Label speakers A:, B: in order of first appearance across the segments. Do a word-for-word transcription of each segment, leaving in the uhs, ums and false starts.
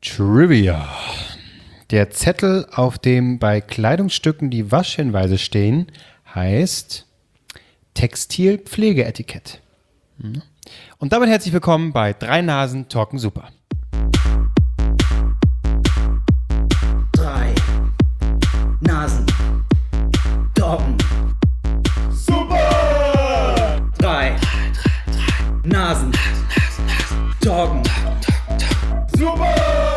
A: Trivia. Der Zettel, auf dem bei Kleidungsstücken die Waschhinweise stehen, heißt Textilpflegeetikett. Und damit herzlich willkommen bei Drei Nasen Talken Super.
B: Drei Nasen Talken Super! Drei Nasen Talken Super!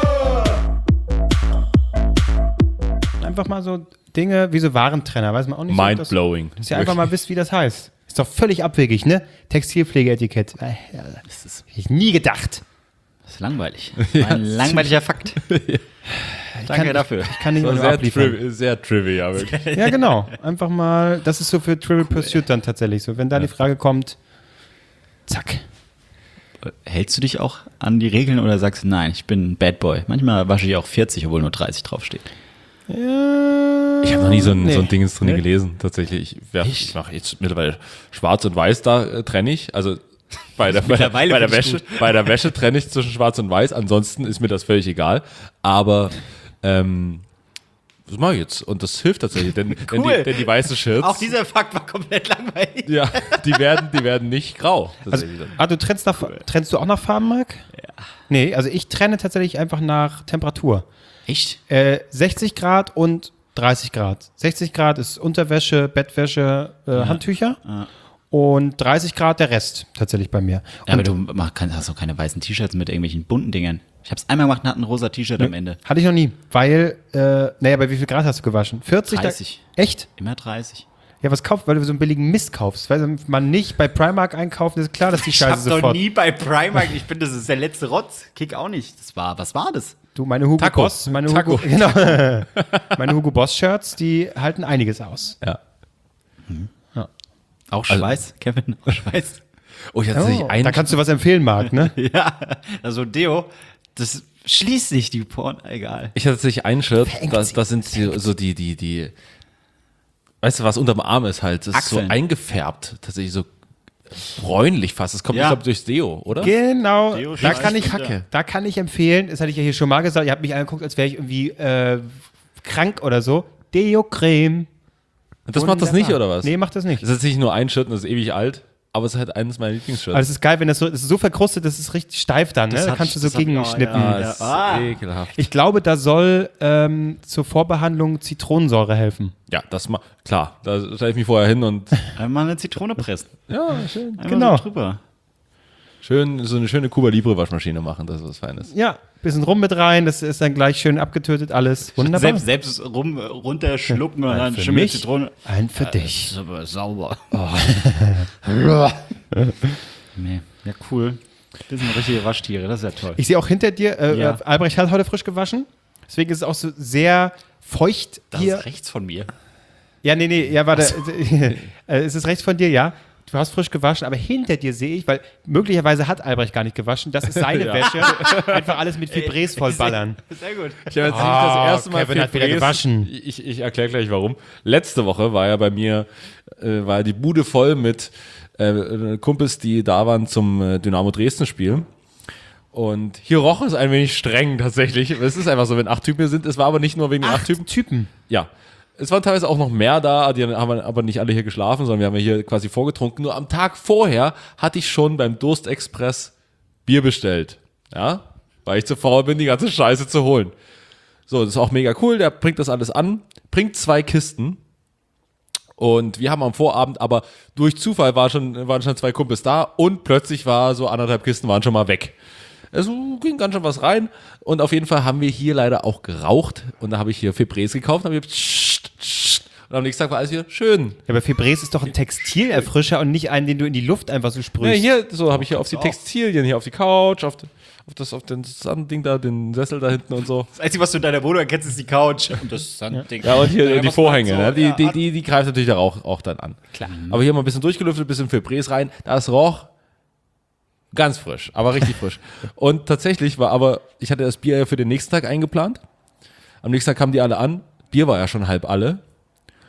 A: Einfach mal so Dinge wie so Warentrenner, weiß man auch nicht.
C: Mindblowing.
A: So, dass ihr einfach mal wisst, wie das heißt. Ist doch völlig abwegig, ne? Textilpflegeetikett. Äh, Das ist ich nie gedacht.
D: Das ist langweilig. War ein langweiliger Fakt. Danke
A: kann,
D: dafür.
A: Ich kann nicht
C: Das
A: mehr
C: war sehr,
A: abliefern.
C: tri- sehr trivia, wirklich.
A: Ja, genau. Einfach mal, das ist so für Trivial Pursuit dann tatsächlich so. Wenn da die Frage kommt, zack.
D: Hältst du dich auch an die Regeln oder sagst du, nein, ich bin ein Bad Boy? Manchmal wasche ich auch vierzig, obwohl nur dreißig draufsteht.
A: Ja,
C: Ich habe noch nie so ein,
A: nee.
C: so ein Ding drin
A: Nee.
C: gelesen, tatsächlich. Ich, werf- ich mache jetzt mittlerweile schwarz und weiß, da äh, trenne ich. Also bei der, bei der,
D: Mittlerweile
C: bei der
D: finde ich
C: Wäsche, bei der Wäsche trenne ich zwischen schwarz und weiß. Ansonsten ist mir das völlig egal. Aber ähm, das mache ich jetzt. Und das hilft tatsächlich, denn, denn,
D: Cool.
C: die, denn die weiße Shirts,
D: Auch dieser Fakt war komplett langweilig.
C: ja, die werden, die werden nicht grau.
A: Also,
C: tatsächlich dann.
A: ah, du trennst, nach, trennst du auch nach Farben, Marc? Ja. Nee, also ich trenne tatsächlich einfach nach Temperatur.
D: Echt?
A: Äh, sechzig Grad und dreißig Grad. sechzig Grad ist Unterwäsche, Bettwäsche, äh, Handtücher.
D: Ja.
A: Und dreißig Grad der Rest tatsächlich bei mir.
D: Ja, aber
A: Und
D: du mach, kannst, hast doch keine weißen T-Shirts mit irgendwelchen bunten Dingern. Ich habe es einmal gemacht und hatte ein rosa T-Shirt am Ende.
A: hatte ich noch nie, weil, äh, naja, bei wie viel Grad hast du gewaschen? vierzig?
D: dreißig.
A: Da, echt?
D: Immer dreißig.
A: Ja, was kauft, weil du so einen billigen Mist kaufst. Weil man nicht bei Primark einkaufen, ist klar, dass die Scheiße
D: Ich hab doch
A: sofort.
D: nie bei Primark, ich bin, das ist der letzte Rotz. Kick auch nicht. Das war, was war das?
A: Du, meine Hugo
C: Taco.
A: Boss, meine
C: Taco.
A: Hugo, genau, meine Hugo Boss Shirts, die halten einiges aus.
C: Ja.
D: Auch Schweiß, Kevin, auch Schweiß.
C: Oh, ich hatte tatsächlich
A: Oh,
C: einen.
A: da kannst du was empfehlen, Marc, ne?
D: Ja, also Deo, das schließt sich die Porn, egal.
C: Ich hatte tatsächlich einen Shirt,
A: Verengt
C: das,
A: sich,
C: das sind die, so die, die, die, weißt du, was unterm Arm ist halt, das ist so
D: Achseln.
C: eingefärbt, tatsächlich so bräunlich fast. Das kommt,
D: Ja.
C: ich glaube, durchs Deo, oder?
A: Genau,
D: Deo
A: da
D: Scheiß
A: kann, ich,
C: Kacke.
A: da kann ich empfehlen, das hatte ich ja hier schon mal gesagt, ihr habt mich angeguckt, als wäre ich irgendwie äh, krank oder so. Deo-Creme.
C: Und das macht das nicht,
A: Wunderbar.
C: oder was?
A: Nee, macht das nicht.
C: Das ist nicht nur ein Shirt und das ist ewig alt, aber es ist halt eines meiner Lieblingsshirts.
A: Aber es ist geil, wenn das so, das ist so verkrustet, das ist richtig steif dann, ne?
D: Das
A: Da
D: hab
A: kannst
D: ich-
A: du so
D: das hab ich auch,
A: gegenschnippen.
C: ah,
D: ja.
C: das ist
D: Ah.
C: ekelhaft.
A: Ich glaube, da soll ähm, zur Vorbehandlung Zitronensäure helfen.
C: Ja, das ma klar, da stelle ich mich vorher hin und
D: Einmal eine Zitrone pressen.
C: ja, schön.
D: Einmal
A: Genau.
D: so drüber.
C: Schön, so eine schöne Cuba Libre Waschmaschine machen, das ist was Feines.
A: Ja, bisschen rum mit rein, das ist dann gleich schön abgetötet, alles wunderbar.
D: Selbst, selbst rum, runterschlucken und dann
A: für
D: Schimmel
A: mich,
D: Zitrone.
A: ein für dich.
D: ist aber sauber. Nee. Ja, cool. Das sind richtige Waschtiere, das ist ja toll.
A: Ich sehe auch hinter dir, äh,
D: Ja.
A: äh, Albrecht hat heute frisch gewaschen, deswegen ist es auch so sehr feucht
D: das
A: hier.
D: ist rechts von mir.
A: Ja, nee, nee, ja, warte. äh, es ist rechts von dir, ja. Du hast frisch gewaschen, aber hinter dir sehe ich, weil möglicherweise hat Albrecht gar nicht gewaschen, das ist seine
C: Ja.
A: Wäsche, einfach alles mit Febrés vollballern.
D: Sehr gut.
C: Ich habe jetzt
A: Ah,
C: nicht das erste Mal
A: Kevin hat wieder
C: Febrés-
A: gewaschen.
C: Ich, ich erkläre gleich warum. Letzte Woche war ja bei mir, äh, war die Bude voll mit äh, Kumpels, die da waren zum äh, Dynamo Dresden Spiel. Und hier roch es ein wenig streng tatsächlich. Es ist einfach so, wenn acht Typen hier sind. Es war aber nicht nur wegen den acht Typen.
A: Typen.
C: Ja. Es waren teilweise auch noch mehr da, die haben aber nicht alle hier geschlafen, sondern wir haben ja hier quasi vorgetrunken. Nur am Tag vorher hatte ich schon beim Durstexpress Bier bestellt. Ja, weil ich zu faul bin, die ganze Scheiße zu holen. So, das ist auch mega cool, der bringt das alles an, bringt zwei Kisten. Und wir haben am Vorabend, aber durch Zufall war schon, waren schon zwei Kumpels da und plötzlich war so anderthalb Kisten waren schon mal weg. Also ging ganz schön was rein und auf jeden Fall haben wir hier leider auch geraucht und da habe ich hier Febrés gekauft und habe und am nächsten Tag war alles wieder schön.
A: Ja, aber Febrés ist doch ein Textilerfrischer und nicht einen, den du in die Luft einfach so
C: Ja,
A: sprühst.
C: hier, so habe ich hier auf die Textilien, hier auf die Couch, auf, die, auf das, auf den Ding da, den Sessel da hinten und so.
D: Das Einzige, was du in deiner Wohnung erkennst, ist die Couch. Und das Sandding.
C: Ja, und hier
D: Ja,
C: die
D: was
C: Vorhänge,
D: man so-
C: ne? die,
D: ja,
C: die, die, die greift natürlich da auch, auch dann an.
D: Klar.
C: Aber hier mal ein bisschen durchgelüftet, ein bisschen Febrés rein. Das roch ganz frisch, aber richtig frisch. Und tatsächlich war aber, ich hatte das Bier ja für den nächsten Tag eingeplant. Am nächsten Tag kamen die alle an. Bier war ja schon halb alle.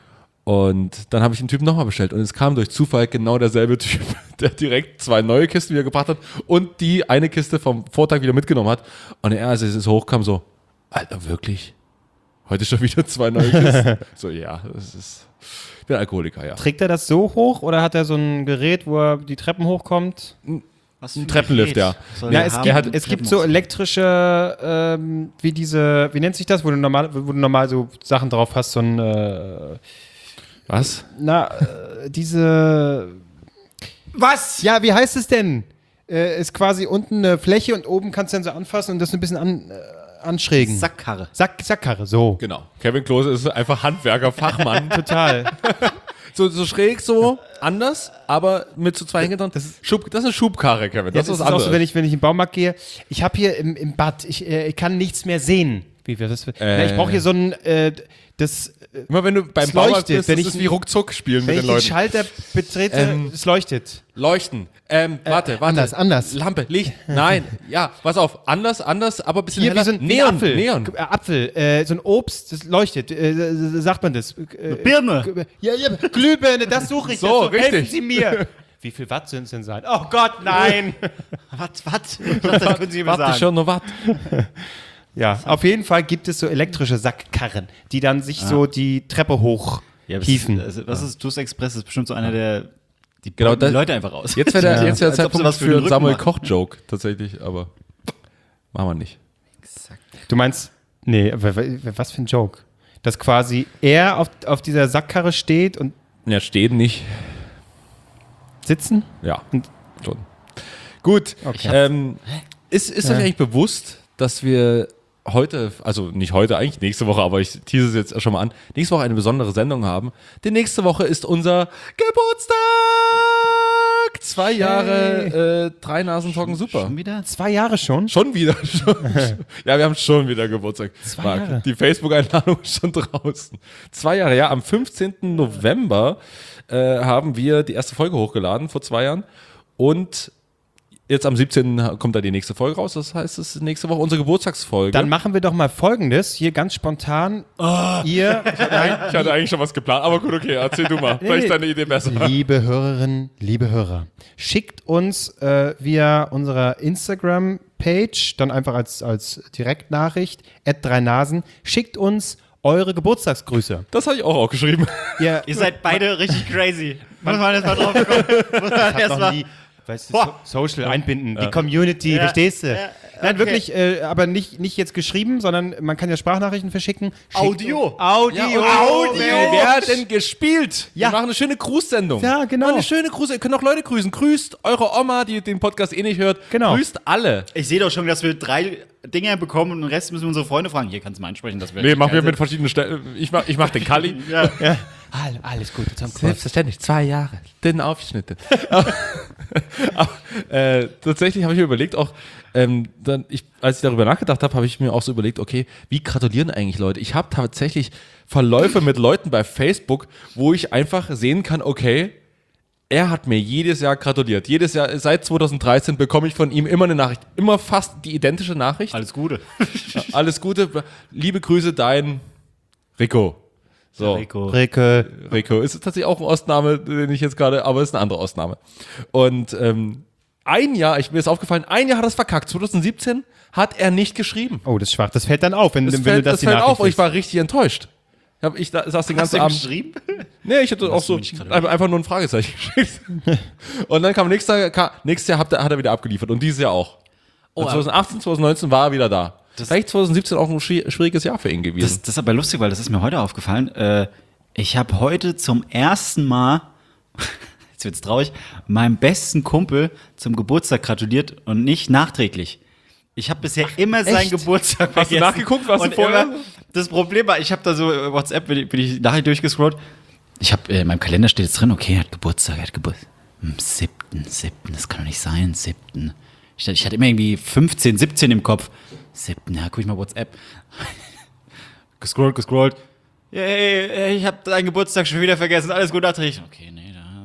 C: Und dann habe ich den Typen nochmal bestellt und es kam durch Zufall genau derselbe Typ, der direkt zwei neue Kisten wieder gebracht hat und die eine Kiste vom Vortag wieder mitgenommen hat. Und er, als es hochkam, so, Alter, wirklich? Heute schon wieder zwei neue Kisten? So, ja, das ist, ich bin Alkoholiker, ja.
A: Trägt er das so hoch oder hat er so ein Gerät, wo er die Treppen hochkommt?
D: Was für
C: Ein Treppenlift,
D: Gerät
C: ja.
D: soll
A: Ja,
D: der
A: es
D: haben?
A: gibt,
C: hat
A: es gibt so elektrische, ähm, wie diese, wie nennt sich das, wo du normal, wo du normal so Sachen drauf hast, so ein, äh,
C: Was?
A: na, äh, diese,
B: Was?
A: ja, wie heißt es denn? Äh, ist quasi unten eine Fläche und oben kannst du dann so anfassen und das ein bisschen an, äh, anschrägen.
D: Sackkarre.
A: Sack, Sackkarre, so.
C: Genau. Kevin Klose ist einfach Handwerker, Fachmann.
A: Total.
C: so, so schräg, so anders, aber mit so zwei Hintergrund. Das ist, Schub, das ist eine Schubkarre, Kevin.
A: Ja,
C: Das,
A: das
C: ist
A: ist
C: was
A: auch so, wenn
C: anderes.
A: ich, wenn ich in den Baumarkt gehe. Ich habe hier im, im Bad, ich, äh, ich kann nichts mehr sehen. Wie wir das, na, ich brauche hier so ein, äh, das, äh,
C: Immer wenn du beim
A: Es
C: Baumarkt
A: leuchtet,
C: bist,
A: wenn
C: das
A: ich-
C: ist wie ruckzuck spielen
A: wenn
C: mit
A: ich
C: den
A: den
C: Leuten.
A: Schalter betrete,
C: Ähm,
A: es leuchtet.
C: Leuchten. Ähm, warte, warte.
A: anders, anders.
C: Lampe, Licht. Nein, ja, pass auf. Anders, anders, aber ein bisschen
A: Hier wie
C: heller.
A: so ein, wie
C: Neon,
A: ein Apfel.
C: Neon.
A: Äh, Apfel, äh, so ein Obst, das leuchtet. Äh, äh, sagt man das? Äh,
D: Birne.
A: Ja, ja, Glühbirne, das suche ich.
C: So,
A: das suche- Helfen
C: richtig.
A: Sie mir. Wie viel Watt sind es denn sein? Oh Gott, nein.
D: Was, was? Das können Sie mir
C: Warte
D: sagen.
C: schon, noch was.
A: Ja, auf jeden Fall gibt es so elektrische Sackkarren, die dann sich so die Treppe hoch
D: Ja, das
A: hieven.
D: Ist, also, was ist Toast Express? Das ist bestimmt so einer der. Die
C: Genau,
D: beuten die
C: das-
D: Leute einfach aus.
C: Jetzt wäre der,
A: Ja.
C: jetzt wär der
D: Als ob sie
C: Zeitpunkt
D: was für
C: für
D: den
C: einen
D: Rücken
C: Samuel
D: machen.
C: Koch-Joke, tatsächlich, aber machen wir nicht.
A: Du meinst, nee, w- w- was für ein Joke? Dass quasi er auf, auf dieser Sackkarre steht und
C: Ja, stehen nicht.
A: sitzen?
C: Ja, schon. Gut.
A: Okay.
C: Ähm, ist ist euch eigentlich bewusst, dass wir heute, also nicht heute, eigentlich nächste Woche, aber ich tease es jetzt schon mal an, nächste Woche eine besondere Sendung haben. Denn nächste Woche ist unser Geburtstag! Zwei Jahre, äh, drei Nasen trocken super.
D: Schon wieder?
A: Zwei Jahre schon?
C: Schon wieder. Schon. Ja, wir haben schon wieder Geburtstag.
A: Zwei
C: Marc,
A: Jahre.
C: Die Facebook-Einladung ist schon draußen. Zwei Jahre, ja. Am fünfzehnten November äh, haben wir die erste Folge hochgeladen, vor zwei Jahren. Und jetzt am siebzehnten kommt da die nächste Folge raus. Das heißt, es ist nächste Woche unsere Geburtstagsfolge.
A: Dann machen wir doch mal Folgendes, hier ganz spontan. Ihr, nein,
C: ich hatte eigentlich schon was geplant, aber gut, okay, erzähl du mal. Vielleicht ist deine Idee besser.
A: liebe Hörerinnen, liebe Hörer, schickt uns äh, via unserer Instagram-Page, dann einfach als, als Direktnachricht, at drei Nasen, schickt uns eure Geburtstagsgrüße.
C: Das habe ich auch aufgeschrieben.
A: Ihr,
D: Ihr seid beide richtig crazy. Muss man erst mal drauf kommen. Muss man erst
A: noch
D: mal.
A: nie, weißt du, so, Social einbinden, die Community,
D: Ja.
A: verstehst du?
D: Ja,
A: Nein,
D: okay.
A: wirklich, äh, aber nicht, nicht jetzt geschrieben, sondern man kann ja Sprachnachrichten verschicken. Schickt
D: Audio.
A: uns- Audio.
C: Audio werden gespielt.
A: Ja.
C: Wir machen eine schöne Grußsendung.
A: Ja, genau.
C: Machen Eine schöne Gruß. Ihr könnt auch Leute grüßen. Grüßt eure Oma, die den Podcast eh nicht hört.
A: Genau.
C: Grüßt alle.
D: Ich sehe doch schon, dass wir drei Dinger bekommen und den Rest müssen wir unsere Freunde fragen. Hier kannst du mal einsprechen, das wäre
C: Nee, machen wir mit verschiedenen Stellen. Ich mach, ich mach den Kalli.
D: Ja.
A: All, alles gut, jetzt haben wir
C: Selbstverständlich, zwei Jahre. Den Aufschnitte. aber, aber, äh, tatsächlich habe ich mir überlegt, auch, ähm, dann, ich, als ich darüber nachgedacht habe, habe ich mir auch so überlegt, okay, wie gratulieren eigentlich Leute? Ich habe tatsächlich Verläufe mit Leuten bei Facebook, wo ich einfach sehen kann, okay, er hat mir jedes Jahr gratuliert. Jedes Jahr, seit zweitausenddreizehn bekomme ich von ihm immer eine Nachricht. Immer fast die identische Nachricht.
D: Alles Gute.
C: Alles Gute. Liebe Grüße, dein Rico. So.
D: Rico.
A: Ricke.
C: Rico ist tatsächlich auch ein Ostname, den ich jetzt gerade, aber ist eine andere Ostname. Und ähm, ein Jahr, ich, mir ist aufgefallen, ein Jahr hat er es verkackt. zweitausendsiebzehn hat er nicht geschrieben.
A: Oh, das ist schwach. Das fällt dann auf, wenn,
C: Das
A: wenn
C: fällt,
A: du das
C: das
A: die
C: fällt
A: Nachricht
C: auf und ich
A: kriegst.
C: war richtig enttäuscht. Hab ich da, saß den
D: Hast
C: ganzen
D: du ihm
C: Abend.
D: geschrieben?
C: Nee, ich hatte auch
D: Hast du
C: so
D: mich gerade
C: einfach, einfach nur ein Fragezeichen geschickt. Und dann kam nächstes Jahr, kam, nächstes Jahr hat er, hat er wieder abgeliefert und dieses Jahr auch.
D: Oh,
C: Und zweitausendachtzehn, zweitausendneunzehn war er wieder da. Vielleicht zweitausendsiebzehn auch ein schwi- schwieriges Jahr für ihn gewesen.
D: Das, das ist aber lustig, weil das ist mir heute aufgefallen. Äh, ich habe heute zum ersten Mal, jetzt wird's traurig, meinem besten Kumpel zum Geburtstag gratuliert und nicht nachträglich. Ich habe bisher immer seinen
C: echt?
D: Geburtstag
C: Hast du
D: vergessen.
C: nachgeguckt, was du
D: Und
C: vorher-
D: immer- Das Problem war, ich habe da so äh, WhatsApp, bin ich, bin ich nachher durchgescrollt. Ich habe äh, in meinem Kalender steht jetzt drin, okay, er hat Geburtstag, er hat Geburtstag. Am siebten, siebten, das kann doch nicht sein, siebten. Ich, ich hatte immer irgendwie fünfzehn, siebzehn im Kopf. siebten, ja, guck ich mal WhatsApp. gescrollt, gescrollt. Yay, ich habe deinen Geburtstag schon wieder vergessen, alles gut nachträglich. Okay, nee, da.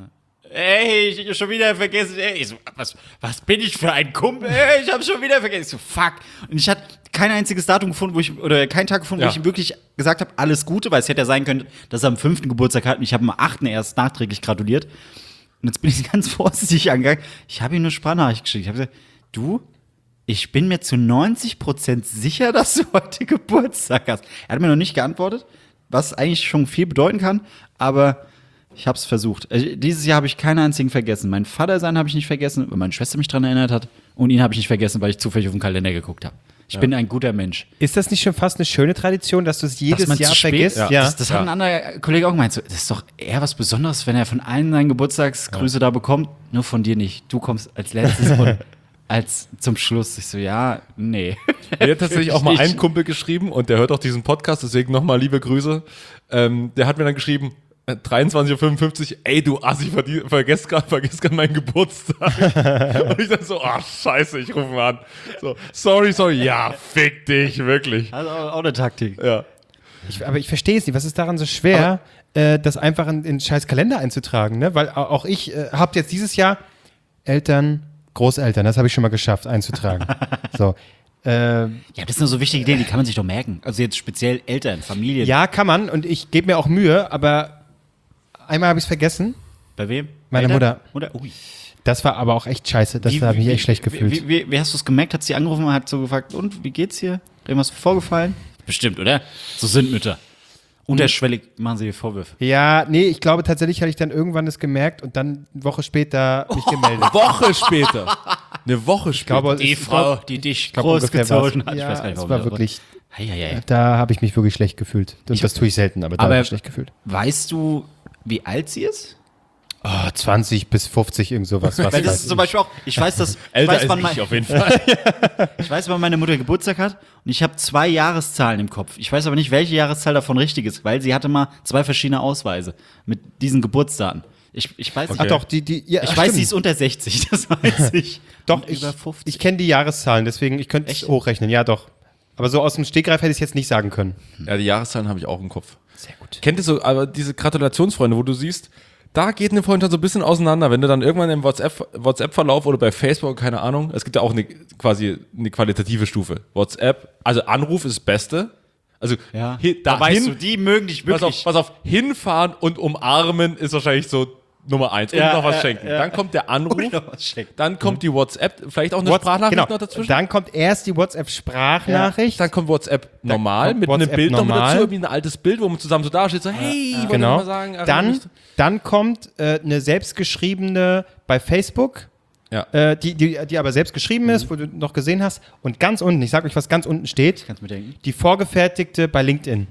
D: ey, ich hab schon wieder vergessen, ey. Ich so, was, was bin ich für ein Kumpel? Ey, ich hab schon wieder vergessen. Ich so, fuck. Und ich hatte kein einziges Datum gefunden, wo ich, oder keinen Tag gefunden,
C: Ja.
D: wo ich ihm wirklich gesagt habe, alles Gute, weil es hätte ja sein können, dass er am fünften Geburtstag hat und ich habe am achten erst nachträglich gratuliert. Und jetzt bin ich ganz vorsichtig angegangen. Ich habe ihm eine Sprachnachricht geschickt. Ich habe gesagt, du, ich bin mir zu neunzig Prozent sicher, dass du heute Geburtstag hast. Er hat mir noch nicht geantwortet, was eigentlich schon viel bedeuten kann, aber ich habe es versucht. Also, dieses Jahr habe ich keinen einzigen vergessen. Mein Vater sein habe ich nicht vergessen, weil meine Schwester mich daran erinnert hat. Und ihn habe ich nicht vergessen, weil ich zufällig auf den Kalender geguckt habe. Ich bin ein guter Mensch.
A: Ist das nicht schon fast eine schöne Tradition, dass du es jedes
D: Dass man
A: Jahr
D: zu spät-
A: vergisst?
C: Ja.
D: Das, das hat ein anderer Kollege auch gemeint. So, das ist doch eher was Besonderes, wenn er von allen seinen Geburtstagsgrüße da bekommt. Nur von dir nicht. Du kommst als letztes und als zum Schluss. Ich so, ja, nee.
C: Mir hat tatsächlich auch mal
D: Nicht.
C: ein Kumpel geschrieben und der hört auch diesen Podcast, deswegen nochmal liebe Grüße. Ähm, der hat mir dann geschrieben, äh, dreiundzwanzig Uhr fünfundfünfzig, ey du Assi, verdien- vergiss gerade vergiss grad meinen Geburtstag. Und ich dann so, ach scheiße, ich rufe mal an. So, sorry, sorry, ja, fick dich, wirklich.
D: Also auch, auch eine Taktik.
C: Ja.
A: Ich, aber ich verstehe es nicht. Was ist daran so schwer, äh, das einfach in, in den scheiß Kalender einzutragen? Ne? Weil au- auch ich äh, habe jetzt dieses Jahr Eltern, Großeltern, das habe ich schon mal geschafft einzutragen. so. Äh,
D: Ja, das sind nur so wichtige Ideen, die kann man sich doch merken. Also jetzt speziell Eltern, Familien.
A: ja, kann man und ich gebe mir auch Mühe, aber einmal habe ich es vergessen.
D: Bei wem?
A: Meine
D: Eltern?
A: Mutter.
D: Oder? Ui.
A: Das war aber auch echt scheiße. Das
D: Wie-
A: habe ich
D: wie-
A: echt schlecht
D: wie-
A: gefühlt.
D: Wie, wie, wie hast du es gemerkt? Hat sie angerufen und hat so gefragt, und wie geht's hier? Irgendwas vorgefallen? Bestimmt, oder? So sind Mütter. Unterschwellig machen sie dir Vorwürfe.
A: Ja, nee, ich glaube tatsächlich hatte ich dann irgendwann das gemerkt und dann eine Woche später mich gemeldet.
C: Woche später. Eine Woche
A: Ich glaube,
C: später.
D: Die
A: es-
D: Frau, die dich
A: glaub, ungefähr
D: großgezogen
A: war's.
D: hat. Ich
A: Ja,
D: weiß gar nicht,
A: es
D: warum
A: war
D: das-
A: wirklich,
D: Hei, hei, hei.
A: da habe ich mich wirklich schlecht gefühlt. Und
D: Ich-
A: das tue ich selten, aber da
D: Aber-
A: habe ich schlecht gefühlt.
D: Weißt du, wie alt sie ist?
A: Oh, zwanzig bis fünfzig, irgend sowas. Was
D: Weil das
A: weiß
D: ist zum
A: ich.
D: Beispiel auch, ich weiß, dass, ich
C: Älter
D: weiß,
C: als
D: wann
C: ich
D: mein,
C: auf jeden Fall.
D: ich weiß, wann meine Mutter Geburtstag hat und ich habe zwei Jahreszahlen im Kopf. Ich weiß aber nicht, welche Jahreszahl davon richtig ist, weil sie hatte mal zwei verschiedene Ausweise mit diesen Geburtsdaten. Ich, ich weiß,
A: Ach doch, die, die, ja,
D: ich
A: ach,
D: weiß,
A: stimmt.
D: sie ist unter sechzig, das weiß ich.
A: Doch,
D: Und
A: ich,
D: über fünfzig.
A: ich kenne die Jahreszahlen, deswegen ich könnte es
D: Echt?
A: hochrechnen. Ja, doch. Aber so aus dem Stegreif hätte ich es jetzt nicht sagen können.
C: Ja, die Jahreszahlen habe ich auch im Kopf.
D: Sehr gut.
C: Kennt ihr so, aber diese Gratulationsfreunde, wo du siehst, da geht eine Freundschaft so ein bisschen auseinander, wenn du dann irgendwann im WhatsApp, WhatsApp-Verlauf oder bei Facebook, keine Ahnung, es gibt ja auch eine, quasi eine qualitative Stufe. WhatsApp, also Anruf ist das Beste. Also
D: Ja,
C: hi-
D: da
C: dahin,
D: weißt du, die mögen dich
C: pass
D: wirklich.
C: auf, pass auf, hinfahren und umarmen ist wahrscheinlich so Nummer eins. Und
D: Ja,
C: noch was
D: ja,
C: schenken.
D: ja.
C: Dann kommt der Anruf,
D: Und noch was schenken.
C: dann kommt die WhatsApp, vielleicht auch eine
A: What-
C: Sprachnachricht
A: genau.
C: noch dazwischen.
A: Dann kommt erst die WhatsApp-Sprachnachricht.
C: Dann kommt WhatsApp normal
A: kommt
C: mit
A: WhatsApp
C: einem Bild noch mit
A: normal.
C: dazu, wie ein altes Bild, wo man zusammen so dasteht, so hey, wollte ich
A: Genau.
C: mal sagen, erinnere
A: Dann,
C: mich.
A: dann kommt äh, eine selbstgeschriebene bei Facebook,
C: Ja.
A: äh, die, die, die aber selbst geschrieben ist, wo du noch gesehen hast. Und ganz unten, ich sag euch, was ganz unten steht,
D: Kannst du mir denken?
A: die vorgefertigte bei LinkedIn.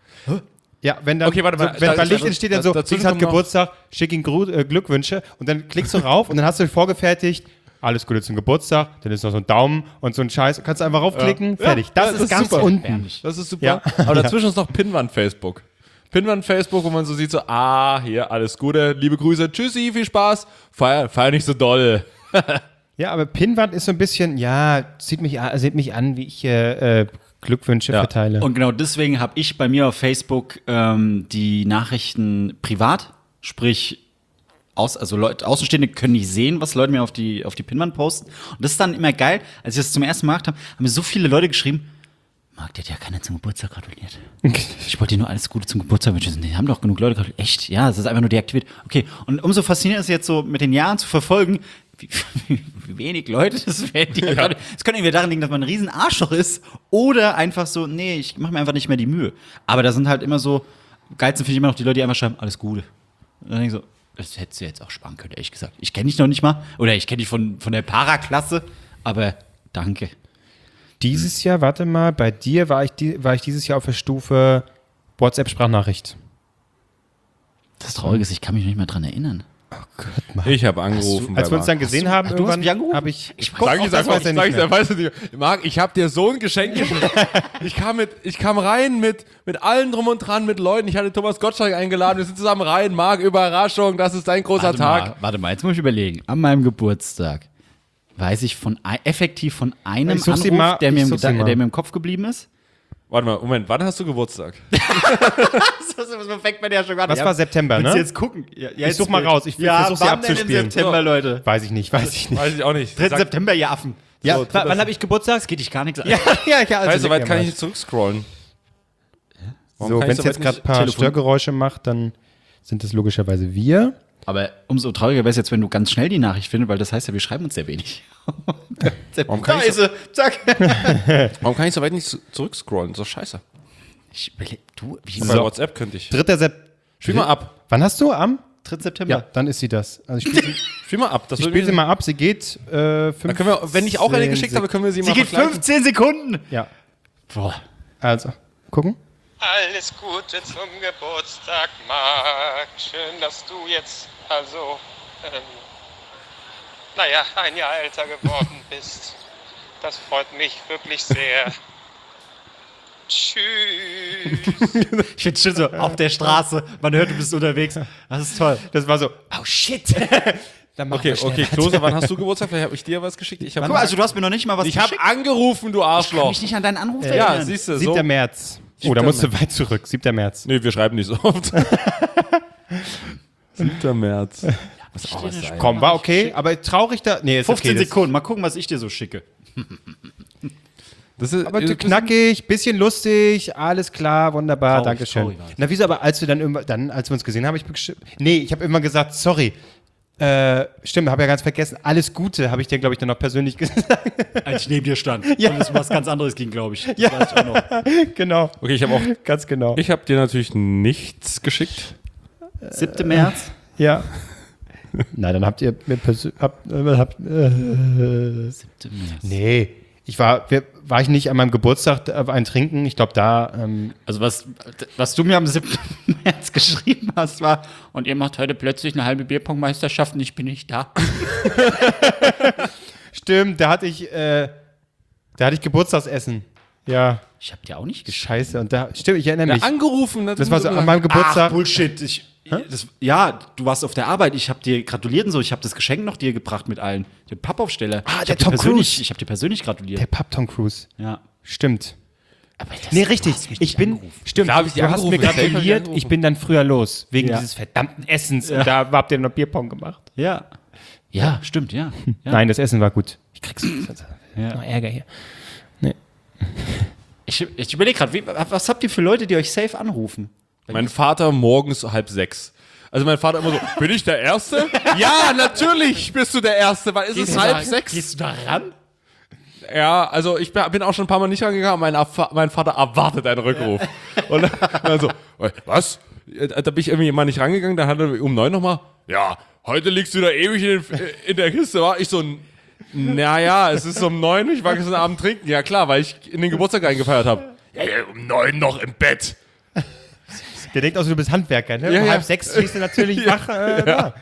A: Ja, wenn dann,
C: Okay, warte mal,
A: so, wenn
C: da-
A: bei
C: da-
A: LinkedIn steht dann
C: da-
A: so,
C: dazwischen
A: Dings hat
C: kommt noch-
A: Geburtstag, schick ihm Gru äh, Glückwünsche und dann klickst du rauf und dann hast du vorgefertigt, alles Gute zum Geburtstag, dann ist noch so ein Daumen und so ein Scheiß, kannst du einfach raufklicken, fertig. Das,
C: Ja,
A: ist
C: das ist
A: ganz
C: super.
A: unten.
C: Das ist super.
A: Ja.
C: Aber dazwischen ist noch Pinwand Facebook. Pinwand Facebook, wo man so sieht, so, ah, hier, alles Gute, liebe Grüße, tschüssi, viel Spaß, feier, feier nicht so doll.
A: Ja, aber Pinnwand ist so ein bisschen, ja, sieht mich an, sieht mich an, wie ich äh, äh, Glückwünsche
C: Ja.
A: verteile.
D: Und genau deswegen habe ich bei mir auf Facebook ähm, die Nachrichten privat, sprich, aus, also Leute, Außenstehende können nicht sehen, was Leute mir auf die, auf die Pinwand posten. Und das ist dann immer geil. Als ich das zum ersten Mal gemacht habe, haben mir so viele Leute geschrieben, Marc, der hat ja keiner zum Geburtstag gratuliert. Ich wollte dir nur alles Gute zum Geburtstag wünschen. Die haben doch genug Leute gratuliert. Echt? Ja, das ist einfach nur deaktiviert. Okay, und umso faszinierender ist es jetzt so mit den Jahren zu verfolgen, wie, wie, wie wenig Leute das werden. Die ja. Es könnte entweder daran liegen, dass man ein riesen Arschloch ist oder einfach so, nee, ich mache mir einfach nicht mehr die Mühe. Aber da sind halt immer so, geilsten finde ich immer noch die Leute, die einfach schreiben, alles Gute. Und dann denke ich so, das hättest du jetzt auch sparen können, ehrlich gesagt. Ich kenne dich noch nicht mal, oder ich kenne dich von, von der Paraklasse, aber danke.
A: Dieses Jahr, warte mal, bei dir war ich, die, war ich dieses Jahr auf der Stufe WhatsApp-Sprachnachricht.
D: Das Traurige ist, ich kann mich nicht mehr dran erinnern.
C: Ich habe angerufen.
A: Als
C: bei
A: wir uns dann
C: Marc.
A: gesehen
D: du-
A: haben,
D: ach, du hast
A: irgendwann
D: mich angerufen?
A: habe ich.
D: Ich weiß
A: Guck,
C: Sag
A: auch
C: ich
A: das
C: einfach,
A: weiß er
C: sag
A: nicht
C: ich
A: mehr.
C: weißt du nicht. Marc, ich habe dir so ein Geschenk geschenkt. Ich kam mit, ich kam rein mit, mit allen drum und dran, mit Leuten. Ich hatte Thomas Gottschalk eingeladen. Wir sind zusammen rein. Marc, Überraschung, das ist dein großer
D: Warte
C: Tag.
D: mal, warte mal, jetzt muss ich überlegen. An meinem Geburtstag weiß ich von ei- effektiv von einem
A: Ich such sie
D: Anruf,
A: mal,
D: der, mir
A: ich
D: im,
A: such sie
D: Geda-
A: mal.
D: der mir im Kopf geblieben ist.
C: Warte mal, Moment, wann hast du Geburtstag?
D: Das fängt man ja schon an.
A: Was war September,
D: Willst
A: ne?
D: du jetzt gucken? Ja, ja,
A: Ich such mal raus, ich
D: ja,
A: versuch's hier
D: wann denn im
A: abzuspielen.
D: September, Leute.
A: Weiß ich nicht, weiß ich nicht.
C: Weiß ich auch nicht.
D: dritten
C: Sag-
D: September, ihr Affen.
A: Ja,
C: So,
D: W wann habe ich Geburtstag? Das geht dich gar nichts an.
A: Ja, ja, ja. Also
C: Also, soweit
A: leg
C: kann
A: mir
C: ich
A: mal.
C: nicht zurückscrollen. Warum
A: So,
C: kann
A: wenn
C: ich
A: es jetzt
C: soweit
A: gerade ein
C: nicht
A: paar
D: Telefon-
A: Störgeräusche macht, dann sind das logischerweise wir.
D: Aber umso trauriger wäre es jetzt, wenn du ganz schnell die Nachricht findest, weil das heißt ja, wir schreiben uns sehr wenig.
C: Warum kann
D: da
C: ich
D: ist sie. Zack.
C: Warum kann ich soweit nicht zu- zurückscrollen? So scheiße.
D: Ich überleg, du, wie
C: Bei
A: So.
C: WhatsApp könnte ich.
A: dritter September.
C: Spiel mal ab.
A: Wann hast du? Am?
D: dritten September.
A: Ja, dann ist sie das. Also ich spiele
C: Spiel mal ab. Das
A: ich
C: würde
A: spiel sie
C: mich-
A: mal ab. Sie geht äh, fünf,
C: Dann können wir, wenn ich auch eine geschickt habe, können wir sie,
D: Sie
C: mal
D: geht
C: vergleichen.
D: fünfzehn Sekunden.
A: Ja,
D: Boah.
A: also, gucken.
B: Alles Gute zum Geburtstag, Marc. Schön, dass du jetzt also, ähm, naja, ein Jahr älter geworden bist. Das freut mich wirklich sehr. Tschüss.
D: Ich finde schön so, auf der Straße, man hört, du bist unterwegs. Das ist toll.
A: Das war so, oh shit. Dann machen
C: Okay,
A: wir schnell
C: okay,
A: weiter.
C: Klose, wann hast du Geburtstag? Vielleicht habe ich dir was geschickt. Ich
D: Guck
C: habe
D: mal, also du hast mir noch nicht mal was
C: ich hab
D: geschickt.
C: angerufen, du
D: Ich kann
C: Arschloch.
D: mich nicht an deinen Anruf
C: Ja,
D: erinnern.
C: siehst du, so.
A: siebter März. Oh, da
C: siebter
A: musst du weit zurück. siebter März.
C: Nee, wir schreiben nicht so oft. siebter März. Muss auch was sein.
A: Komm, war okay, aber traurig da. Nee, ist
D: fünfzehn
A: okay. das-
D: Sekunden. Mal gucken, was ich dir so schicke.
C: Das ist,
A: Aber
C: äh,
A: knackig, bisschen lustig, alles klar, wunderbar,
D: Traurig,
A: Dankeschön.
D: traurig war es.
A: Na, wieso, aber als wir dann irgendwann, dann, als wir uns gesehen haben, hab ich bestimmt, nee, ich habe immer gesagt, sorry. Äh, stimmt, habe ja ganz vergessen. Alles Gute habe ich dir, glaube ich, dann noch persönlich gesagt.
D: Als ich neben dir stand.
A: Ja.
D: Und es um was ganz anderes ging, glaube ich. Das
A: Ja.
D: weiß ich auch noch.
A: Genau,
C: Okay, ich habe auch.
A: ganz genau.
C: Ich habe dir natürlich nichts geschickt.
D: siebter März.
A: Ja. Na, dann habt ihr mir persönlich. Hab, äh, habt, äh,
D: siebter März.
A: nee, ich war, wir, war ich nicht an meinem Geburtstag äh, ein Trinken? Ich glaube, da. Ähm,
D: Also was, was du mir am siebten März geschrieben hast, war, und ihr macht heute plötzlich eine halbe Bierpong-Meisterschaft und ich bin nicht da.
A: stimmt, da hatte ich, äh, da hatte ich Geburtstagsessen. Ja,
D: Ich habe dir auch nicht geschrieben.
A: scheiße. Und da, stimmt, ich erinnere
C: Ja,
A: mich.
C: angerufen.
A: Das war so an meinem Geburtstag.
D: Ach, Bullshit. Ich, das, ja, du warst auf der Arbeit. Ich habe dir gratuliert und so. Ich habe das Geschenk noch dir gebracht mit allen. Den Pappaufsteller.
A: Ah,
D: ich
A: der
D: hab dir
A: Tom
D: persönlich,
A: Cruise.
D: Ich habe dir persönlich gratuliert.
A: Der Pub Tom Cruise.
D: ja.
A: Stimmt.
D: Aber das,
A: Nee,
D: du
A: richtig.
D: hast mich
A: Ich
D: nicht
A: bin,
D: angerufen.
A: stimmt,
C: Klar hab ich dich
A: du hast mir
C: angerufen. Safe hab ich dich
A: gratuliert,
C: angerufen.
A: ich bin dann früher los, wegen
D: Ja.
A: dieses verdammten Essens. Und da habt ihr noch Bierpong gemacht.
D: Ja. Ja, stimmt, ja. ja.
A: Nein, das Essen war gut. Ich krieg's
D: Ja.
A: noch Ärger hier.
D: Ich, ich überlege gerade, was habt ihr für Leute, die euch safe anrufen?
C: Mein Vater morgens halb sechs. Also mein Vater immer so, bin ich der Erste? Ja, natürlich bist du der Erste, weil es ist halb sechs.
D: Gehst du da ran?
C: Ja, also ich bin auch schon ein paar Mal nicht rangegangen, mein, Abfa- mein Vater erwartet einen Rückruf. Und dann, dann so, was? Da bin ich irgendwie mal nicht rangegangen, dann hat er um neun nochmal, ja, heute liegst du da ewig in, den, in der Kiste, war ich so, naja, es ist um neun, ich war gestern Abend trinken, ja klar, weil ich in den Geburtstag eingefeiert habe. Ja, ja, um neun noch im Bett.
A: Der denkt auch, du bist Handwerker, ne?
C: Ja,
A: um
C: ja.
A: halb sechs stehst du natürlich wach. Äh, da.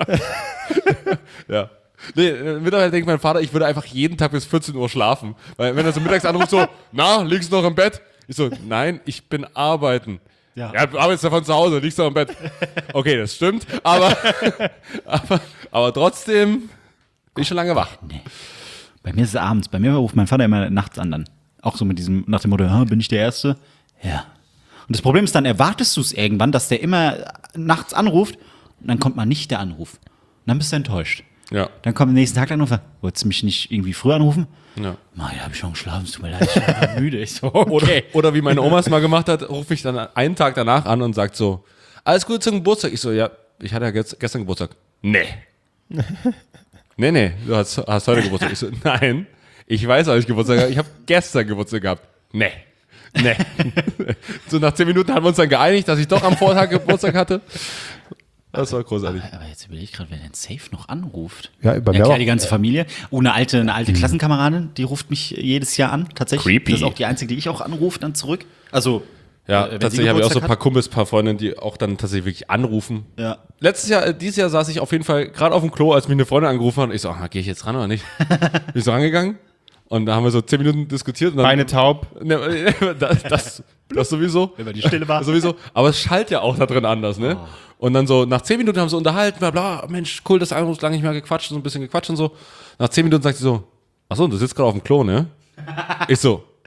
C: Ja. Nee, äh, mittlerweile denkt mein Vater, ich würde einfach jeden Tag bis vierzehn Uhr schlafen. Weil wenn er so mittags anruft, so, na, liegst du noch im Bett? Ich so, nein, ich bin arbeiten.
D: Ja.
C: Ja, du arbeitest ja von zu Hause, liegst doch im Bett. Okay, das stimmt, aber, aber, aber trotzdem bin ich schon lange wach.
D: Bei mir ist es abends. Bei mir ruft mein Vater immer nachts an dann. Auch so mit diesem, nach dem Motto, "Ah, bin ich der Erste? Ja. Und das Problem ist dann, erwartest du es irgendwann, dass der immer nachts anruft und dann kommt mal nicht der Anruf. Und dann bist du enttäuscht.
C: Ja.
D: Dann kommt am nächsten Tag der Anruf, wolltest du mich nicht irgendwie früher anrufen?
C: Ja.
D: Mann, da habe ich schon geschlafen, es tut mir leid, ich war müde. Ich so, okay.
C: Oder, oder wie meine Oma es mal gemacht hat, rufe ich dann einen Tag danach an und sagt so, alles Gute zum Geburtstag. Ich so, ja, ich hatte ja gest- gestern Geburtstag. Nee. nee, nee, du hast, hast heute Geburtstag. Ich so, nein, ich weiß, dass ich Geburtstag habe. Ich habe gestern Geburtstag gehabt. Nee. Nee. So nach zehn Minuten haben wir uns dann geeinigt, dass ich doch am Vortag Geburtstag hatte. Das war großartig.
D: Aber jetzt überlege ich gerade, wer denn safe noch anruft.
A: Ja, bei mir
D: Ja, klar,
A: auch.
D: die ganze Familie. Oh, eine alte, eine alte Klassenkameradin, die ruft mich jedes Jahr an, tatsächlich.
C: Creepy.
D: Das ist auch die einzige, die ich auch anrufe, dann zurück. Also,
C: Ja,
D: äh, wenn sie
C: tatsächlich habe ich auch so ein
D: Geburtstag
C: paar Kumpels, paar Freundinnen, die auch dann tatsächlich wirklich anrufen.
D: hat. Ja.
C: Letztes Jahr, äh, dieses Jahr saß ich auf jeden Fall gerade auf dem Klo, als mich eine Freundin angerufen hat und ich so, ah, gehe ich jetzt ran oder nicht? Bin ich so rangegangen und da haben wir so zehn Minuten diskutiert. Und dann,
A: Beine taub.
C: Ne, äh, das, das, das sowieso.
D: Wenn man die Stille war.
C: Sowieso. Aber es schallt ja auch da drin anders, ne? Und dann so, nach zehn Minuten haben sie unterhalten, bla bla, Mensch, cool, dass du anrufst, lange nicht mehr gequatscht, so ein bisschen gequatscht und so. Nach zehn Minuten sagt sie so, ach so, du sitzt gerade auf dem Klo, ne? Ich so,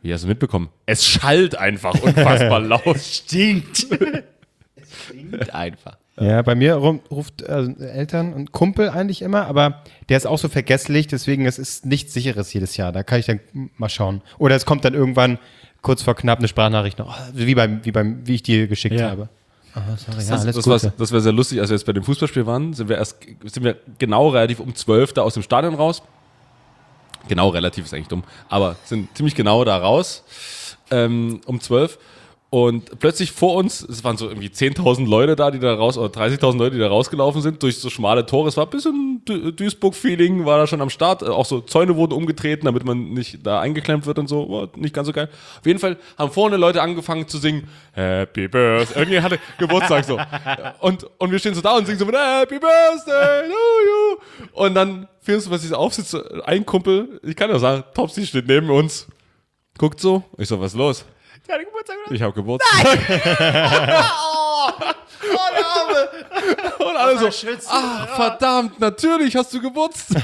C: Wie hast du mitbekommen? Es schallt einfach unfassbar laut.
D: Stinkt. Es stinkt einfach.
A: Ja, bei mir rum, ruft äh, Eltern und Kumpel eigentlich immer, aber der ist auch so vergesslich, deswegen es ist nichts Sicheres jedes Jahr. Da kann ich dann mal schauen. Oder es kommt dann irgendwann kurz vor knapp eine Sprachnachricht noch, wie beim, wie beim, wie ich dir geschickt
D: Ja.
A: habe. Oh, sorry, ja,
C: Das,
A: alles
C: das,
A: Gute.
C: war, das war sehr lustig, als wir jetzt bei dem Fußballspiel waren, sind wir erst sind wir genau relativ um zwölf da aus dem Stadion raus. Genau, relativ ist eigentlich dumm, aber sind ziemlich genau da raus ähm, um zwölf. Und plötzlich vor uns, es waren so irgendwie zehntausend Leute da, die da raus, oder dreißigtausend Leute, die da rausgelaufen sind, durch so schmale Tore. Es war ein bisschen Du- Duisburg-Feeling, war da schon am Start. Auch so Zäune wurden umgetreten, damit man nicht da eingeklemmt wird und so. War nicht ganz so geil. Auf jeden Fall haben vorne Leute angefangen zu singen, Happy Birthday. Irgendwie hatte Geburtstag so. Und, und wir stehen so da und singen so mit Happy Birthday to you. Und dann findest du, was dieser Aufsitz, ein Kumpel, ich kann ja sagen, Topsy steht neben uns, guckt so. Ich so, was ist los?
D: Ja, Geburtstag, oder?
C: Ich habe Geburtstag.
D: Oh, der Arme.
C: Und alle so,
D: schwitzt.
C: ach, verdammt, natürlich hast du Geburtstag.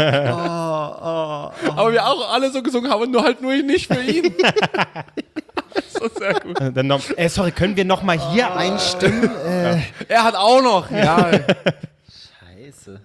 C: Aber wir auch alle so gesungen haben, nur halt nur nicht für ihn. So sehr gut.
A: Äh, Dann noch, äh, sorry, können wir noch mal hier einstimmen? Äh,
C: Er hat auch noch, ja.
D: Scheiße.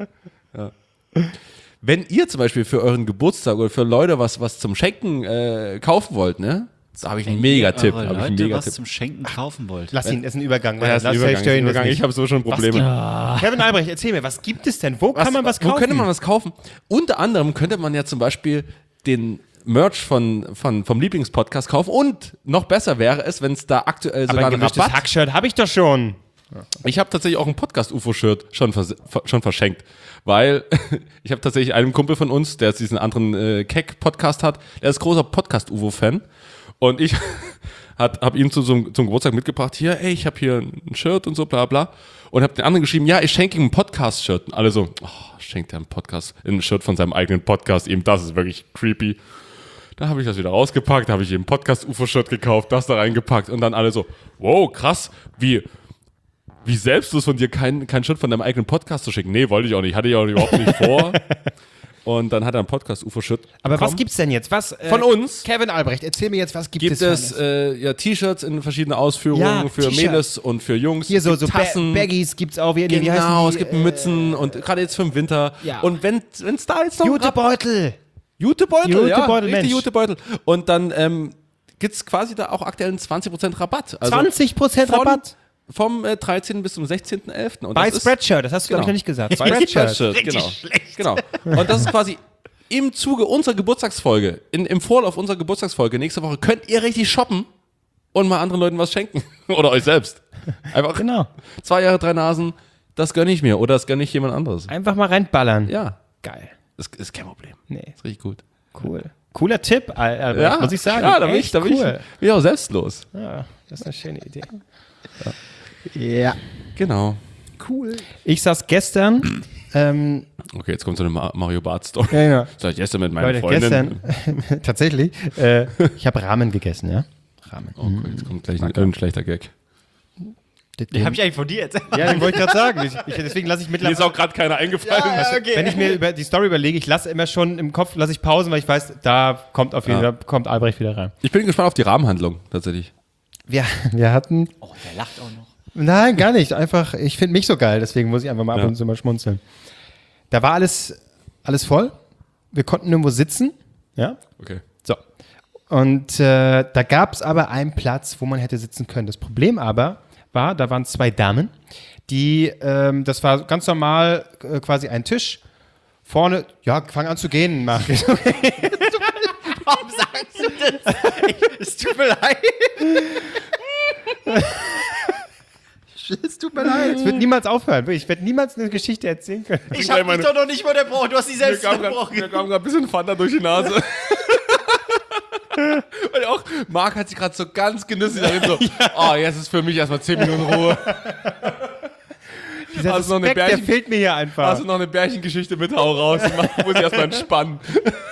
C: Wenn ihr zum Beispiel für euren Geburtstag oder für Leute was, was zum Schenken äh, kaufen wollt, ne? Da habe ich einen Megatipp.
D: Eure
C: Hab ich einen
D: Leute was
C: Megatipp.
D: zum Schenken kaufen wollt.
A: lass ihn, ist ein Übergang.
C: Ja, ist ein
A: Lass-
C: Übergang,
A: ich stell
C: ist ein
A: ihn das
C: Übergang.
A: nicht.
C: Ich habe so schon Probleme.
A: Kevin Albrecht, erzähl mir, was gibt es denn? Wo kann man was kaufen?
C: Wo könnte man was kaufen? Unter anderem könnte man ja zum Beispiel den Merch von, von, vom Lieblingspodcast kaufen und noch besser wäre es, wenn es da aktuell
A: Aber
C: sogar
A: ein
C: einen
A: gemischtes
C: Rabatt.
A: Hackshirt habe ich doch schon.
C: Ich habe tatsächlich auch ein Podcast-U F O-Shirt schon, vers schon verschenkt, weil ich habe tatsächlich einen Kumpel von uns, der jetzt diesen anderen äh, Keck-Podcast hat, der ist großer Podcast-U F O-Fan und ich habe ihm zu, zum, zum Geburtstag mitgebracht, hier, ey, ich habe hier ein Shirt und so, bla bla und habe den anderen geschrieben, ja, ich schenke ihm ein Podcast-Shirt und alle so, oh, schenkt er ein Podcast, ein Shirt von seinem eigenen Podcast, eben das ist wirklich creepy. Da habe ich das wieder rausgepackt, da habe ich ihm ein Podcast-U F O-Shirt gekauft, das da reingepackt und dann alle so, wow, krass, wie... Wie selbstlos von dir, kein, kein Shirt von deinem eigenen Podcast zu schicken. Nee, wollte ich auch nicht. Hatte ich auch überhaupt nicht vor. Und dann hat er ein Podcast-U F O-Shirt
A: Aber
C: bekommen.
A: was gibt's denn jetzt? Was, äh,
C: Von uns
A: Kevin Albrecht, erzähl mir jetzt, was gibt,
C: Gibt
A: es?
C: es äh, ja, T-Shirts in verschiedenen Ausführungen
A: Ja,
C: für
A: T-Shirt.
C: Mädels und für Jungs.
A: Hier
C: Es
A: so,
C: gibt
A: so ba
C: Tassen.
A: Baggies gibt's auch. Wie, wie heißen
C: Genau,
A: die?
C: es gibt
A: Äh,
C: Mützen und gerade jetzt für den Winter.
A: Ja.
C: Und wenn es da jetzt noch
A: Jutebeutel.
C: Jutebeutel,
A: Jutebeutel,
C: ja, richtig
A: Mensch.
C: Jutebeutel. Und dann ähm, gibt es quasi da auch aktuell einen zwanzig Prozent Rabatt. Also
A: zwanzig Prozent
C: von-
A: Rabatt.
C: Vom äh, dreizehnten bis zum sechzehnten elften Und
A: Bei
C: das ist-
A: Spreadshirt, das hast du, glaube ich, noch nicht gesagt.
C: Bei Spreadshirt, genau. genau. Und das ist quasi im Zuge unserer Geburtstagsfolge, in, im Vorlauf unserer Geburtstagsfolge nächste Woche, könnt ihr richtig shoppen und mal anderen Leuten was schenken. Oder euch selbst. Einfach
A: Genau.
C: zwei Jahre, drei Nasen, das gönne ich mir oder das gönne ich jemand anderes.
A: Einfach mal reinballern.
C: Ja,
A: Geil.
C: das ist kein Problem.
A: Nee,
C: Ist richtig gut.
A: cool. Cooler Tipp, Al- Albrecht, muss ich sagen.
C: Ja, da bin ich,
A: Echt
C: da bin ich,
A: cool.
C: bin ich auch selbstlos.
A: Ja, das ist eine schöne Idee. Ja.
C: Genau.
A: Cool. Ich saß gestern, ähm,
C: Okay, jetzt kommt so eine Ma- Mario Bart Story.
A: ja, ja.
C: Sag ich gestern mit meiner
A: Leute,
C: Freundin.
A: gestern, tatsächlich, äh, ich habe Ramen gegessen, ja. Ramen.
C: Oh, okay, jetzt kommt gleich ein, ein schlechter Gag.
D: Den habe ich eigentlich von dir erzählt.
A: Ja, den wollte ich gerade sagen. Ich, ich, deswegen lasse ich
C: Mir ist
A: mittlerweile,
C: auch gerade keiner eingefallen.
D: okay.
A: wenn ich mir über die Story überlege, ich lasse immer schon im Kopf, lasse ich Pausen, weil ich weiß, da kommt auf jeden
C: Ja.
A: Fall, kommt Albrecht wieder rein.
C: Ich bin gespannt auf die Rahmenhandlung, tatsächlich.
A: Wir, wir hatten,
D: Oh, der lacht auch noch.
A: nein, gar nicht, einfach, ich finde mich so geil, deswegen muss ich einfach mal ab
C: Ja.
A: und zu mal schmunzeln. Da war alles, alles voll, wir konnten irgendwo sitzen, ja,
C: Okay.
A: so. Und äh, da gab es aber einen Platz, wo man hätte sitzen können. Das Problem aber war, da waren zwei Damen, die, ähm, das war ganz normal äh, quasi ein Tisch. Vorne, ja, fang an zu gehen, Marc.
D: Warum sagst du das? Ich, es tut mir leid. Es tut mir leid.
A: Es wird niemals aufhören. Ich werde niemals eine Geschichte erzählen können.
D: Ich habe dich doch noch nicht unterbrochen. Du hast sie selbst
C: Mir kam
D: unterbrochen.
C: gerade ein bisschen Fanta durch die Nase. Und auch, Marc hat sich gerade so ganz genüsslich darin so, oh, jetzt ist für mich erstmal zehn Minuten Ruhe.
A: Dieser
C: Hast du noch eine
A: Respekt, der
C: Bärchen-
A: fehlt mir hier einfach.
C: Hast du noch eine Bärchengeschichte mit, hau raus. Ich muss ich erstmal entspannen.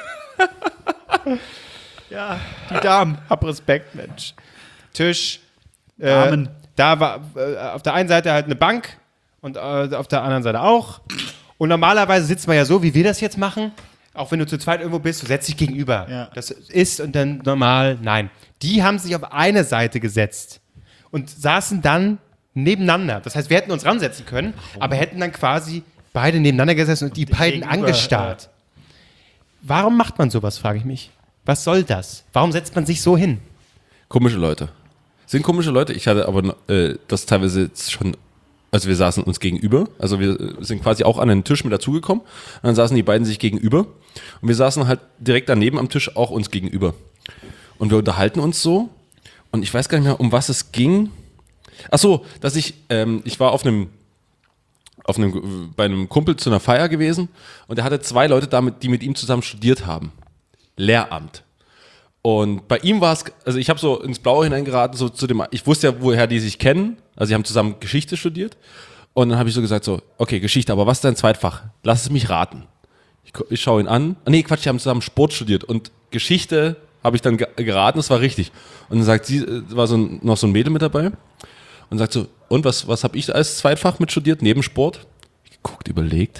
A: Ja, die Damen. Hab Respekt, Mensch. Tisch. Äh,
D: Damen.
A: Da war äh, auf der einen Seite halt eine Bank und äh, auf der anderen Seite auch. Und normalerweise sitzt man ja so, wie wir das jetzt machen. Auch wenn du zu zweit irgendwo bist, du setzt dich gegenüber.
D: Ja.
A: Das ist und dann normal, nein. Die haben sich auf eine Seite gesetzt und saßen dann nebeneinander. Das heißt, wir hätten uns ransetzen können, Warum? aber hätten dann quasi beide nebeneinander gesessen und, und die beiden gegenüber, angestarrt. Ja. Warum macht man sowas, frage ich mich. Was soll das? Warum setzt man sich so hin?
C: Komische Leute. Sind komische Leute. Ich hatte aber äh, das teilweise jetzt schon, also wir saßen uns gegenüber, also wir sind quasi auch an den Tisch mit dazugekommen und dann saßen die beiden sich gegenüber und wir saßen halt direkt daneben am Tisch auch uns gegenüber. Und wir unterhalten uns so und ich weiß gar nicht mehr, um was es ging. Ach so, dass ich, ähm, ich war auf einem, auf einem, bei einem Kumpel zu einer Feier gewesen und er hatte zwei Leute da, die mit ihm zusammen studiert haben. Lehramt. Und bei ihm war es, also ich habe so ins Blaue hineingeraten, so zu dem, ich wusste ja, woher die sich kennen, also sie haben zusammen Geschichte studiert und dann habe ich so gesagt so, okay, Geschichte, aber was ist dein Zweitfach? Lass es mich raten. Ich, ich schaue ihn an, nee, Quatsch, die haben zusammen Sport studiert und Geschichte habe ich dann geraten, das war richtig. Und dann sagt sie, war so ein, noch so ein Mädel mit dabei und sagt so, und was, was habe ich als Zweitfach mit studiert, neben Sport? Ich geguckt, überlegt.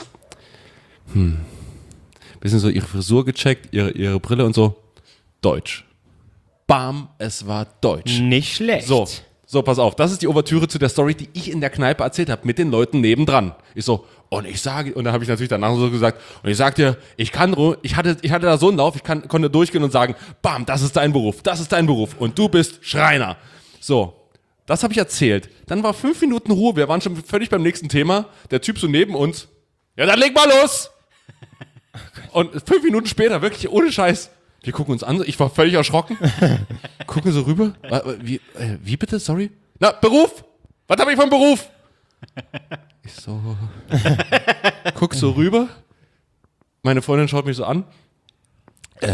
C: Hm. Bisschen so ihre Frisur gecheckt, ihre, ihre Brille und so. Deutsch. Bam, es war Deutsch.
A: Nicht schlecht.
C: So, so, pass auf, das ist die Ouvertüre zu der Story, die ich in der Kneipe erzählt habe, mit den Leuten nebendran. Ich so, und ich sage, und dann habe ich natürlich danach so gesagt, und ich sag dir, ich kann, ich hatte, ich hatte da so einen Lauf, ich kann, konnte durchgehen und sagen, bam, das ist dein Beruf, das ist dein Beruf und du bist Schreiner. So, das habe ich erzählt. Dann war fünf Minuten Ruhe, wir waren schon völlig beim nächsten Thema, der Typ so neben uns, ja, dann leg mal los! Und fünf Minuten später, wirklich ohne Scheiß, wir gucken uns an, ich war völlig erschrocken, gucken so rüber, wie, äh, wie bitte, sorry? Na, Beruf? Was habe ich vom Beruf? Ich so, guck so rüber, meine Freundin schaut mich so an, äh,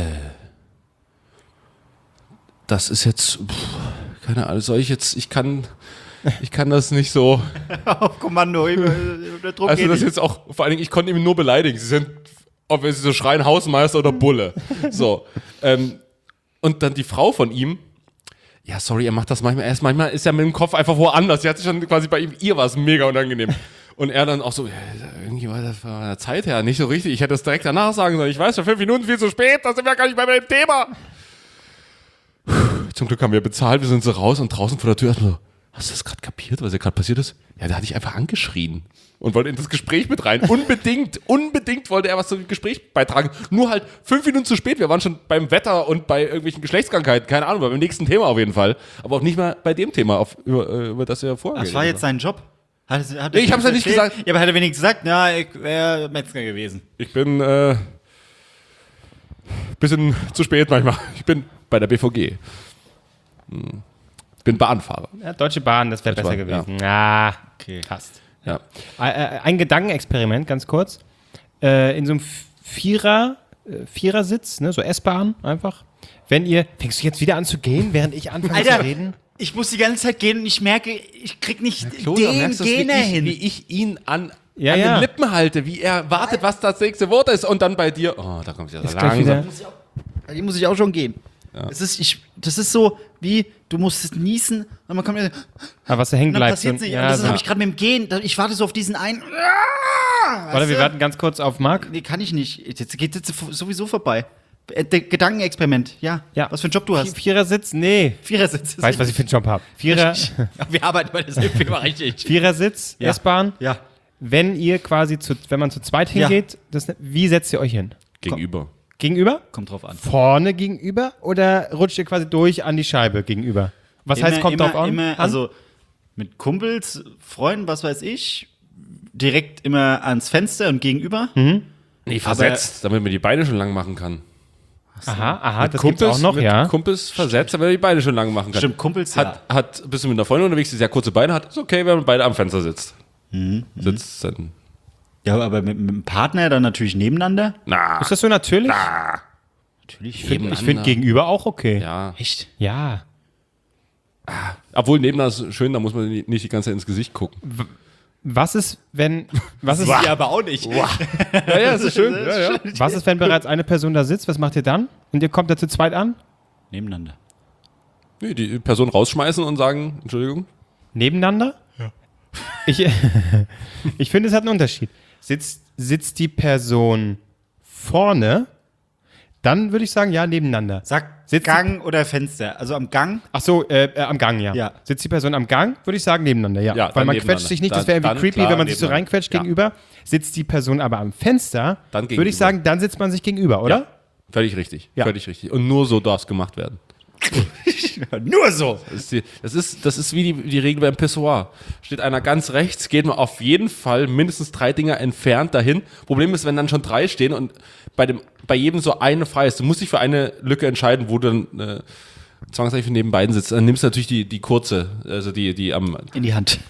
C: das ist jetzt, pff, keine Ahnung, soll ich jetzt, ich kann, ich kann das nicht so.
D: Auf Kommando, der Druck
C: Also
D: geht
C: das
D: nicht.
C: jetzt auch, vor allen Dingen, ich konnte ihn nur beleidigen, sie sind, ob wir sie so schreien, Hausmeister oder Bulle. So. Ähm, und dann die Frau von ihm, ja, sorry, er macht das manchmal, erst manchmal ist er mit dem Kopf einfach woanders. Sie hat sich schon quasi bei ihm, ihr war es mega unangenehm. Und er dann auch so, ja, irgendwie war das von der Zeit her nicht so richtig. Ich hätte das direkt danach sagen sollen. Ich weiß, schon fünf Minuten viel zu spät, da sind wir gar nicht bei dem Thema. Zum Glück haben wir bezahlt, wir sind so raus und draußen vor der Tür erstmal so, hast du das gerade kapiert, was hier gerade passiert ist? Ja, da hatte ich einfach angeschrien und wollte in das Gespräch mit rein. Unbedingt, unbedingt wollte er was zum Gespräch beitragen. Nur halt fünf Minuten zu spät. Wir waren schon beim Wetter und bei irgendwelchen Geschlechtskrankheiten, keine Ahnung, beim nächsten Thema auf jeden Fall. Aber auch nicht mal bei dem Thema, auf, über, über das wir vorher
D: Das war jetzt sein Job. Hat, hat
C: Nee, ich hab's ja nicht gesagt.
D: Ja, aber hat er wenigstens gesagt, na, ich wäre Metzger gewesen.
C: Ich bin äh, bisschen zu spät manchmal. Ich bin bei der B V G. Hm. Ich bin Bahnfahrer.
A: Ja, Deutsche Bahn, das wäre besser
C: Bahn,
A: gewesen. Ja,
D: Okay.
A: passt.
C: Ja.
A: Ein Gedankenexperiment, ganz kurz. Äh, in so einem Vierer, äh, Vierersitz, ne, so S-Bahn einfach. Wenn ihr, fängst du jetzt wieder an zu gehen, während ich anfange
D: Alter,
A: zu reden?
D: ich muss die ganze Zeit gehen und ich merke, ich krieg nicht
C: Klose,
D: den
C: merkst du das, wie
D: Gene
C: ich,
D: hin.
C: wie ich ihn an,
A: Ja,
C: an
A: ja.
C: den Lippen halte, wie er wartet, was das nächste Wort ist und dann bei dir, oh, da kommt ja so
A: Ist gleich wieder.
C: langsam.
D: Die muss ich auch schon gehen. Es ist, ich, das ist so wie, du musst niesen und man kommt mir,
A: Ah, was da hängen
D: und dann
A: bleibt.
D: passiert
A: so-
D: nicht.
A: ja,
D: und das
A: so.
D: habe ich gerade mit dem Gehen. Ich warte so auf diesen einen.
A: Warte, wir warten ganz kurz auf Marc.
D: Nee, kann ich nicht. Jetzt geht jetzt sowieso vorbei. Äh, der Gedankenexperiment, ja.
A: Ja.
D: Was für einen Job du hast.
A: Vierersitz? Nee.
D: Vierersitz.
A: Weißt du, was ich für einen Job habe? Vierer,
D: Wir arbeiten bei derselben Firma, richtig.
A: Vierersitz,
D: Ja.
A: S-Bahn.
D: Ja.
A: Wenn ihr quasi, zu, wenn man zu zweit
D: Ja.
A: hingeht, das, wie setzt ihr euch hin?
C: Gegenüber.
A: Gegenüber?
D: Kommt drauf an.
A: Vorne gegenüber oder rutscht ihr quasi durch an die Scheibe gegenüber? Was heißt, kommt
D: immer,
A: drauf an?
D: Immer,
A: an?
D: also mit Kumpels, Freunden, was weiß ich, direkt immer ans Fenster und gegenüber.
C: Nee, versetzt, damit man die Beine schon lang machen kann.
A: aha, aha,
C: Mit
A: das gibt's auch noch,
C: mit
A: ja.
C: Kumpels versetzt, damit man die Beine schon lang machen kann.
D: Stimmt, Kumpels,
C: Hat, hat, bist du mit einer Freundin unterwegs, die sehr kurze Beine hat, ist okay, wenn man beide am Fenster sitzt.
D: Mhm.
C: Sitzt dann,
D: ja. Ja, aber mit, mit dem Partner dann natürlich nebeneinander.
C: na,
A: Ist das so natürlich?
D: Natürlich.
A: Ich finde
C: nebeneinander.
A: gegenüber auch okay.
C: ja.
D: Echt?
A: Ja.
C: Obwohl, nebeneinander ist schön, da muss man nicht die ganze Zeit ins Gesicht gucken.
A: Was ist, wenn, was ist,
D: Ja, aber auch nicht.
C: Ja, ja, das ist schön. Ja, ja.
A: was ist, wenn bereits eine Person da sitzt? Was macht ihr dann? Und ihr kommt da zu zweit an?
D: Nebeneinander.
C: Nee, die Person rausschmeißen und sagen, Entschuldigung.
A: Nebeneinander? Ja. Ich, ich finde, es hat einen Unterschied. Sitzt, sitzt die Person vorne, dann würde ich sagen, ja, nebeneinander.
D: Sag
A: Sitzt
D: Gang oder Fenster. Also am Gang.
A: Ach so, äh, äh, am Gang, ja.
D: Ja.
A: Sitzt die Person am Gang, würde ich sagen, nebeneinander, ja.
C: Ja,
A: Weil
C: dann
A: man
C: nebeneinander.
A: quetscht sich nicht, das
C: Dann-
A: wäre irgendwie
C: dann
A: creepy,
C: klar
A: wenn man sich so
C: nebeneinander.
A: reinquetscht
C: Ja.
A: gegenüber. Sitzt die Person aber am Fenster,
C: Dann
A: würde
C: gegenüber.
A: ich sagen, dann sitzt man sich gegenüber, oder?
C: Ja. Völlig richtig.
A: Ja.
C: Völlig richtig. Und nur so darf es gemacht werden.
D: Nur so.
C: Das ist, die, das ist, das ist wie die, die Regel beim Pissoir. Steht einer ganz rechts, geht man auf jeden Fall mindestens drei Dinger entfernt dahin. Problem ist, wenn dann schon drei stehen und bei, dem, bei jedem so eine frei ist, du musst dich für eine Lücke entscheiden, wo du dann äh, zwangsläufig neben beiden sitzt. Dann nimmst du natürlich die, die kurze, also die, die am,
D: In die Hand.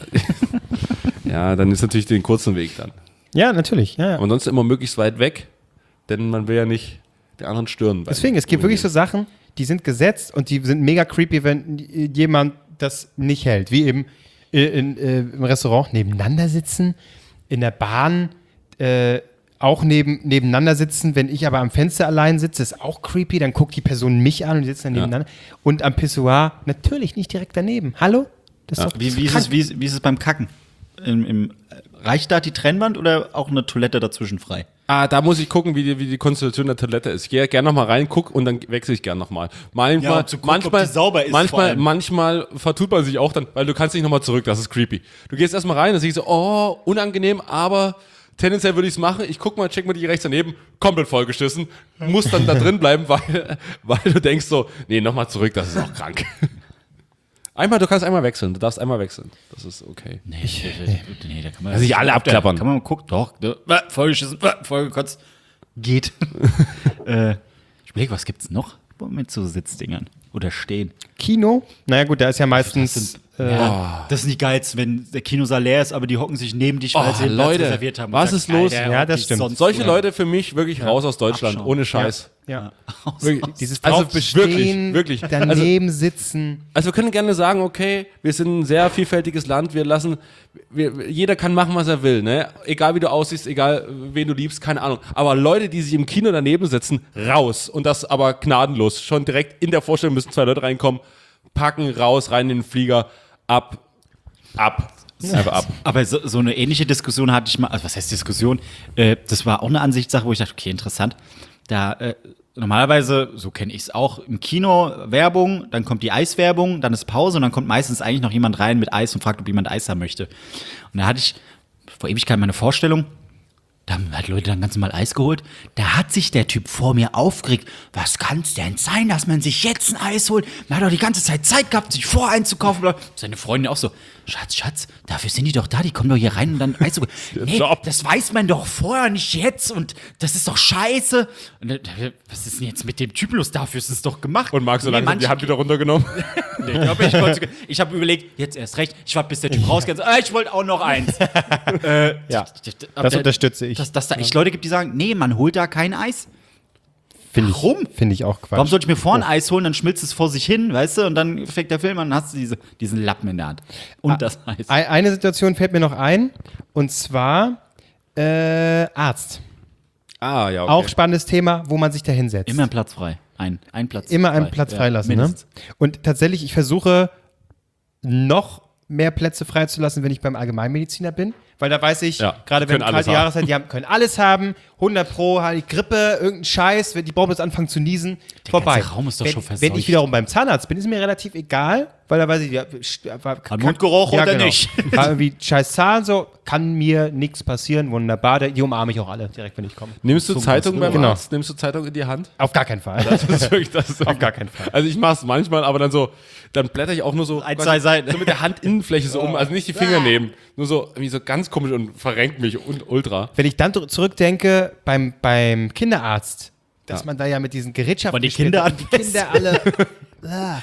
C: ja, dann ist natürlich den kurzen Weg dann.
A: Ja, natürlich, ja, ja.
C: Aber ansonsten immer möglichst weit weg, denn man will ja nicht die anderen stören.
A: Deswegen, es gibt wirklich so Sachen, die sind gesetzt und die sind mega creepy, wenn jemand das nicht hält. Wie eben äh, in, äh, im Restaurant nebeneinander sitzen, in der Bahn äh, auch neben, nebeneinander sitzen. Wenn ich aber am Fenster allein sitze, ist auch creepy. Dann guckt die Person mich an und die sitzen dann
C: Ja.
A: nebeneinander. Und am Pissoir natürlich nicht direkt daneben. Hallo? Das ist doch
D: Wie, wie, ist es, wie, ist, wie ist es beim Kacken? Im, im, reicht da die Trennwand oder auch eine Toilette dazwischen frei?
C: Ah, da muss ich gucken, wie die, wie die Konstellation der Toilette ist. Ich gehe gerne nochmal rein, guck und dann wechsle ich gerne nochmal. Manchmal,
D: Ja, um zu gucken, ob
C: manchmal,
D: die sauber ist, vor
C: manchmal,
D: allem.
C: manchmal vertut man sich auch dann, weil du kannst nicht nochmal zurück, das ist creepy. Du gehst erstmal rein, dann siehst du, oh, unangenehm, aber tendenziell würde ich es machen. Ich guck mal, check mal die rechts daneben, komplett vollgeschissen, muss dann da drin bleiben, weil, weil du denkst so, nee, nochmal zurück, das ist auch krank. Einmal, du kannst einmal wechseln, du darfst einmal wechseln. Das ist okay.
D: Nee, nee, nee, da kann man
C: Also nicht alle abklappern.
D: Kann man mal gucken, doch, äh, vollgeschissen, äh, vollgekotzt. Geht. äh, ich überlege, was gibt's noch mit so Sitzdingern? Oder stehen?
A: Kino. Naja gut, da ist ja meistens äh,
D: Ja, das ist nicht geil, wenn der Kinosaal leer ist, aber die hocken sich neben dich, weil
C: Oh,
D: sie den
C: Leute,
D: Platz reserviert haben.
C: was
D: Und
C: ist
D: sagen,
C: los?
D: Alter,
A: Ja,
D: ob
A: das
D: die
A: stimmt.
D: sonst-
C: Solche
D: Ja.
C: Leute für mich wirklich raus aus Deutschland,
D: Abschauen.
C: ohne Scheiß.
A: ja.
C: Wirklich,
A: dieses
C: also
A: Draufbestehen,
C: wirklich, wirklich.
A: daneben sitzen.
C: Also wir können gerne sagen, okay, wir sind ein sehr vielfältiges Land, wir lassen, wir, jeder kann machen, was er will, ne? Egal wie du aussiehst, egal wen du liebst, keine Ahnung. Aber Leute, die sich im Kino daneben sitzen, raus. Und das aber gnadenlos. Schon direkt in der Vorstellung müssen zwei Leute reinkommen, packen, raus, rein in den Flieger, ab, ab. Einfach ab.
D: Aber so, so eine ähnliche Diskussion hatte ich mal, also was heißt Diskussion? Äh, das war auch eine Ansichtssache, wo ich dachte, okay, interessant. Da äh, normalerweise, so kenne ich es auch, im Kino Werbung, dann kommt die Eiswerbung, dann ist Pause und dann kommt meistens eigentlich noch jemand rein mit Eis und fragt, ob jemand Eis haben möchte. Und da hatte ich vor Ewigkeit meine Vorstellung, da haben halt Leute dann ganz normal Eis geholt. Da hat sich der Typ vor mir aufgeregt. Was kann es denn sein, dass man sich jetzt ein Eis holt? Man hat doch die ganze Zeit Zeit gehabt, sich vor einzukaufen. Seine Freundin auch so, Schatz, Schatz, dafür sind die doch da, die kommen doch hier rein und dann Eis zu holen. Nee,
C: Job.
D: das weiß man doch vorher, nicht jetzt und das ist doch scheiße. Und, dann, was ist denn jetzt mit dem Typ los? Dafür ist es doch gemacht.
C: Und Marc so
D: Nee,
C: langsam die
D: manche-
C: Hand wieder runtergenommen.
D: Nee, ich glaube, ich, konnte- ich habe überlegt, jetzt erst recht, ich warte, bis der Typ rausgeht. Ah, ich wollte auch noch eins. äh,
A: Ja,
D: aber
A: das unterstütze ich.
D: Dass, dass da echt Leute gibt, die sagen, nee, man holt da kein Eis.
A: Finde ich,
D: Warum?
A: Finde ich auch Quatsch.
D: Warum sollte ich mir vorne Eis holen, dann schmilzt es vor sich hin, weißt du, und dann fängt der Film an, dann hast du diese, diesen Lappen in der Hand. Und das Eis.
A: Ei- Eine Situation fällt mir noch ein, und zwar äh, Arzt.
C: Ah, ja, okay.
A: Auch spannendes Thema, wo man sich da hinsetzt.
D: Immer einen Platz frei. Ein, ein Platz
A: Immer
D: frei.
A: einen Platz
D: Ja,
A: freilassen. Ne?
D: mindestens.
A: Und tatsächlich, ich versuche noch mehr Plätze freizulassen, wenn ich beim Allgemeinmediziner bin. Weil da weiß ich,
C: Ja,
A: gerade wenn
C: können alles
A: kalte
C: haben.
A: Jahreszeit, die haben, können alles haben, hundert Pro, halt die Grippe, irgendein Scheiß, wenn die Baum jetzt anfangen zu niesen, vorbei.
D: ganze Raum ist doch
A: wenn,
D: schon
A: wenn
D: verseucht.
A: ich wiederum beim Zahnarzt bin, ist mir relativ egal, weil da weiß ich, ja, st- war,
D: Hat Mundgeruch oder nicht?
A: War irgendwie scheiß Zahn, so, kann mir nichts passieren, wunderbar, die umarme ich auch alle direkt, wenn ich komme.
C: Nimmst du Zeitung beim
A: Genau.
C: Arzt? Nimmst du Zeitung in die Hand?
A: Auf gar keinen Fall.
C: Das ist wirklich, das ist
A: Auf gar keinen Fall.
C: Also ich mach's manchmal, aber dann so, dann blätter ich auch nur so
D: Ein,
C: quasi
D: zwei Seiten.
C: so mit der Handinnenfläche so um, also nicht die Finger nehmen, nur so irgendwie so ganz komisch und verrenkt mich und ultra.
A: Wenn ich dann dr- zurückdenke beim, beim Kinderarzt, dass
C: Ja.
A: man da ja mit diesen Gerätschaften
D: Von den
A: gespielt
D: Kindern
A: hat und die Kinder alle. Ah.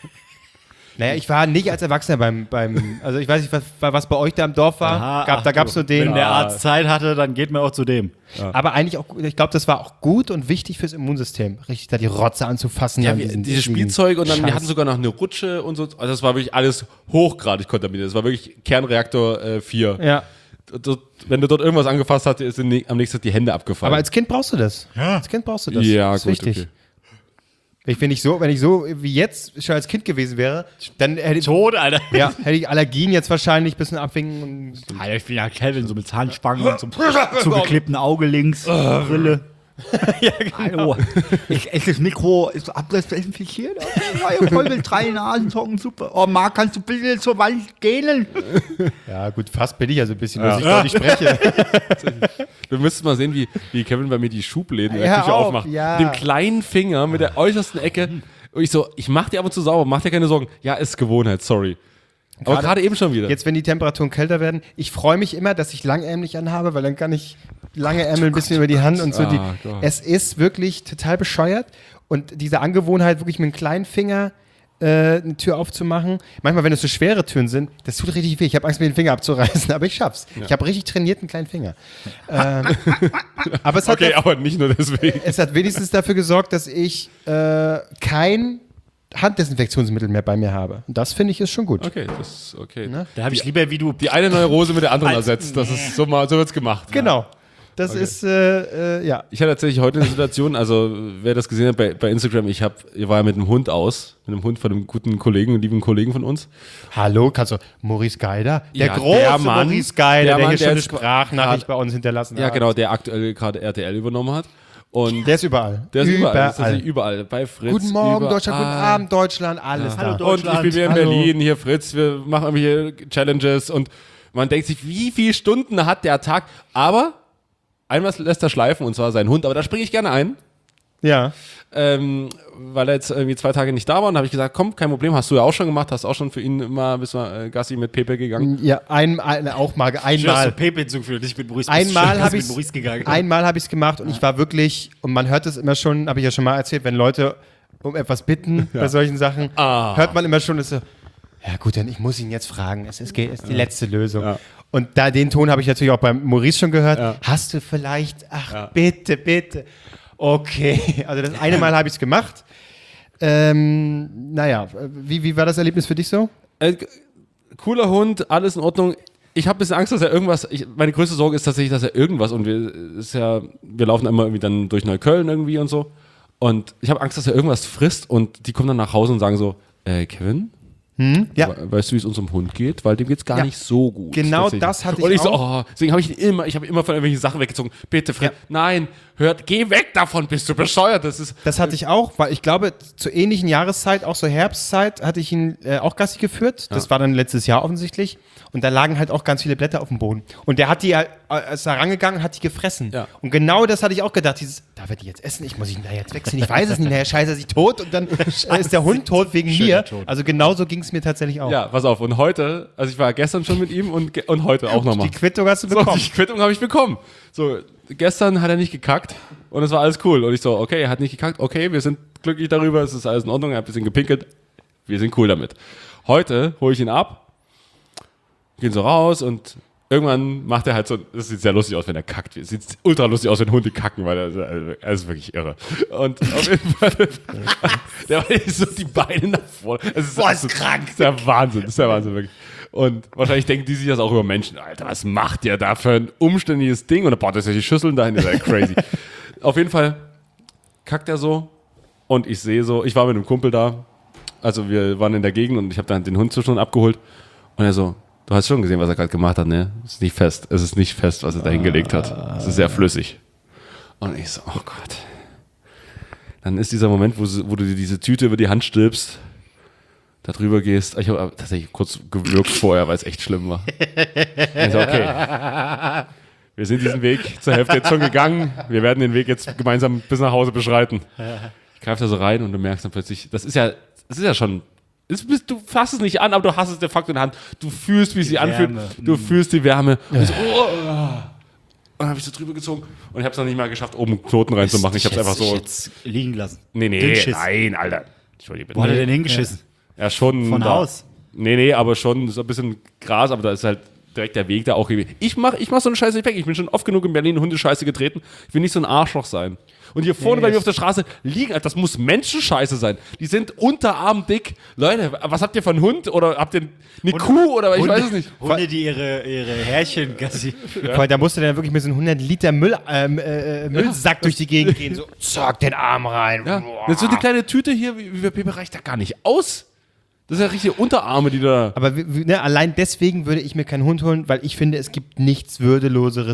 A: Naja, ich war nicht als Erwachsener beim, beim also ich weiß nicht, was, was bei euch da im Dorf war.
D: Aha,
A: Gab,
D: ach
A: da gab es
D: du,
A: so den.
D: Wenn der Arzt Zeit hatte, dann geht man auch zu dem.
A: Aber eigentlich auch, gut- ich glaube, das war auch gut und wichtig fürs Immunsystem, richtig da die Rotze anzufassen.
C: Ja,
A: an
C: wie,
A: diesen-
C: diese
A: diesen
C: Spielzeug und dann, wir
A: Scheiß.
C: hatten sogar noch eine Rutsche und so. Also das war wirklich alles hochgradig kontaminiert. Das war wirklich Kernreaktor äh, vier.
A: Ja.
C: Dort, wenn du dort irgendwas angefasst hast, sind die- am nächsten Tag die Hände abgefallen.
A: Aber als Kind brauchst du das. Als Kind brauchst du das.
C: ja,
A: das ist
C: gut,
A: wichtig.
C: okay.
A: Ich, wenn, ich so, wenn ich so wie jetzt schon als Kind gewesen wäre, dann hätte ich,
D: Tot, Alter.
A: ja, hätte ich Allergien jetzt wahrscheinlich ein bisschen abwinken. Und
D: Alter, ich bin ja Kevin, so mit Zahnspangen und so einem zugeklebten Auge links, Brille. Hallo, ist, ist das Mikro ist abdesinfiziert? Ja, voll mit drei Nasensocken, super. Oh, Marc, kannst du bitte zur Wand gehen?
A: Ja, gut, fast bin ich ja so ein bisschen, dass ich deutlich spreche.
C: Du müsstest mal sehen, wie, wie Kevin bei mir die Schubläden in der
A: Ja,
C: Küche
A: auf,
C: aufmacht.
A: ja.
C: Mit dem kleinen Finger, mit der äußersten Ecke. Und ich so, ich mach die ab und zu sauber, mach dir keine Sorgen. Ja, ist Gewohnheit, sorry. Aber
A: Gerade-
C: gerade eben schon wieder.
A: Jetzt, wenn die Temperaturen kälter werden, ich freue mich immer, dass ich langärmlich anhabe, weil dann kann ich lange Ärmel ein bisschen über die Hand und so. Die,
C: Ah, Gott.
A: es ist wirklich total bescheuert und diese Angewohnheit, wirklich mit dem kleinen Finger äh, eine Tür aufzumachen. Manchmal, wenn es so schwere Türen sind, das tut richtig weh. Ich habe Angst, mir den Finger abzureißen, aber ich schaff's. Ich habe richtig trainiert einen kleinen Finger. ähm, aber es hat,
C: Okay, aber nicht nur deswegen.
A: es hat wenigstens dafür gesorgt, dass ich äh, kein Handdesinfektionsmittel mehr bei mir habe. Und das finde ich ist schon gut.
C: Okay, das ist okay.
A: Ne?
D: Da habe ich lieber, wie du
C: Die eine Neurose mit der anderen ersetzt. Das ist so mal, so wird's gemacht.
A: Genau. Das ist, äh, äh, ja.
C: Ich hatte tatsächlich heute eine Situation, also wer das gesehen hat bei, bei Instagram, ich hab, ich war ja mit einem Hund aus, mit einem Hund von einem guten Kollegen, einem lieben Kollegen von uns.
A: Hallo, kannst du, Maurice Geider? Der
C: Ja,
A: große
C: der Mann,
A: Maurice Geider,
C: der
A: der,
C: Mann,
A: hier
C: der
A: schon eine
C: ist
A: Sprachnachricht
C: grad-
A: bei uns hinterlassen
C: Ja,
A: hat.
C: genau, der aktuell gerade R T L übernommen hat. Und
A: Der ist überall.
C: der ist überall.
A: überall.
C: Der ist tatsächlich überall. Bei Fritz.
A: Guten Morgen,
C: überall.
A: Deutschland, guten Abend, Deutschland, alles
D: Hallo,
A: da.
D: Deutschland.
C: Und ich bin wieder in
A: Hallo.
C: Berlin, hier Fritz, wir machen irgendwelche Challenges und man denkt sich, wie viele Stunden hat der Tag? Aber einmal lässt er schleifen und zwar sein Hund, aber da springe ich gerne ein.
A: Ja.
C: Ähm, weil er jetzt irgendwie zwei Tage nicht da war und habe ich gesagt, komm, kein Problem, hast du ja auch schon gemacht, hast auch schon für ihn mal bis mal äh, Gassi mit Pepe gegangen.
A: Ja, ein, ein, auch mal,
D: Schön, dass du
A: einmal.
D: Pepe hinzugefügt, nicht mit Maurice.
A: Einmal habe
D: ich
A: ich
D: Maurice gegangen.
A: einmal habe ich es gemacht und ich war wirklich, und man hört es immer schon, habe ich ja schon mal erzählt, wenn Leute um etwas bitten bei solchen Sachen,
C: Ah.
A: hört man immer schon, ist so, ja gut, dann ich muss ihn jetzt fragen, es ist, es ist die letzte Lösung.
C: Ja.
A: Und da den Ton habe ich natürlich auch beim Maurice schon gehört.
C: Ja.
A: Hast du vielleicht, ach
C: Ja.
A: bitte, bitte. Okay, also das eine Mal habe ich es gemacht. Ähm, naja, wie, wie war das Erlebnis für dich so?
C: Äh, cooler Hund, alles in Ordnung. Ich habe ein bisschen Angst, dass er irgendwas, ich, meine größte Sorge ist tatsächlich, dass er irgendwas, und wir, ist ja, wir laufen immer irgendwie dann durch Neukölln irgendwie und so. Und ich habe Angst, dass er irgendwas frisst und die kommen dann nach Hause und sagen so, äh, Kevin,
A: Ja.
C: we- weißt du, wie es unserem Hund geht? Weil dem geht's gar
A: Ja.
C: nicht so gut.
A: Genau
C: tatsächlich.
A: das hatte ich
C: Und ich so,
A: auch.
C: oh, deswegen habe ich ihn immer, ich habe immer von irgendwelchen Sachen weggezogen. Bitte, Fred,
A: Ja.
C: nein, hört, geh weg davon, bist du bescheuert. Das ist,
A: Das hatte ich auch, weil ich glaube, zur ähnlichen Jahreszeit, auch so Herbstzeit, hatte ich ihn äh, auch Gassi geführt. Das war dann letztes Jahr offensichtlich. Und da lagen halt auch ganz viele Blätter auf dem Boden. Und der hat die, äh, ist da rangegangen, hat die gefressen.
C: Ja.
A: Und genau das hatte ich auch gedacht. Dieses, darf er die jetzt essen? Ich muss ihn da jetzt wechseln. Ich weiß es nicht. Nachher scheiße er sich tot und dann äh, ist der Hund tot wegen
D: Schöner
A: mir.
D: Tod.
A: Also genauso ging es mir tatsächlich auch.
C: ja, pass auf. Und heute, also ich war gestern schon mit ihm und, ge- und heute auch nochmal.
A: Die Quittung hast du
C: So,
A: bekommen.
C: die Quittung habe ich bekommen. So, gestern hat er nicht gekackt und es war alles cool. Und ich so, okay, er hat nicht gekackt, okay, wir sind glücklich darüber, es ist alles in Ordnung, er hat ein bisschen gepinkelt, wir sind cool damit. Heute hole ich ihn ab, gehen so raus und irgendwann macht er halt so, das sieht sehr lustig aus, wenn er kackt. Es sieht ultra lustig aus, wenn Hunde kacken, weil er, also, er ist wirklich irre. Und auf jeden Fall, der war so die Beine nach vorne. Es ist,
D: Boah,
C: es
D: ist krank.
C: Das ist der Wahnsinn, das ist der Wahnsinn, wirklich. Und wahrscheinlich denken die sich das auch über Menschen. Alter, was macht der da für ein umständliches Ding? Und dann baut er sich die Schüsseln dahin, das ist ja crazy. Auf jeden Fall kackt er so und ich sehe so, ich war mit einem Kumpel da, also wir waren in der Gegend und ich habe dann den Hund zwischen uns abgeholt und er so, du hast schon gesehen, was er gerade gemacht hat, ne? Es ist nicht fest, es ist nicht fest, was er da hingelegt hat. Es ist sehr flüssig. Und ich so, oh Gott. Dann ist dieser Moment, wo, sie- wo du dir diese Tüte über die Hand stülpst, da drüber gehst. Ich habe tatsächlich kurz gewürgt vorher, weil es echt schlimm war. Und ich so, okay. Wir sind diesen Weg zur Hälfte jetzt schon gegangen. Wir werden den Weg jetzt gemeinsam bis nach Hause beschreiten. Ich greife da so rein und du merkst dann plötzlich, das ist ja, das ist ja schon, das bist, du fasst es nicht an, aber du hast es de facto in der Hand. Du fühlst, wie es sich anfühlt.
D: Wärme.
C: Du fühlst die Wärme. Und, so, oh, und dann habe ich so drüber gezogen und ich habe es noch nicht mal geschafft, oben einen Knoten reinzumachen. Ich habe es einfach so.
D: Jetzt liegen lassen.
C: Nee, nee,
D: Dünnschiss.
C: nein, Alter. Entschuldige bitte.
D: Wo hat er denn hingeschissen?
C: Ja, schon.
D: Von
C: da.
D: Haus?
C: Nee, nee, aber schon so ein bisschen Gras, aber da ist halt direkt der Weg da auch gewesen. Ich mach, ich mach so eine Scheiße nicht weg. Ich bin schon oft genug in Berlin Hundescheiße getreten. Ich will nicht so ein Arschloch sein. Und hier vorne bei mir auf der Straße liegen, das muss Menschenscheiße sein. Die sind unterarmdick. Leute, was habt ihr für einen Hund? Oder habt ihr eine Kuh? Oder ich weiß es nicht.
D: Hunde, die ihre, ihre Härchen, Gassi.
A: Weil da musste dann wirklich mit so einem hundert Liter Müll, ähm, äh, Müllsack durch die Gegend gehen. So, zack, den Arm rein.
C: Ja, das ist so eine kleine Tüte hier, wie, wie bei Pepe reicht da gar nicht aus. Das sind ja richtige Unterarme, die da.
A: Aber wie- wie- ne, allein deswegen würde ich mir keinen Hund holen, weil ich finde, es gibt nichts Würdeloseres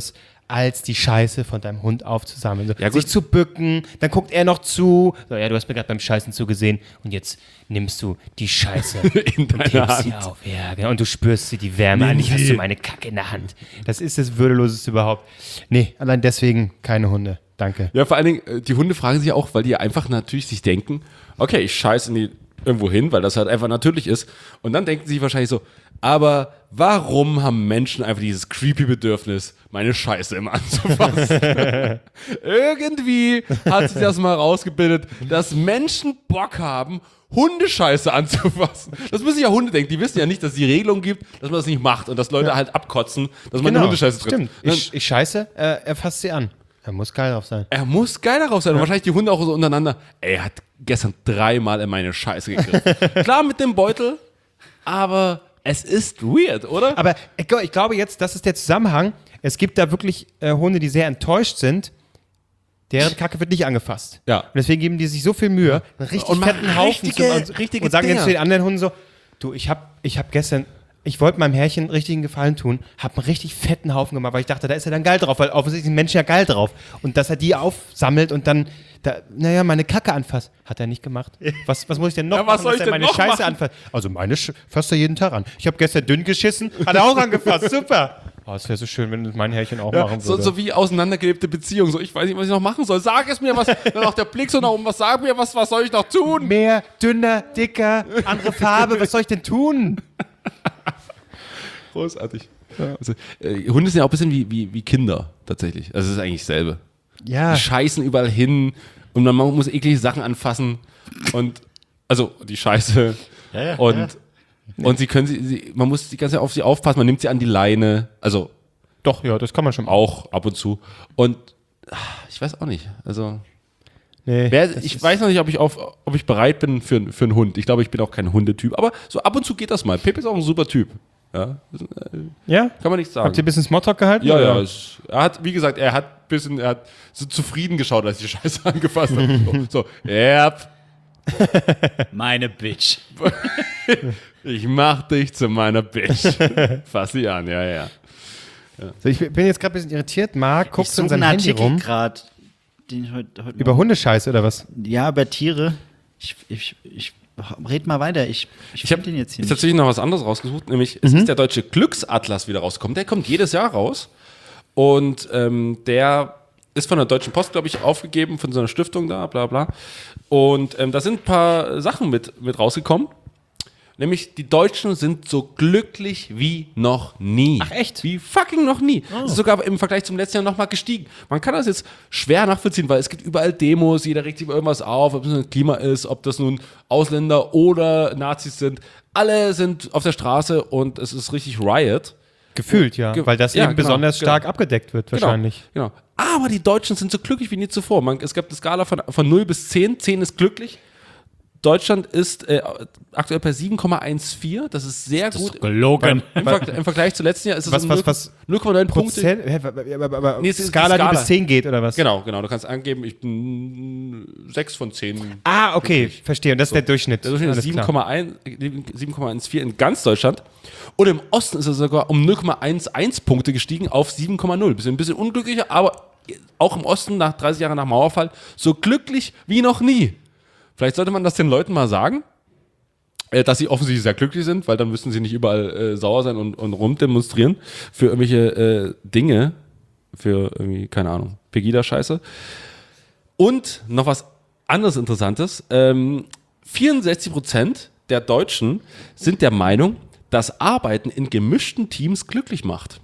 A: als die Scheiße von deinem Hund aufzusammeln. So,
C: Ja, gut.
A: sich zu bücken, dann guckt er noch zu. So, ja, du hast mir gerade beim Scheißen zugesehen und jetzt nimmst du die Scheiße
C: In
A: und
C: deiner
A: hebst sie
C: Hand.
A: auf. Ja, genau. Und du spürst sie, die Wärme.
C: Nimm
A: Eigentlich hast
C: sie.
A: du meine Kacke in der Hand. Das ist das Würdeloseste überhaupt. Nee, allein deswegen keine Hunde. Danke.
C: Ja, vor allen Dingen, äh, die Hunde fragen sich auch, weil die einfach natürlich sich denken, okay, ich scheiße in die irgendwo hin, weil das halt einfach natürlich ist. Und dann denken sie sich wahrscheinlich so, aber warum haben Menschen einfach dieses creepy Bedürfnis, meine Scheiße immer anzufassen? Irgendwie hat sich das mal rausgebildet, dass Menschen Bock haben, Hundescheiße anzufassen. Das müssen ja Hunde denken. Die wissen ja nicht, dass es die Regelung gibt, dass man das nicht macht und dass Leute halt abkotzen, dass man eine Hundescheiße trifft.
A: Stimmt. Ich, ich scheiße, äh, er fasst sie an. Er muss geil drauf sein.
C: Er muss geil darauf sein. Und wahrscheinlich die Hunde auch so untereinander. Ey, er hat gestern dreimal in meine Scheiße gegriffen. Klar mit dem Beutel, aber es ist weird, oder?
A: Aber ich, gl- ich glaube jetzt, das ist der Zusammenhang. Es gibt da wirklich äh, Hunde, die sehr enttäuscht sind. Deren Kacke wird nicht angefasst.
C: Ja.
A: Und deswegen geben die sich so viel Mühe, einen richtig
C: Und machen
A: fetten Haufen
C: richtige-
A: zu, und,
C: richtige
A: und sagen jetzt
C: Dinger.
A: zu den anderen Hunden so, du, ich hab, ich hab gestern, ich wollte meinem Herrchen einen richtigen Gefallen tun, hab einen richtig fetten Haufen gemacht, weil ich dachte, da ist er dann geil drauf, weil offensichtlich sind Menschen ja geil drauf. Und dass er die aufsammelt und dann, da, naja, meine Kacke anfasst, hat er nicht gemacht. Was, was muss ich denn noch
C: Ja, was
A: machen,
C: soll
A: dass
C: ich
A: er
C: denn
A: meine
C: noch
A: Scheiße
C: machen?
A: anfasst? Also meine Sch- fasst er jeden Tag an. Ich habe gestern dünn geschissen, hat er auch angefasst, super. Oh, es wäre so schön, wenn das mein Herrchen auch machen
C: so,
A: würde.
C: so wie auseinandergelebte Beziehungen. So, ich weiß nicht, was ich noch machen soll. Sag es mir, was. Dann auch der Blick so nach oben. Was sag mir, was, was soll ich noch tun?
A: Mehr, dünner, dicker, andere Farbe, was soll ich denn tun?
C: Großartig. Also, äh, Hunde sind ja auch ein bisschen wie, wie, wie Kinder, tatsächlich. Also, es ist eigentlich dasselbe.
A: Ja.
C: Die scheißen überall hin und man muss eklige Sachen anfassen und also die Scheiße
D: Ja, ja,
C: und
D: ja.
C: und sie können sie, sie man muss die ganze Zeit auf sie aufpassen, man nimmt sie an die Leine, also
A: Doch, ja, das kann man schon machen.
C: auch ab und zu und ah, ich weiß auch nicht, also
A: Nee,
C: wer,
A: das
C: ich
A: ist-
C: weiß noch nicht, ob ich auf ob ich bereit bin für, für einen Hund. Ich glaube, ich bin auch kein Hundetyp, aber so ab und zu geht das mal. Pepe ist auch ein super Typ. Ja,
A: Ja?
C: kann man nicht sagen.
A: Habt ihr ein bisschen Smalltalk gehalten?
C: Ja,
A: oder?
C: ja. Es, er hat, wie gesagt, er hat ein bisschen, er hat so zufrieden geschaut, als ich die Scheiße angefasst habe. So, yep,
D: Meine Bitch.
C: ich mach dich zu meiner Bitch. Fass sie an, ja, ja.
A: So, ich bin jetzt gerade ein bisschen irritiert. Marc guckt
D: Ich
A: in
D: suche
A: seinem
D: einen
A: Handy
D: Artikel
A: rum.
D: gerade, den ich heute, heute
A: Über Hundescheiße oder was?
D: Ja, über Tiere. Ich, ich, ich red mal weiter. Ich, ich,
C: Ich habe
D: find den jetzt hier nicht.
C: tatsächlich noch was anderes rausgesucht, nämlich es ist der deutsche Glücksatlas wieder rausgekommen. Der kommt jedes Jahr raus und ähm, der ist von der Deutschen Post, glaube ich, aufgegeben, von so einer Stiftung da, bla bla. Und ähm, da sind ein paar Sachen mit, mit rausgekommen. Nämlich, die Deutschen sind so glücklich wie noch nie.
A: Ach, echt?
C: Wie fucking noch nie. Das ist sogar im Vergleich zum letzten Jahr nochmal gestiegen. Man kann das jetzt schwer nachvollziehen, weil es gibt überall Demos, jeder regt sich über irgendwas auf, ob es nun Klima ist, ob das nun Ausländer oder Nazis sind. Alle sind auf der Straße und es ist richtig Riot.
A: Gefühlt, ja.
C: Ge-
A: Weil das
C: ja,
A: eben
C: genau,
A: besonders
C: genau.
A: stark abgedeckt wird, wahrscheinlich.
C: Genau, genau. Aber die Deutschen sind so glücklich wie nie zuvor. Man, es gab eine Skala von, von null bis zehn. zehn ist glücklich. Deutschland ist äh, aktuell bei sieben Komma vierzehn. Das ist sehr gut.
D: Gelogen.
C: Im, Ver Im Vergleich zu letzten Jahr ist es
A: Was-
C: um
A: was- was-
C: null Komma neun Punkte.
A: Prozent? Hä, aber, aber, aber
C: Nee, es ist die
A: Skala, die
C: Skala.
A: bis zehn geht, oder was?
C: Genau, genau. Du kannst angeben, ich bin sechs von zehn.
A: Ah, okay, verstehe. Und das ist der Durchschnitt.
C: Der Durchschnitt ist
A: Alles
C: sieben
A: klar.
C: Komma eins, sieben Komma vierzehn in ganz Deutschland. Und im Osten ist er sogar um null Komma elf Punkte gestiegen auf sieben Komma null. Bisschen, ein bisschen unglücklicher, aber auch im Osten nach dreißig Jahren nach Mauerfall so glücklich wie noch nie. Vielleicht sollte man das den Leuten mal sagen, äh, dass sie offensichtlich sehr glücklich sind, weil dann müssen sie nicht überall äh, sauer sein und, und rumdemonstrieren für irgendwelche äh, Dinge, für irgendwie, keine Ahnung, Pegida-Scheiße. Und noch was anderes Interessantes. Ähm, vierundsechzig Prozent der Deutschen sind der Meinung, dass Arbeiten in gemischten Teams glücklich macht.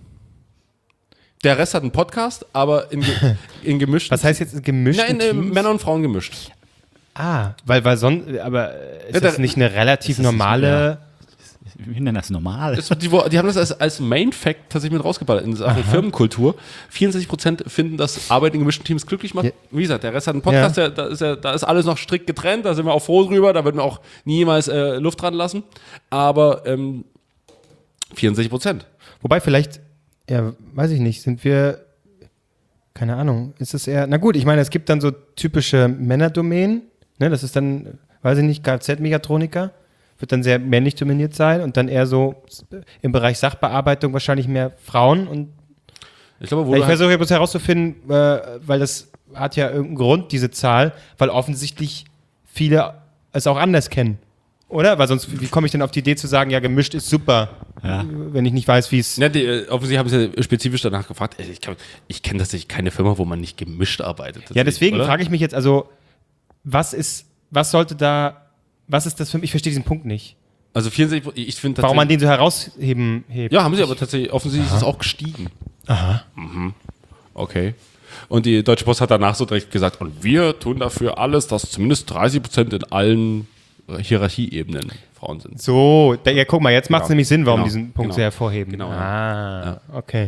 C: Der Rest hat einen Podcast, aber in, ge in gemischten
A: Was heißt jetzt gemischt?
C: Na, in, äh, Männer und Frauen gemischt.
A: Ah, weil, weil sonst, aber äh, ist
C: Ja,
A: das
C: da-
A: nicht eine relativ
D: das nicht-
A: normale.
D: Wir nennen das normal.
C: Das, die, die haben das als, als Main Fact tatsächlich mit rausgeballert in Sachen Firmenkultur. vierundsechzig Prozent finden, dass Arbeit in gemischten Teams glücklich macht.
A: Ja.
C: Wie gesagt, der Rest hat einen Podcast, der, da, ist ja, da ist alles noch strikt getrennt, da sind wir auch froh drüber, da wird man auch niemals äh, Luft dran lassen. Aber ähm, vierundsechzig Prozent.
A: Wobei vielleicht, ja, weiß ich nicht, sind wir, keine Ahnung, ist es eher, na gut, ich meine, es gibt dann so typische Männerdomänen, ne, das ist dann, weiß ich nicht, Kfz-Mechatroniker, wird dann sehr männlich dominiert sein und dann eher so im Bereich Sachbearbeitung wahrscheinlich mehr Frauen und
C: Ich glaube, wo
A: Ich
C: du halt,
A: versuche jetzt herauszufinden, äh, weil das hat ja irgendeinen Grund, diese Zahl, weil offensichtlich viele es auch anders kennen. Oder? Weil sonst, wie komme ich denn auf die Idee zu sagen, ja, gemischt ist super,
D: Ja.
A: wenn ich nicht weiß, wie es...
C: ja, die, äh, offensichtlich haben sie ja spezifisch danach gefragt. Ey, Ich, kann- ich kenne tatsächlich keine Firma, wo man nicht gemischt arbeitet.
A: Ja, deswegen
C: oder?
A: frage ich mich jetzt, also, was ist, was sollte da, was ist das für mich? Ich verstehe diesen Punkt nicht.
C: Also vierundsechzig, ich finde
A: Warum man den so herausheben hebt.
C: Ja, haben sie aber tatsächlich, offensichtlich ist es auch gestiegen.
A: Aha.
C: Okay. Und die Deutsche Post hat danach so direkt gesagt, und wir tun dafür alles, dass zumindest dreißig Prozent in allen äh, Hierarchieebenen Frauen sind.
A: So, da, ja, guck mal, jetzt macht es
C: Genau.
A: nämlich Sinn, warum
C: Genau.
A: diesen Punkt
C: Genau.
A: zu hervorheben.
C: Genau, ja.
A: Ah, okay.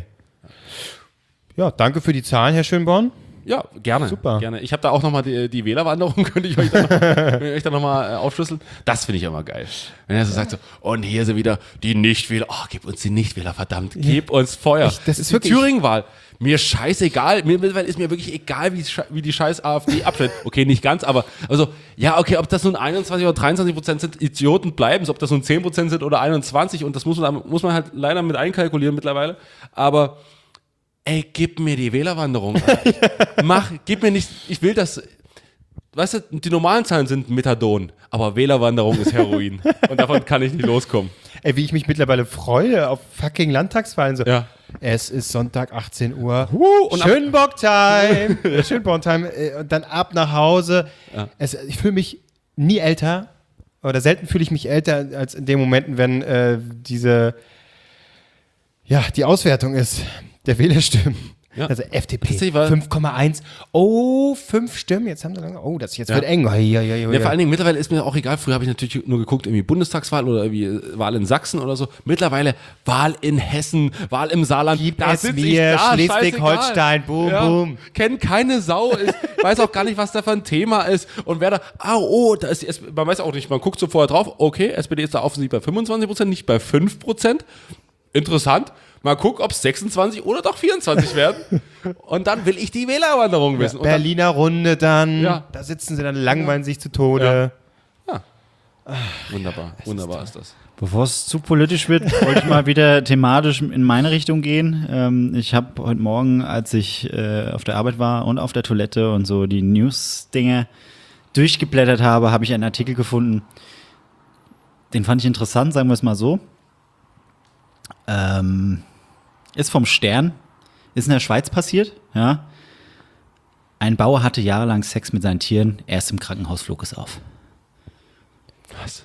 A: Ja, danke für die Zahlen, Herr Schönborn.
C: Ja, gerne.
A: Super.
C: Gerne. Ich habe da auch nochmal die, die Wählerwanderung, könnte ich euch da noch, könnte ich euch da nochmal äh, aufschlüsseln. Das finde ich immer geil. Wenn er so sagt so, und hier sind wieder die Nichtwähler. Oh, gib uns die Nichtwähler, verdammt. Gib uns Feuer.
A: Ich- das ist
C: die
A: wirklich-
C: Thüringen-Wahl. Mir scheißegal. Mir mittlerweile ist mir wirklich egal, wie, sche- wie die scheiß AfD abschnitt. Okay, nicht ganz, aber also, ja, okay, ob das nun einundzwanzig oder dreiundzwanzig Prozent sind, Idioten bleiben, ob das nun zehn Prozent sind oder einundzwanzig, und das muss man, muss man halt leider mit einkalkulieren mittlerweile. Aber ey, gib mir die Wählerwanderung. Mach, gib mir nicht, ich will das, weißt du, die normalen Zahlen sind Methadon, aber Wählerwanderung ist Heroin. Und davon kann ich nicht loskommen.
A: Ey, wie ich mich mittlerweile freue auf fucking Landtagswahlen. So.
C: Ja.
A: Es ist Sonntag, achtzehn Uhr.
C: und ab-
A: Schönbock-Time. Schönborn-Time. äh, Und dann ab nach Hause. Es, ich fühle mich nie älter. Oder selten fühle ich mich älter als in den Momenten, wenn äh, diese, ja, die Auswertung ist der Wählerstimmen.
C: Ja.
A: Also F D P
C: Tatsächlich war-
A: fünf Komma eins. Oh, fünf Stimmen. Jetzt haben sie lange. Oh, das jetzt wird eng. Ui, ui, ui, ui.
C: Ja, vor allen Dingen, mittlerweile ist mir auch egal, früher habe ich natürlich nur geguckt, irgendwie Bundestagswahl oder irgendwie äh, Wahl in Sachsen oder so. Mittlerweile Wahl in Hessen, Wahl im Saarland.
A: Gib
C: Da
A: es
C: sitz
A: mir,
C: ich da,
A: Schleswig-Holstein,
C: scheißegal.
A: boom,
C: ja,
A: boom.
C: Kennt keine Sau, ist, weiß auch gar nicht, was da für ein Thema ist. Und wer da, ah, oh, da ist die S P D, man weiß auch nicht, man guckt so vorher drauf, okay, S P D ist da offensichtlich bei fünfundzwanzig Prozent, nicht bei fünf Prozent. Interessant. Mal gucken, ob es sechsundzwanzig oder doch vierundzwanzig werden. Und dann will ich die Wählerwanderung wissen. Und dann,
A: Berliner Runde dann.
C: Ja.
A: Da sitzen sie dann, langweilen sich zu Tode.
C: wunderbar, wunderbar ist das.
D: Bevor es zu politisch wird, wollte ich mal wieder thematisch in meine Richtung gehen. Ähm, ich habe heute Morgen, als ich äh, auf der Arbeit war und auf der Toilette und so die News-Dinge durchgeblättert habe, habe ich einen Artikel gefunden. Den fand ich interessant, sagen wir es mal so. Ähm, ist vom Stern, ist in der Schweiz passiert, ja. Ein Bauer hatte jahrelang Sex mit seinen Tieren, erst im Krankenhaus flog es auf.
C: Was?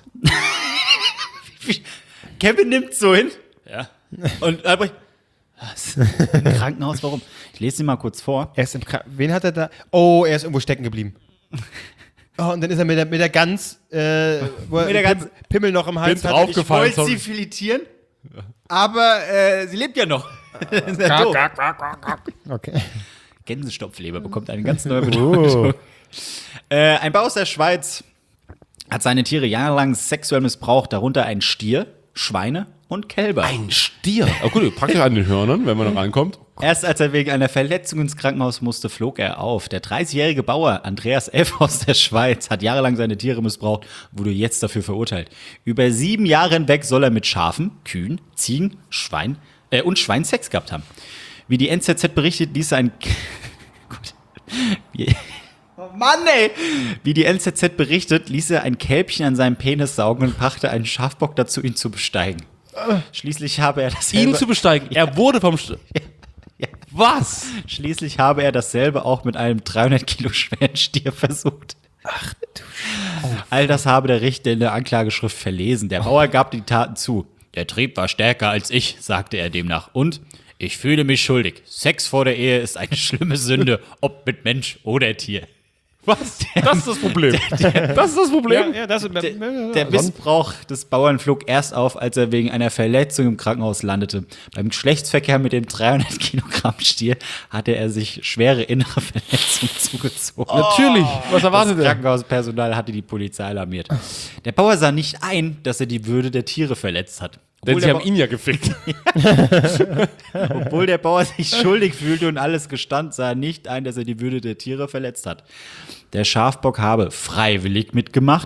D: Kevin nimmt so hin. Ja. Und Albrecht, was? Im Krankenhaus, warum? Ich lese sie mal kurz vor.
A: Er ist im Kra Wen hat er da? Oh, er ist irgendwo stecken geblieben. Oh, und dann ist er mit der, mit der Gans, äh, wo er
D: Mit der Gans-
A: Pim Pimmel noch im Hals
C: Bin
A: hat.
C: draufgefallen.
D: Ich wollte sie filetieren, aber äh, sie lebt ja noch. Das ist ja doof.
A: Okay.
D: Gänsestopfleber bekommt eine ganz neue Bedeutung. Äh, ein Bauer aus der Schweiz hat seine Tiere jahrelang sexuell missbraucht, darunter ein Stier, Schweine und Kälber.
C: Ein Stier. Oh gut, praktisch an den Hörnern, wenn man da reinkommt.
D: Erst als er wegen einer Verletzung ins Krankenhaus musste, flog er auf. Der dreißigjährige Bauer Andreas F. aus der Schweiz hat jahrelang seine Tiere missbraucht, wurde jetzt dafür verurteilt. Über sieben Jahre hinweg soll er mit Schafen, Kühen, Ziegen, Schwein äh, und Schwein Sex gehabt haben. Wie die N Z Z berichtet, ließ er ein... Gott. Wie- Oh Mann, ey! Wie die N Z Z berichtet, ließ er ein Kälbchen an seinem Penis saugen und brachte einen Schafbock dazu, ihn zu besteigen. Schließlich habe er das
C: Ihn zu besteigen. Er wurde vom St
D: Ja.
C: Was?
D: Schließlich habe er dasselbe auch mit einem dreihundert Kilo schweren Stier versucht. Ach du Scheiße. All das habe der Richter in der Anklageschrift verlesen. Der Bauer gab die Taten zu. Der Trieb war stärker als ich, sagte er demnach. Und ich fühle mich schuldig. Sex vor der Ehe ist eine schlimme Sünde, ob mit Mensch oder Tier.
C: Was? Das ist das Problem. Das ist das Problem.
A: Ja, das ist,
D: Der, der Missbrauch des Bauern flog erst auf, als er wegen einer Verletzung im Krankenhaus landete. Beim Geschlechtsverkehr mit dem dreihundert Kilogramm Stier hatte er sich schwere innere Verletzungen zugezogen.
C: Natürlich. Was erwartet
D: Das
C: er?
D: Krankenhauspersonal hatte die Polizei alarmiert. Der Bauer sah nicht ein, dass er die Würde der Tiere verletzt hat.
C: Denn
D: Obwohl
C: sie
D: der,
C: haben ihn ja gefickt.
D: obwohl der Bauer sich schuldig fühlte und alles gestand, sah er nicht ein, dass er die Würde der Tiere verletzt hat. Der Schafbock habe freiwillig mitgemacht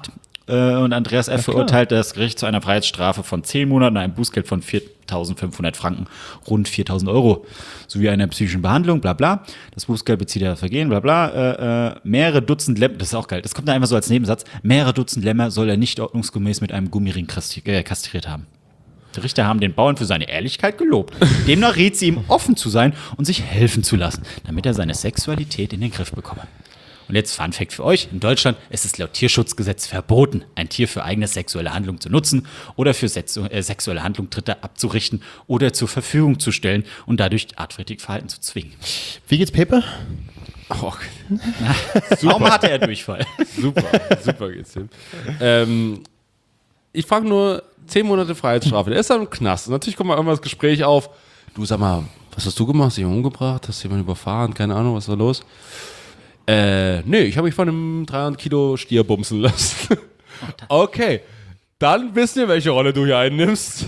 D: Äh, und Andreas F. verurteilt das Gericht zu einer Freiheitsstrafe von zehn Monaten und einem Bußgeld von viertausendfünfhundert Franken, rund viertausend Euro, sowie einer psychischen Behandlung, bla bla. Das Bußgeld bezieht ja das Vergehen, bla bla. Äh, äh, mehrere Dutzend Lämmer, das ist auch geil, das kommt da einfach so als Nebensatz, mehrere Dutzend Lämmer soll er nicht ordnungsgemäß mit einem Gummiring kastri- äh, kastriert haben. Die Richter haben den Bauern für seine Ehrlichkeit gelobt. Demnach rät sie ihm, offen zu sein und sich helfen zu lassen, damit er seine Sexualität in den Griff bekomme. Und jetzt Fun Fact für euch. In Deutschland ist es laut Tierschutzgesetz verboten, ein Tier für eigene sexuelle Handlung zu nutzen oder für Sex- äh, sexuelle Handlung Dritter abzurichten oder zur Verfügung zu stellen und dadurch artwidrig Verhalten zu zwingen.
A: Wie geht's Pepe?
C: Oh,
D: Warum hatte er Durchfall?
C: super, super geht's ihm. Ähm, ich frage nur, zehn Monate Freiheitsstrafe, der ist dann im Knast. Und natürlich kommt mal irgendwann das Gespräch auf, du sag mal, was hast du gemacht? Hast du jemanden umgebracht? Hast du jemanden überfahren? Keine Ahnung, was war los? Äh, nee, ich habe mich von einem dreihundert Kilo Stier bumsen lassen. Okay, dann wissen wir, welche Rolle du hier einnimmst.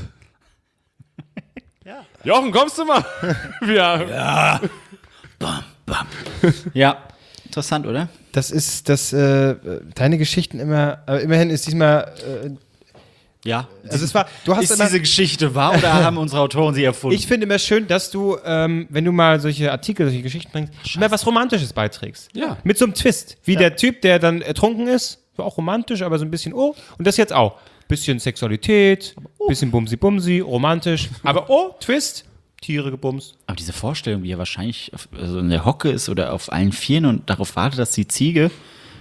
D: Ja.
C: Jochen, kommst du mal? Wir,
D: Ja. Bam, bam. Ja, interessant, oder?
A: Das ist, das, äh, deine Geschichten immer, aber immerhin ist diesmal, äh,
D: Ja.
A: also es war, du hast
D: Ist
A: immer,
D: diese Geschichte wahr oder haben unsere Autoren sie erfunden?
A: ich finde immer schön, dass du, ähm, wenn du mal solche Artikel, solche Geschichten bringst, immer was Romantisches beiträgst.
C: Ja.
A: Mit so einem Twist. Wie der Typ, der dann ertrunken ist, war auch romantisch, aber so ein bisschen, oh, und das jetzt auch. Bisschen Sexualität, bisschen Bumsi-Bumsi, romantisch, aber oh, Twist, Tiere gebumst.
D: Aber diese Vorstellung, wie er wahrscheinlich auf, also in der Hocke ist oder auf allen Vieren und darauf wartet, dass die Ziege.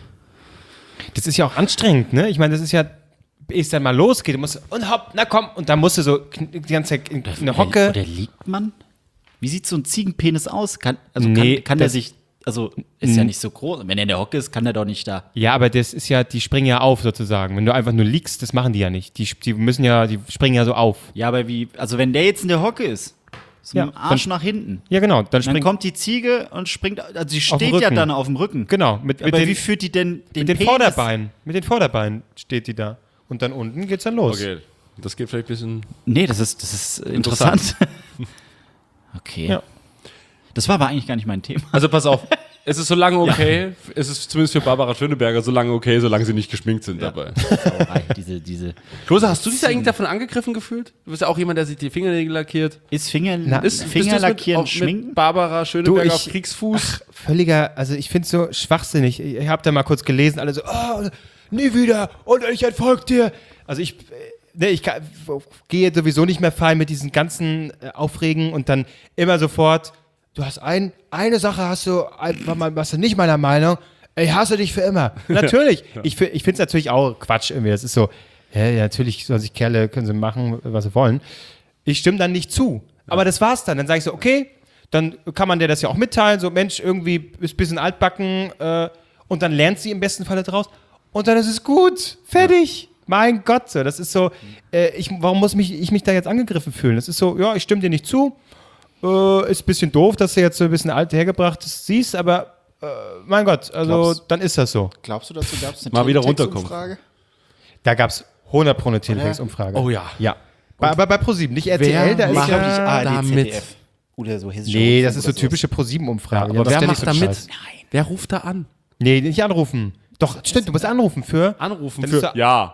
A: Das ist ja auch anstrengend, ne? Ich meine, das ist ja, ehe es dann mal losgeht, du musst, und hopp, na komm, und dann musst du so kn- die ganze Zeit in eine Hocke.
D: Oder, oder liegt man? Wie sieht so ein Ziegenpenis aus? Kann, also
A: Nee,
D: kann, kann der
A: das-
D: sich, also ist ja nicht so groß. Wenn er in der Hocke ist, kann er doch nicht da.
A: Ja, aber das ist ja, die springen ja auf sozusagen. Wenn du einfach nur liegst, das machen die ja nicht. Die, die müssen ja, die springen ja so auf.
D: Ja, aber wie, also wenn der jetzt in der Hocke ist, so
A: Ja,
D: mit dem Arsch
A: dann-
D: nach hinten,
A: Ja, genau. Dann
D: dann
A: springt,
D: kommt die Ziege und springt, also sie
A: Auf dem
D: steht ja
A: Rücken.
D: dann auf dem Rücken.
A: genau, mit, mit
D: Aber
A: den,
D: wie führt die denn den,
A: mit den
D: Penis?
A: Vorderbeinen. Mit den Vorderbeinen steht die da. Und dann unten geht's dann los.
C: okay, das geht vielleicht ein bisschen.
D: Nee, das ist, das ist interessant. Okay.
A: Ja.
D: Das war aber eigentlich gar nicht mein Thema.
C: Also pass auf, es ist so lange okay, es ist zumindest für Barbara Schöneberger so lange okay, solange sie nicht geschminkt sind dabei.
D: Sauerei, diese, diese.
C: Klose, hast du dich eigentlich davon angegriffen gefühlt? Du bist ja auch jemand, der sich die Fingernägel lackiert.
D: Ist Finger,
A: Na,
C: Ist, bist
D: Finger
C: du's
D: lackieren,
C: mit, auch
D: schminken?
C: mit Barbara Schöneberger
A: Du, ich-
C: auf Kriegsfuß?
A: Völliger, also ich finde es so schwachsinnig. Ich, ich habe da mal kurz gelesen, alle so, oh, nie wieder und ich entfolge dir. Also ich, äh, ne, ich kann, gehe sowieso nicht mehr fein mit diesen ganzen äh, Aufregen und dann immer sofort, du hast ein, eine Sache hast du, einfach mal, warst du nicht meiner Meinung, ich hasse dich für immer. Natürlich, ich, fi- ich finde es natürlich auch Quatsch irgendwie. Das ist so, ja, ja, natürlich sollen sich Kerle, können sie machen, was sie wollen. Ich stimme dann nicht zu. Aber das war's dann. Dann sage ich so, okay, dann kann man dir das ja auch mitteilen, so Mensch, irgendwie ist ein bisschen altbacken äh, und dann lernt sie im besten Falle draus und dann ist es gut, fertig. Mein Gott, so, das ist so, äh, ich, warum muss mich, ich mich da jetzt angegriffen fühlen? Das ist so, ja, ich stimme dir nicht zu, äh, ist ein bisschen doof, dass du jetzt so ein bisschen alt hergebracht siehst, aber äh, mein Gott, also
E: Glaubst-
A: dann ist das so.
E: Glaubst du, dazu gab es eine
C: Mal wieder
E: Teletext-Umfrage?
A: Da gab es hundert Pro eine Teletext-Umfrage.
C: Oh ja.
A: Ja. Bei, aber bei ProSieben, nicht R T L, da ist
C: macht
A: ja...
C: wirklich A R D,
E: A R D,
C: damit.
E: Z D F. Oder so hieß es
A: Nee,
E: schon.
A: das ist so
E: Oder sowas.
A: typische ProSieben-Umfrage.
C: Aber wer
A: ständig
C: macht
A: so
C: da
A: einen
C: mit?
A: Scheiß.
C: Wer ruft da an?
A: Nee, nicht anrufen. Doch, stimmt, du musst anrufen für...
C: Anrufen
A: Dann
C: für.
A: ist da-
C: Ja.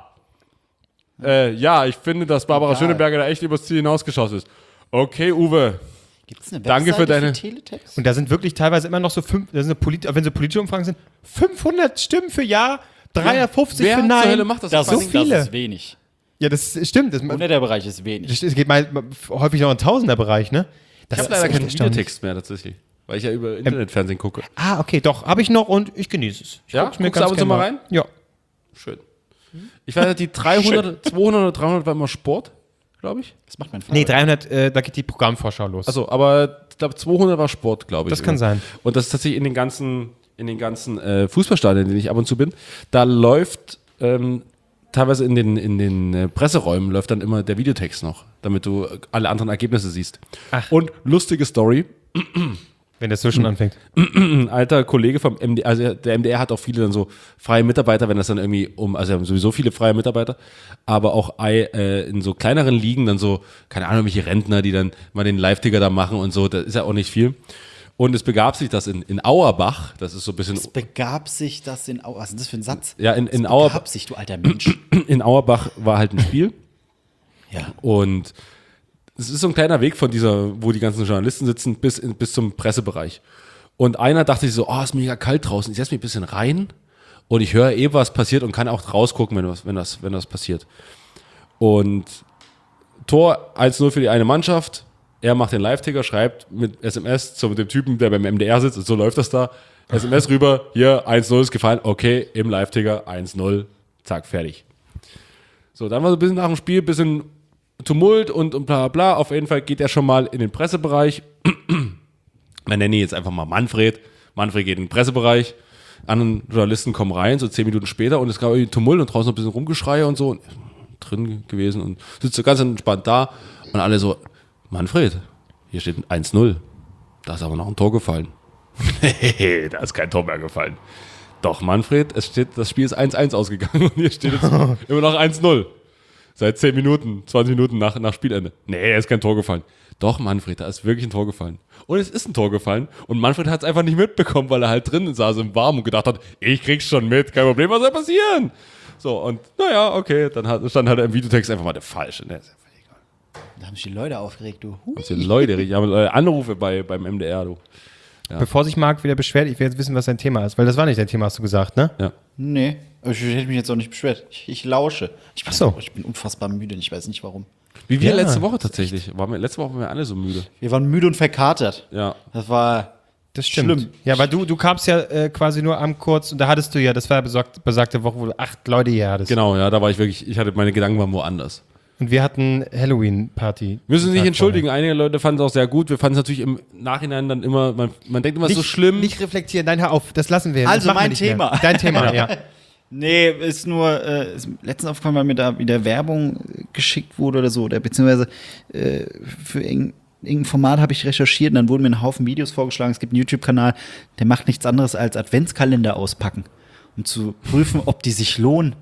C: Äh, ja, ich finde, dass Barbara
E: Egal.
C: Schöneberger da echt übers Ziel hinausgeschossen ist. Okay, Uwe.
E: Gibt's eine
C: Danke für
E: Webseite
C: deine-
E: Teletext?
A: Und da sind wirklich teilweise immer noch so fünf, das sind so polit, wenn so politische Umfragen sind, fünfhundert Stimmen für Ja, dreihundertfünfzig
C: Wer
A: für Nein.
C: zur Hölle macht das?
D: Das,
A: so
D: ist,
A: viele.
D: das ist wenig.
A: Ja, das ist- stimmt. Das,
D: Unter der Bereich ist wenig.
A: das geht mal häufig noch in Tausender-Bereich, ne? Das
C: Ich habe leider
A: echt
C: keinen
A: erstaunlich.
C: Videotext mehr tatsächlich, weil ich ja über Internetfernsehen gucke.
A: Ah, okay, doch, habe ich noch und ich genieße es. Ich
C: Ja?
A: guck's mir
C: Guckst du
A: ganz
C: ab und zu
A: gerne
C: mal rein?
A: Ja.
C: Schön. Ich weiß, die dreihundert, zweihundert oder dreihundert war immer Sport, glaube ich.
D: Das macht mein Vater.
A: Nee, dreihundert, äh, da geht die Programmvorschau los.
C: Also, aber ich glaube zweihundert war Sport, glaube ich.
A: Das kann sein.
C: Und das ist tatsächlich in den ganzen, in den ganzen äh, Fußballstadien, in denen ich ab und zu bin, da läuft ähm, teilweise in den, in den äh, Presseräumen läuft dann immer der Videotext noch, damit du äh, alle anderen Ergebnisse siehst.
A: Ach.
C: Und lustige Story,
A: Wenn das so schon anfängt.
C: ein alter Kollege vom M D R, also der M D R hat auch viele dann so freie Mitarbeiter, wenn das dann irgendwie um, also wir haben sowieso viele freie Mitarbeiter, aber auch äh, in so kleineren Ligen dann so, keine Ahnung, welche Rentner, die dann mal den Live-Ticker da machen und so, das ist ja auch nicht viel. Und es begab sich, dass in, in Auerbach, das ist so ein bisschen,
E: Es begab sich das in Au. Was ist denn das für ein Satz?
C: ja, in, in,
E: Es
C: Auerbach,
E: begab sich, du alter Mensch.
C: in Auerbach war halt ein Spiel.
E: Ja.
C: Und es ist so ein kleiner Weg von dieser, wo die ganzen Journalisten sitzen, bis, in, bis zum Pressebereich. Und einer dachte sich so, oh, ist mega kalt draußen, ich setze mich ein bisschen rein und ich höre eh, was passiert und kann auch rausgucken, wenn was, wenn das, wenn das passiert. Und Tor eins null für die eine Mannschaft, er macht den Live-Ticker, schreibt mit S M S zu dem Typen, der beim M D R sitzt, und so läuft das da, S M S rüber, hier, eins null ist gefallen, okay, im Live-Ticker, eins null, zack, fertig. So, dann war so ein bisschen nach dem Spiel, ein bisschen Tumult und, und bla bla. Auf jeden Fall geht er schon mal in den Pressebereich. Wir nennen ihn jetzt einfach mal Manfred. Manfred geht in den Pressebereich. Anderen Journalisten kommen rein, so zehn Minuten später, und es gab irgendwie Tumult und draußen noch ein bisschen Rumgeschrei und so. Und drin gewesen und sitzt so ganz entspannt da. Und alle so, Manfred, hier steht eins null. Da ist aber noch ein Tor gefallen. Nee, da ist kein Tor mehr gefallen. Doch, Manfred, es steht, das Spiel ist eins eins ausgegangen und hier steht jetzt immer noch eins null. Seit zehn Minuten, zwanzig Minuten nach, nach Spielende. Nee, da ist kein Tor gefallen. Doch, Manfred, da ist wirklich ein Tor gefallen. Und es ist ein Tor gefallen. Und Manfred hat es einfach nicht mitbekommen, weil er halt drinnen saß im Warmen und gedacht hat, ich krieg's schon mit, kein Problem, was soll passieren? So, und naja, okay, dann hat, stand halt im Videotext einfach mal der falsche. Ne?
E: Da haben sich die Leute aufgeregt, du. Hu.
C: Haben die Leute, ich habe Anrufe bei, beim M D R, du. Ja.
A: Bevor sich Marc wieder beschwert, ich will jetzt wissen, was sein Thema ist, weil das war nicht dein Thema, hast du gesagt, ne?
C: Ja.
E: Nee, aber ich hätte mich jetzt auch nicht beschwert. Ich, ich lausche. Ich bin,
A: Ach so.
E: ich bin unfassbar müde und ich weiß nicht warum.
C: Wie wir
A: Ja.
C: letzte Woche tatsächlich. Waren wir, letzte Woche waren wir alle so müde.
E: Wir waren müde und verkatert.
C: Ja.
E: Das war
A: Das stimmt.
E: schlimm.
A: Ja, weil du, du kamst ja äh, quasi nur am kurz und da hattest du ja, das war ja besagt, besagte Woche, wo du acht Leute hier hattest.
C: Genau, ja, da war ich wirklich, ich hatte, meine Gedanken waren woanders.
A: Und wir hatten Halloween-Party.
C: Wir müssen uns
A: den
C: nicht
A: Tag
C: entschuldigen, einige Leute fanden es auch sehr gut. Wir fanden es natürlich im Nachhinein dann immer, man, man denkt immer, es ist so
A: Nicht-
C: schlimm.
A: Nicht reflektieren, nein, hör auf, das lassen wir.
E: Also
A: das machen wir
E: mein
A: nicht mehr.
E: Thema.
A: Dein Thema, ja.
E: Nee, ist nur, äh, ist letztens aufgefallen, weil mir da wieder Werbung äh, geschickt wurde oder so, oder beziehungsweise äh, für irgendein, irgendein Format habe ich recherchiert und dann wurden mir ein Haufen Videos vorgeschlagen. Es gibt einen YouTube-Kanal, der macht nichts anderes als Adventskalender auspacken, um zu prüfen, ob die sich lohnen.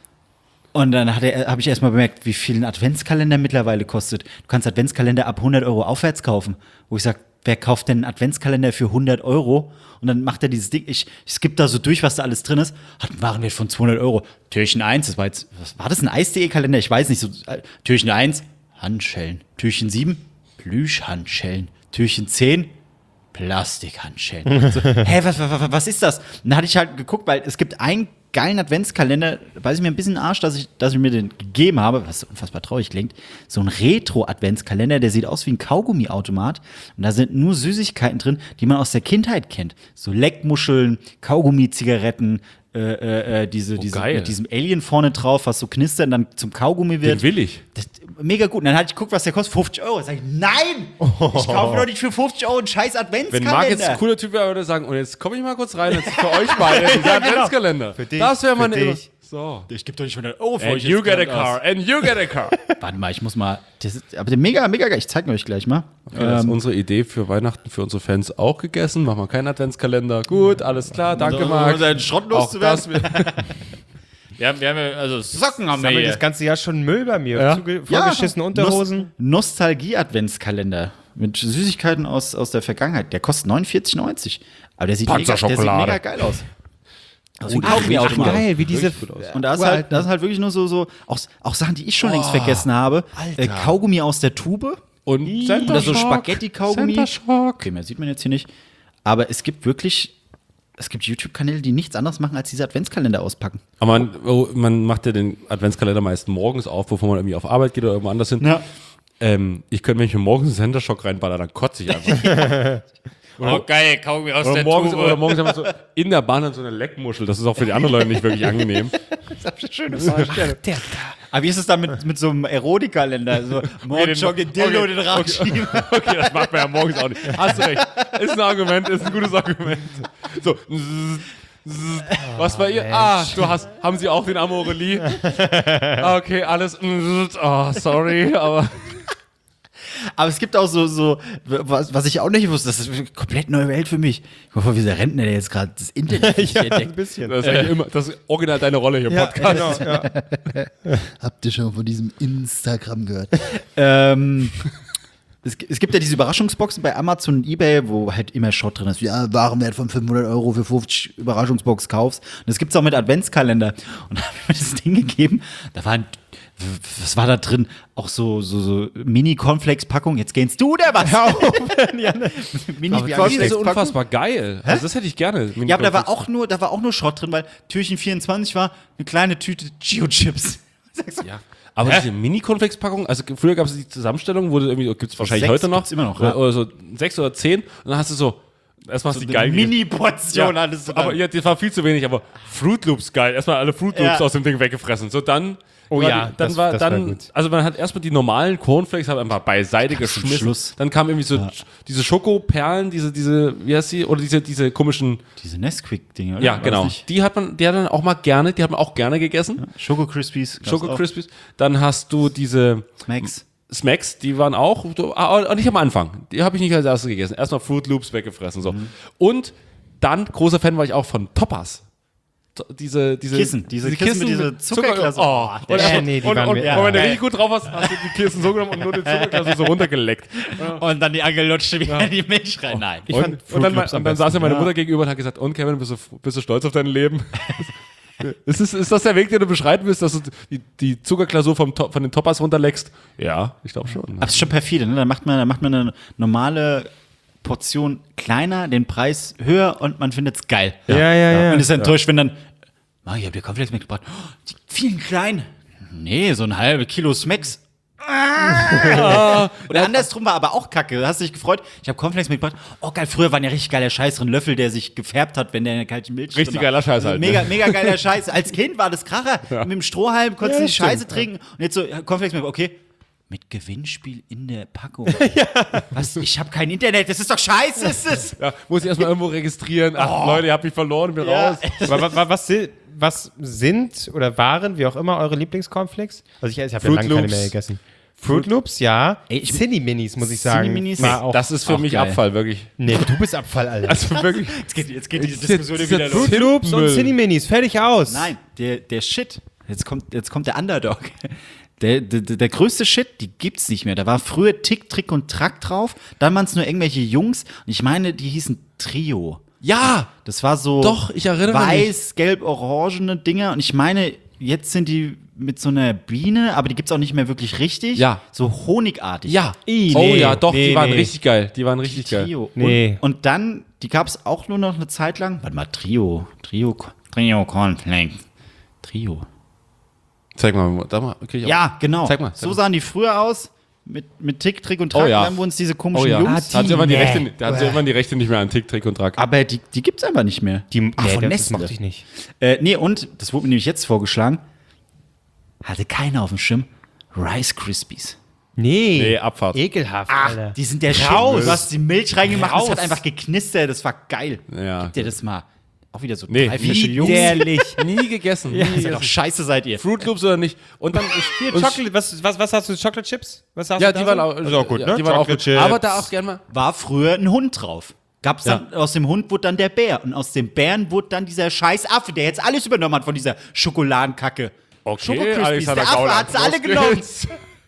E: Und dann habe ich erstmal bemerkt, wie viel ein Adventskalender mittlerweile kostet. Du kannst Adventskalender ab hundert Euro aufwärts kaufen, wo ich sage, wer kauft denn einen Adventskalender für hundert Euro? Und dann macht er dieses Ding, ich, ich skippe da so durch, was da alles drin ist. Hat einen Warenwert von zweihundert Euro. Türchen eins, das war jetzt, was war das, ein Eis.de-Kalender? Ich weiß nicht, so, äh, Türchen eins, Handschellen. Türchen sieben, Plüschhandschellen. Türchen zehn, Plastikhandschellen. So, hä, was, was, was ist das? Und dann hatte ich halt geguckt, weil es gibt einen geilen Adventskalender, da weiß ich mir ein bisschen Arsch, dass ich, dass ich mir den gegeben habe, was unfassbar traurig klingt. So ein Retro-Adventskalender, der sieht aus wie ein Kaugummi-Automat. Und da sind nur Süßigkeiten drin, die man aus der Kindheit kennt. So Leckmuscheln, Kaugummi-Zigaretten, äh, äh, diese, diese
C: geil.
E: mit diesem Alien vorne drauf, was so knistert und dann zum Kaugummi wird.
C: Den will ich.
E: Das, mega gut. Und dann hatte ich geguckt, was der kostet, fünfzig Euro. Sag ich, nein! Ich kaufe doch nicht für fünfzig Euro einen scheiß
C: Wenn
E: Adventskalender.
C: Marc jetzt ein cooler Typ wäre, würde er sagen, und jetzt komme ich mal kurz rein, jetzt ist für euch beide dieser Adventskalender.
A: Für dich,
C: das wäre
A: für
C: mal eine.
A: dich.
C: So.
E: Ich gebe doch nicht hundert Euro für
C: And
E: euch.
C: you
E: jetzt
C: get a
E: gerade aus.
C: car, and you get a car.
E: Warte mal, ich muss mal. Das ist, aber der mega, mega geil. Ich zeige euch gleich mal.
C: Okay, das ist
E: Ähm,
C: unsere Idee für Weihnachten, für unsere Fans auch gegessen. Machen wir keinen Adventskalender. Gut, alles klar, danke
E: um
C: Marc.
E: seinen Schrott
C: Auch das
E: loszuwerden. Wir haben, wir haben ja- also Socken haben wir
A: Sammelt
E: hier.
A: das ganze Jahr schon Müll bei mir.
C: Ja.
A: Zuge vorgeschissene Unterhosen.
E: Nos Nostalgie-Adventskalender mit Süßigkeiten aus, aus der Vergangenheit. Der kostet neunundvierzig neunzig. Aber der sieht, mega, der sieht
C: Panzerschokolade.
E: mega geil aus. Also ein
A: Ach,
E: Kaugummi-Automat.
A: geil, wie diese.
E: Und da ist, halt, da ist halt wirklich nur so, so auch, auch Sachen, die ich schon längst vergessen habe. Äh, Kaugummi aus der Tube.
C: Und Center
E: Oder so
C: Shock.
E: Spaghetti-Kaugummi.
C: Center Shock.
E: Okay, mehr sieht man jetzt hier nicht. Aber es gibt wirklich, es gibt YouTube-Kanäle, die nichts anderes machen, als diese Adventskalender auspacken.
C: Aber man, oh, man macht ja den Adventskalender meist morgens auf, bevor man irgendwie auf Arbeit geht oder irgendwo anders hin.
E: Ja.
C: Ähm, ich könnte, wenn ich mir morgens einen Center Shock reinballer, dann kotze ich einfach.
E: Oh, geil, Kaugummi aus
C: Oder morgens, oder morgens einfach so in der Bahn dann so eine Leckmuschel. Das ist auch für die anderen Leute nicht wirklich angenehm.
E: Aber wie ist es dann mit, mit so einem Erotikkalender? So, morgen jogge Dildo den Rad schieben.
C: Okay, das macht man ja morgens auch nicht. Hast du recht. Ist ein Argument, ist ein gutes Argument. So. Was war ihr? Ah, du hast, haben sie auch den Amorelie? Ah, okay, alles. Oh, sorry, aber.
E: Aber es gibt auch so, so was, was ich auch nicht wusste, das ist eine komplett neue Welt für mich. Ich hoffe, wie der Rentner, der jetzt gerade das Internet für sich
A: Ja,
E: entdeckt.
A: ein bisschen.
C: Das ist, eigentlich immer, das ist original deine Rolle hier im
A: Ja,
C: Podcast.
A: genau, ja.
F: Habt ihr schon von diesem Instagram gehört?
E: Ähm, Es, es gibt ja diese Überraschungsboxen bei Amazon und eBay, wo halt immer Shot drin ist. Ja, Warenwert von fünfhundert Euro für fünfzig Überraschungsbox kaufst. Und das gibt's auch mit Adventskalender. Und da habe ich mir das Ding gegeben. Da waren, was war da drin? Auch so, so, so Mini-Cornflakes-Packung. Jetzt gehst du, der was?
A: Ja, ne.
E: Mini
C: Aber das ist so unfassbar geil. Also das hätte ich gerne.
E: Ja, aber da war auch nur, da war auch nur Schrott drin, weil Türchen vierundzwanzig war eine kleine Tüte Geo-Chips.
C: Ja. Aber diese Mini-Cornflakes-Packung, also früher gab es die Zusammenstellung, wo du irgendwie, gibt es wahrscheinlich
E: sechs
C: heute noch.
E: gibt's immer noch,
C: oder,
E: ja.
C: oder so sechs oder zehn. Und dann hast du so, erstmal hast du die geil gegessen.
E: Mini-Portion
C: Ja,
E: alles so.
C: aber ja, das war viel zu wenig, aber Fruit Loops geil. Erstmal alle Fruit Loops
E: Ja.
C: aus dem Ding weggefressen. So dann.
A: Oh
C: war
A: ja,
C: die, dann
A: das-
C: war
A: das war
C: dann,
A: gut.
C: also man hat erstmal die normalen Cornflakes halt einfach beiseite
E: zum
C: geschmissen.
E: Schluss.
C: Dann kamen irgendwie so diese Schokoperlen, diese, diese, wie heißt sie? Oder diese, diese komischen,
E: Diese Nesquik-Dinge, oder?
C: ja,
E: War das
C: genau.
E: nicht?
C: Die hat man, die hat man auch mal gerne, die hat man auch gerne gegessen.
E: Schoko Crispies. gab's
C: Schoko
E: auch.
C: Crispies. Dann hast du diese
E: Smacks.
C: Smacks, die waren auch, ah, nicht am Anfang. Die habe ich nicht als erstes gegessen. Erstmal Fruit Loops weggefressen. So. Und dann, großer Fan war ich auch von Toppers. To- Diese, diese
E: Kissen, diese Kissen mit dieser Zuckerglasur.
C: Oh,
E: Oh,
C: und,
A: äh,
C: erstmal-
A: nee, die
C: und,
A: waren
C: und,
A: mir-
C: und wenn du
E: ja.
C: richtig gut drauf hast, hast du die Kissen so genommen und nur die Zuckerglasur so runtergeleckt.
E: Und dann die angelutschte wieder in die Milch rein. Nein.
A: Ich
C: Und,
A: fand
C: und
A: Fruit
C: dann,
A: Loops am
C: und dann
A: besten.
C: saß ja meine
E: Ja.
C: Mutter gegenüber und hat gesagt, und Kevin, bist du, bist du stolz auf dein Leben? ist, es, ist das der Weg, den du beschreiten willst, dass du die, die Zuckerglasur vom, To- von den Toppers runterleckst? Ja, ich glaube schon.
E: Aber das ist schon perfide, ne? Dann macht man, dann macht man eine normale Portion kleiner, den Preis höher und man findet es geil.
A: Ja, ja, ja.
E: Und ist enttäuscht, wenn dann, oh, ich hab dir Cornflakes mitgebracht. Oh, die vielen kleinen. Nee, so ein halbe Kilo Smacks. Oder andersrum war aber auch kacke. Du hast dich gefreut. Ich habe Cornflakes mitgebracht. Oh geil, früher war ja richtig geiler Scheiß drin. Löffel, der sich gefärbt hat, wenn der eine kalte Milch
C: Richtig
E: drin war.
C: geiler Scheiß halt, ne?
E: Mega, mega geiler Scheiß. Als Kind war das Kracher. Mit dem Strohhalm konntest du
A: Ja,
E: die Scheiße
A: stimmt,
E: trinken. Und jetzt so, ja, Cornflakes mitgebracht. Okay. Mit Gewinnspiel in der Packung. Was? Ich habe kein Internet. Das ist doch scheiße, ist es.
C: Ja, muss ich erstmal irgendwo registrieren. Ach, Leute, ihr habt mich verloren, ich bin
E: Ja.
C: raus.
A: Aber wa- wa- was, si- was sind oder waren, wie auch immer, eure Lieblingscornflakes? Also ich, ich habe ja
C: Fruit
A: lange keine
C: Loops.
A: mehr gegessen. Fruit Loops, ja.
E: Ey, ich-
A: Cine Minis, muss ich sagen.
E: Cine Minis?
A: war auch,
C: Das ist für
E: auch
C: mich
E: geil.
C: Abfall, wirklich.
A: nee, du bist Abfall, Alter.
C: Also wirklich.
E: Jetzt geht, jetzt geht die
C: Diese-
E: Diskussion
C: diese
E: wieder los.
A: Fruit Loops und
C: Müll.
A: Cine Minis, fertig aus.
E: Nein, der, der Shit. Jetzt kommt, jetzt kommt der Underdog. Der, der, der größte Shit, die gibt's nicht mehr. Da war früher Tick, Trick und Track drauf. Dann waren es nur irgendwelche Jungs. Und ich meine, die hießen Trio.
C: Ja!
E: Das war so
C: Doch, ich erinnere
E: weiß, gelb, orangene Dinger. Und ich meine, jetzt sind die mit so einer Biene, aber die gibt's auch nicht mehr wirklich richtig.
C: Ja.
E: So honigartig.
C: Ja.
A: Ih,
C: oh
A: nee,
C: ja, doch,
A: nee,
C: die waren
A: nee.
C: richtig geil. Die waren richtig geil.
E: Trio.
A: Nee.
E: Und, und dann, die gab's auch nur noch eine Zeit lang. Warte mal, Trio. Trio, Trio Cornflakes. Trio.
C: Zeig mal, da mal. Okay, ich
E: Ja, genau.
C: Zeig mal. Zeig
E: so
C: mal.
E: sahen die früher aus. Mit, mit Tick, Trick und Track.
C: Oh ja.
E: Und dann wurden es diese komischen
C: Oh ja.
E: Jungs.
C: Da hat sie irgendwann die
A: nee.
C: Rechte, da hat sie irgendwann die Rechte nicht mehr an Tick, Trick und Track.
E: Aber die, die gibt's einfach nicht mehr.
A: Die,
E: Ach,
A: nee,
E: von
A: das, das
E: Nestle.
A: mochte ich nicht.
E: Äh, nee, und, das wurde mir nämlich jetzt vorgeschlagen, hatte keiner auf dem Schirm, Rice Krispies.
A: Nee.
C: Nee, Abfahrt.
A: Ekelhaft,
E: Ach,
A: Alter.
E: die sind der
A: Raus.
E: Shit. Du hast die Milch reingemacht, das
A: Raus.
E: hat einfach geknistert, das war geil.
C: Ja.
E: Gib dir das mal. Auch wieder so
C: Nee,
E: drei, vier Jungs.
A: Widerlich.
C: Nie gegessen. Nie
E: Ihr seid
C: gegessen.
E: doch scheiße seid ihr.
C: Fruit Loops oder nicht. Und dann.
A: Hier,
C: und-
A: Chocolate, was, was, was hast du? Chocolate Chips? Was hast
C: Ja,
A: du
C: die
A: da
C: waren
A: so?
C: auch,
A: Ist auch gut,
C: ja,
A: ne?
C: Die waren auch
A: Chocolate
C: gut.
A: Chips.
C: Aber da auch gerne mal.
E: War früher ein Hund drauf. Gab's dann, aus dem Hund wurde dann der Bär. Und aus dem Bären wurde dann dieser scheiß Affe, der jetzt alles übernommen hat von dieser Schokoladenkacke.
C: Okay,
E: Schokokrispies.
C: Alexander
E: Der Affe
C: Gauland.
E: hat's alle
C: Los
E: genommen.
C: geht's.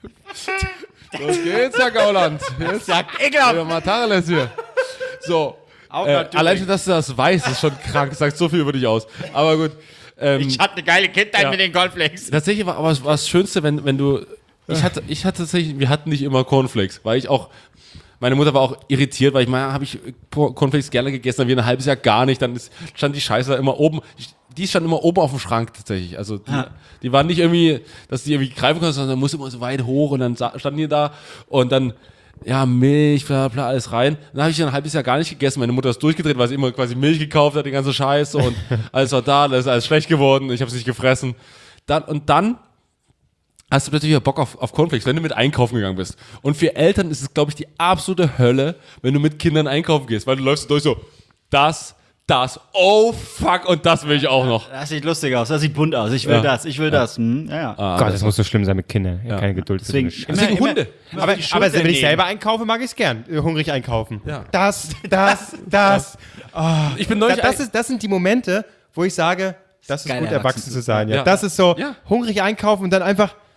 C: Los geht's, Herr Gauland. Jetzt
E: Sagt ekelhaft.
C: ja, mal Tacheles hier. So.
E: Auch
C: Äh,
E: natürlich.
C: allein schon, dass du das weißt, ist schon krank. Das sagt so viel über dich aus. Aber gut. Ähm,
E: Ich hatte eine geile Kindheit
C: Ja.
E: mit den Cornflakes.
C: Tatsächlich war aber das, war das Schönste, wenn, wenn du. Ich hatte, ich hatte tatsächlich, wir hatten nicht immer Cornflakes, weil ich auch. Meine Mutter war auch irritiert, weil ich mal habe ich Cornflakes gerne gegessen, dann wie ein halbes Jahr gar nicht, dann ist, stand die Scheiße da immer oben. Ich, die stand immer oben auf dem Schrank tatsächlich. Also die,
E: Ah.
C: die waren nicht irgendwie, dass die irgendwie greifen konnten, sondern musste immer so weit hoch und dann sa- standen die da und dann ja, Milch, bla bla, alles rein. Dann habe ich ein halbes Jahr gar nicht gegessen. Meine Mutter ist durchgedreht, weil sie immer quasi Milch gekauft hat, die ganze Scheiße und alles war da, alles ist alles schlecht geworden, ich habe es nicht gefressen. Dann, und dann hast du plötzlich wieder Bock auf, auf Cornflakes, wenn du mit einkaufen gegangen bist. Und für Eltern ist es, glaube ich, die absolute Hölle, wenn du mit Kindern einkaufen gehst, weil du läufst durch so, das, das, oh fuck, und das will ich auch noch.
E: Das sieht lustig aus, das sieht bunt aus. Ich will
C: Ja.
E: das, ich will das. Hm, ja, ja.
C: Ah,
A: Gott, das muss so schlimm sein mit Kindern. Ich hab
C: Ja.
A: keine Geduld für
E: Deswegen,
A: so eine
E: immer,
C: Deswegen
E: immer,
C: Hunde.
E: immer
A: Aber,
E: die
A: aber
E: Schulter
A: wenn ich
E: nehmen.
A: selber einkaufe, mag ich es gern. äh, Hungrig einkaufen.
C: Ja.
A: Das, das, das.
C: Ich bin
A: Da,
C: neulich
A: das, ist, das sind die Momente, wo ich sage, das ist
E: geil,
A: gut,
E: erwachsen
A: erwachsen
E: zu
A: zu sein. Ja.
C: Ja.
A: Das ist so,
C: Ja.
A: hungrig einkaufen und dann einfach,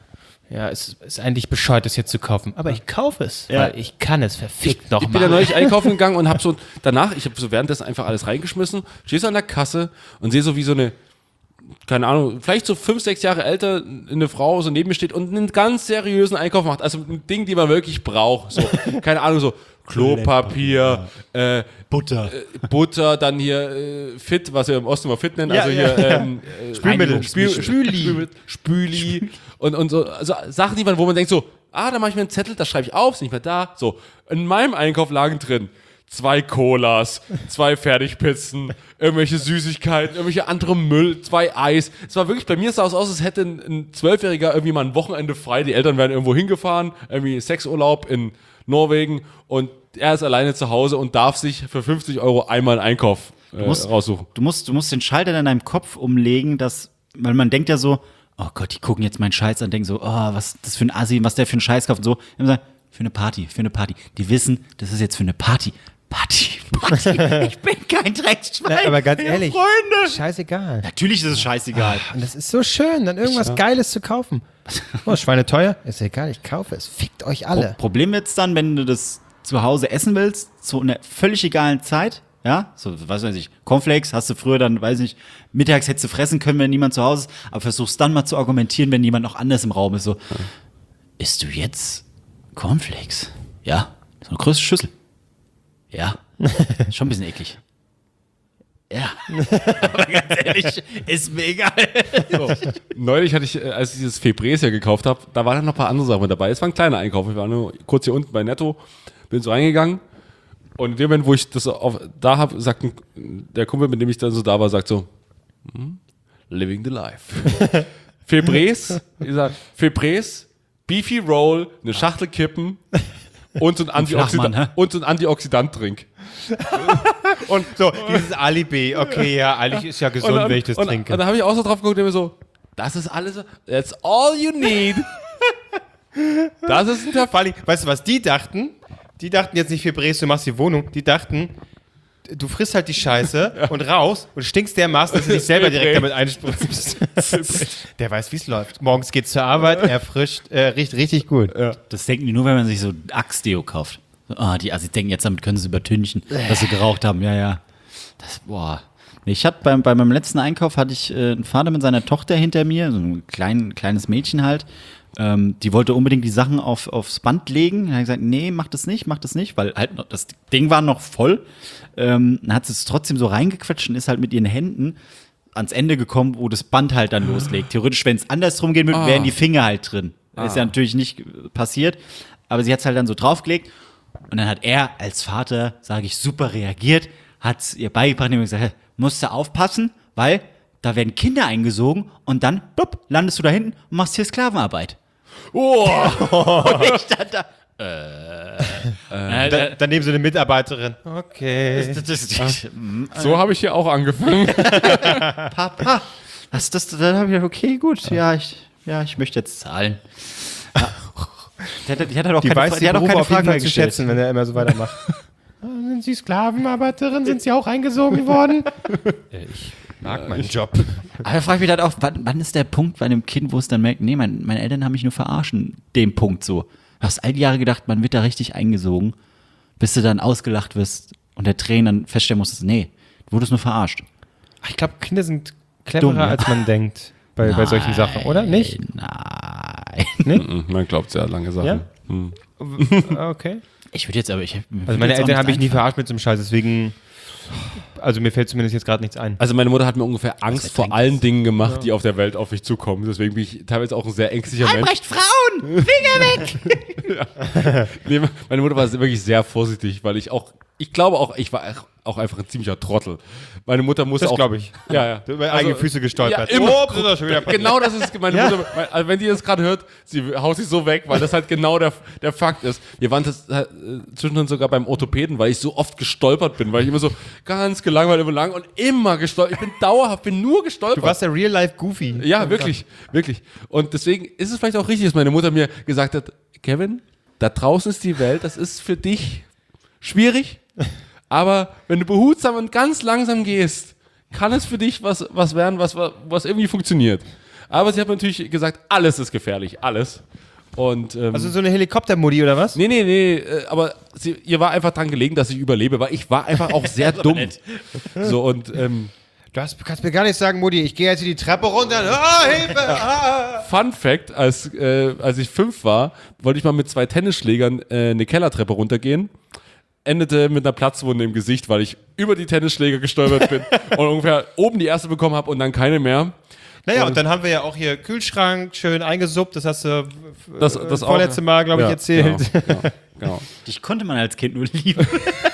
A: Ja, es ist eigentlich bescheuert, das jetzt zu kaufen. Aber ich kaufe es,
E: Ja.
A: weil ich kann es verfickt noch
C: Ich bin ja neulich einkaufen gegangen und habe so danach, ich habe so währenddessen einfach alles reingeschmissen, stehe so an der Kasse und sehe so wie so eine, keine Ahnung, vielleicht so fünf, sechs Jahre älter eine Frau so neben mir steht und einen ganz seriösen Einkauf macht. Also ein Ding, die man wirklich braucht. So, keine Ahnung, so Klopapier, äh,
E: Butter.
C: äh, Butter, dann hier äh, Fit, was wir im Osten mal Fit nennen,
A: Ja,
C: also
A: ja.
C: hier ähm, äh,
A: Spülmittel.
C: Spül,
A: Spüli.
C: Spüli, Spüli und, und so also Sachen, die man, wo man denkt so, ah, da mache ich mir einen Zettel, das schreibe ich auf, ist nicht mehr da. So, in meinem Einkauf lagen drin zwei Colas, zwei Fertigpizzen, irgendwelche Süßigkeiten, irgendwelche andere Müll, zwei Eis. Es war wirklich, bei mir sah es aus, als hätte ein, ein Zwölfjähriger irgendwie mal ein Wochenende frei, die Eltern wären irgendwo hingefahren, irgendwie Sexurlaub in Norwegen und er ist alleine zu Hause und darf sich für fünfzig Euro einmal einen Einkauf äh,
E: musst-
C: raussuchen.
E: Du musst, du musst den Schalter in deinem Kopf umlegen, dass, weil man denkt ja so, oh Gott, die gucken jetzt meinen Scheiß an, denken so, oh, was das für ein Assi, was der für einen Scheiß kauft und so. Immer sagen, für eine Party, für eine Party. Die wissen, das ist jetzt für eine Party. Party, Party. Ich bin kein Drecksschwein.
A: Na, aber ganz
E: Ja,
A: ehrlich,
E: Freunde.
A: scheißegal.
E: Natürlich ist es scheißegal.
A: Und das ist so schön, dann irgendwas Geiles zu kaufen. Oh, Schweine teuer? Ist egal, ich kaufe es. Fickt euch alle.
E: Pro- Problem wird's dann, wenn du das zu Hause essen willst, zu einer völlig egalen Zeit, ja, so, was weiß ich, Cornflakes hast du früher dann, weiß ich, mittags hättest du fressen können, wenn niemand zu Hause ist, aber versuchst dann mal zu argumentieren, wenn jemand noch anders im Raum ist, so, isst du jetzt Cornflakes? Ja, so eine größere Schüssel. Ja, schon ein bisschen eklig. Ja, aber ganz ehrlich, ist mir egal.
C: So. Neulich hatte ich, äh, als ich dieses Febresia gekauft habe, da waren dann noch ein paar andere Sachen mit dabei. Es war ein kleiner Einkauf. Ich war nur kurz hier unten bei Netto, bin so reingegangen und in dem Moment, wo ich das auf, da habe, sagt ein, der Kumpel, mit dem ich dann so da war, sagt so, hm, living the life. Febres, ich sag, Febres, Beefy Roll, eine Schachtel Kippen und so ein, Antioxidant,
E: Flachmann, hä?
C: und so ein Antioxidant-Drink.
A: Und so, dieses Alibi. Okay, ja, eigentlich ist ja gesund,
C: dann,
A: wenn ich das
C: und,
A: trinke.
C: Und dann habe ich auch so drauf geguckt und mir so, das ist alles, that's all you need. Das ist ein Tag.
A: Vor allem, weißt du, was die dachten? Die dachten jetzt nicht, Febres, du machst die Wohnung. Die dachten, du frisst halt die Scheiße und raus und stinkst dermaßen, dass du dich selber direkt damit einspritzt. Der weiß, wie es läuft. Morgens geht's zur Arbeit, erfrischt, äh, riecht richtig gut.
E: Das denken die nur, wenn man sich so Axe-Deo kauft. Ah, die Assis denken, jetzt damit können sie übertünchen, was sie geraucht haben. Ja, ja. Das, boah. Nee, Ich hatte beim, bei meinem letzten Einkauf hatte ich äh, einen Vater mit seiner Tochter hinter mir, so ein klein, kleines Mädchen halt. Ähm, die wollte unbedingt die Sachen auf, aufs Band legen. Dann habe ich gesagt, nee, mach das nicht, mach das nicht, weil halt noch, das Ding war noch voll. Ähm, dann hat sie es trotzdem so reingequetscht und ist halt mit ihren Händen ans Ende gekommen, wo das Band halt dann loslegt. Theoretisch, wenn es andersrum gehen würde, wären die Finger halt drin. Das ist ja natürlich nicht äh, passiert. Aber sie hat es halt dann so draufgelegt. Und dann hat er als Vater, sage ich, super reagiert, hat es ihr beigebracht und gesagt, musst du aufpassen, weil da werden Kinder eingesogen und dann blub, landest du da hinten und machst hier Sklavenarbeit.
C: Oh,
E: Und ich stand da, äh,
A: Da, daneben so eine Mitarbeiterin. Okay.
E: das, das, das,
C: so habe ich hier auch angefangen.
E: Papa, das, das, dann habe ich gedacht, okay, gut, ja, ich, ja, ich möchte jetzt zahlen. Ja. Die hat, die hat halt auch
A: Die
E: keine,
A: weiß
E: Fra-
A: die
E: die hat auch
A: Berufe
E: keine
A: auf jeden
E: Fragen
A: Fall
E: mehr
A: zu
E: gestellt.
A: schätzen, wenn er immer so weitermacht. Sind Sie Sklavenarbeiterin? Sind Sie auch eingesogen worden? Ich mag meinen Job.
E: Aber da frage ich mich halt auch, wann, wann ist der Punkt bei einem Kind, wo es dann merkt, nee, mein, meine Eltern haben mich nur verarschen, dem Punkt so. Du hast all die Jahre gedacht, man wird da richtig eingesogen, bis du dann ausgelacht wirst und der Trainer dann feststellen musstest, nee, du wurdest nur verarscht.
A: Ich glaube, Kinder sind cleverer,
E: Dumm, ja.
A: als man denkt bei, bei solchen Sachen, oder? Nicht?
E: Nein.
C: Mhm, Man glaubt sehr lange Sachen.
A: Ja?
C: Mhm.
A: Okay.
E: Ich würde jetzt aber, ich
A: Also meine Eltern habe ich nie verarscht mit so einem Scheiß, deswegen, also mir fällt zumindest jetzt gerade nichts ein.
C: Also meine Mutter hat mir ungefähr Angst
E: der
C: vor
E: trinkt
C: allen Dingen gemacht, die auf der Welt auf mich zukommen. Deswegen bin ich teilweise auch ein sehr ängstlicher Mensch.
E: Albrecht, Frauen! Finger weg!
C: Nee, meine Mutter war wirklich sehr vorsichtig, weil ich auch, ich glaube auch, ich war auch einfach ein ziemlicher Trottel. Meine Mutter musste
A: Das
C: auch.
A: glaube ich.
C: Ja, ja.
A: Du über eigene Füße gestolpert.
C: Ja, immer.
A: Oh, das ist doch schon wieder passiert.
C: Genau das ist meine
A: Ja.
C: Mutter. Also wenn die das gerade hört, sie haut sich so weg, weil das halt genau der, der Fakt ist. Wir waren das, äh, zwischendrin sogar beim Orthopäden, weil ich so oft gestolpert bin, weil ich immer so ganz gelangweilt immer lang und immer gestolpert. Ich bin dauerhaft, bin nur gestolpert.
A: Du warst der Real-Life-Goofy.
C: Ja, wirklich, wirklich. Und deswegen ist es vielleicht auch richtig, dass meine Mutter mir gesagt hat, Kevin, da draußen ist die Welt, das ist für dich schwierig, aber wenn du behutsam und ganz langsam gehst, kann es für dich was, was werden, was, was irgendwie funktioniert. Aber sie hat mir natürlich gesagt, alles ist gefährlich, alles. Und, ähm,
A: Also so eine Helikoptermodi oder was?
C: nee, nee, nee, äh, aber sie, ihr war einfach dran gelegen, dass ich überlebe, weil ich war einfach auch sehr dumm. So und ähm,
A: Du hast, kannst mir gar nicht sagen, Mutti, ich gehe jetzt hier die Treppe runter. Ah, Hilfe! Ah.
C: Fun Fact, als, äh, als ich fünf war, wollte ich mal mit zwei Tennisschlägern äh, eine Kellertreppe runtergehen. Endete mit einer Platzwunde im Gesicht, weil ich über die Tennisschläger gestolpert bin und ungefähr oben die erste bekommen habe und dann keine mehr.
A: Naja, und,
C: Und-
A: dann haben wir ja auch hier Kühlschrank schön eingesuppt. Das hast du äh,
C: Das, das auch,
A: vorletzte Mal, glaube ich,
C: ja,
A: erzählt.
C: Genau, genau, genau.
E: Dich konnte man als Kind nur lieben.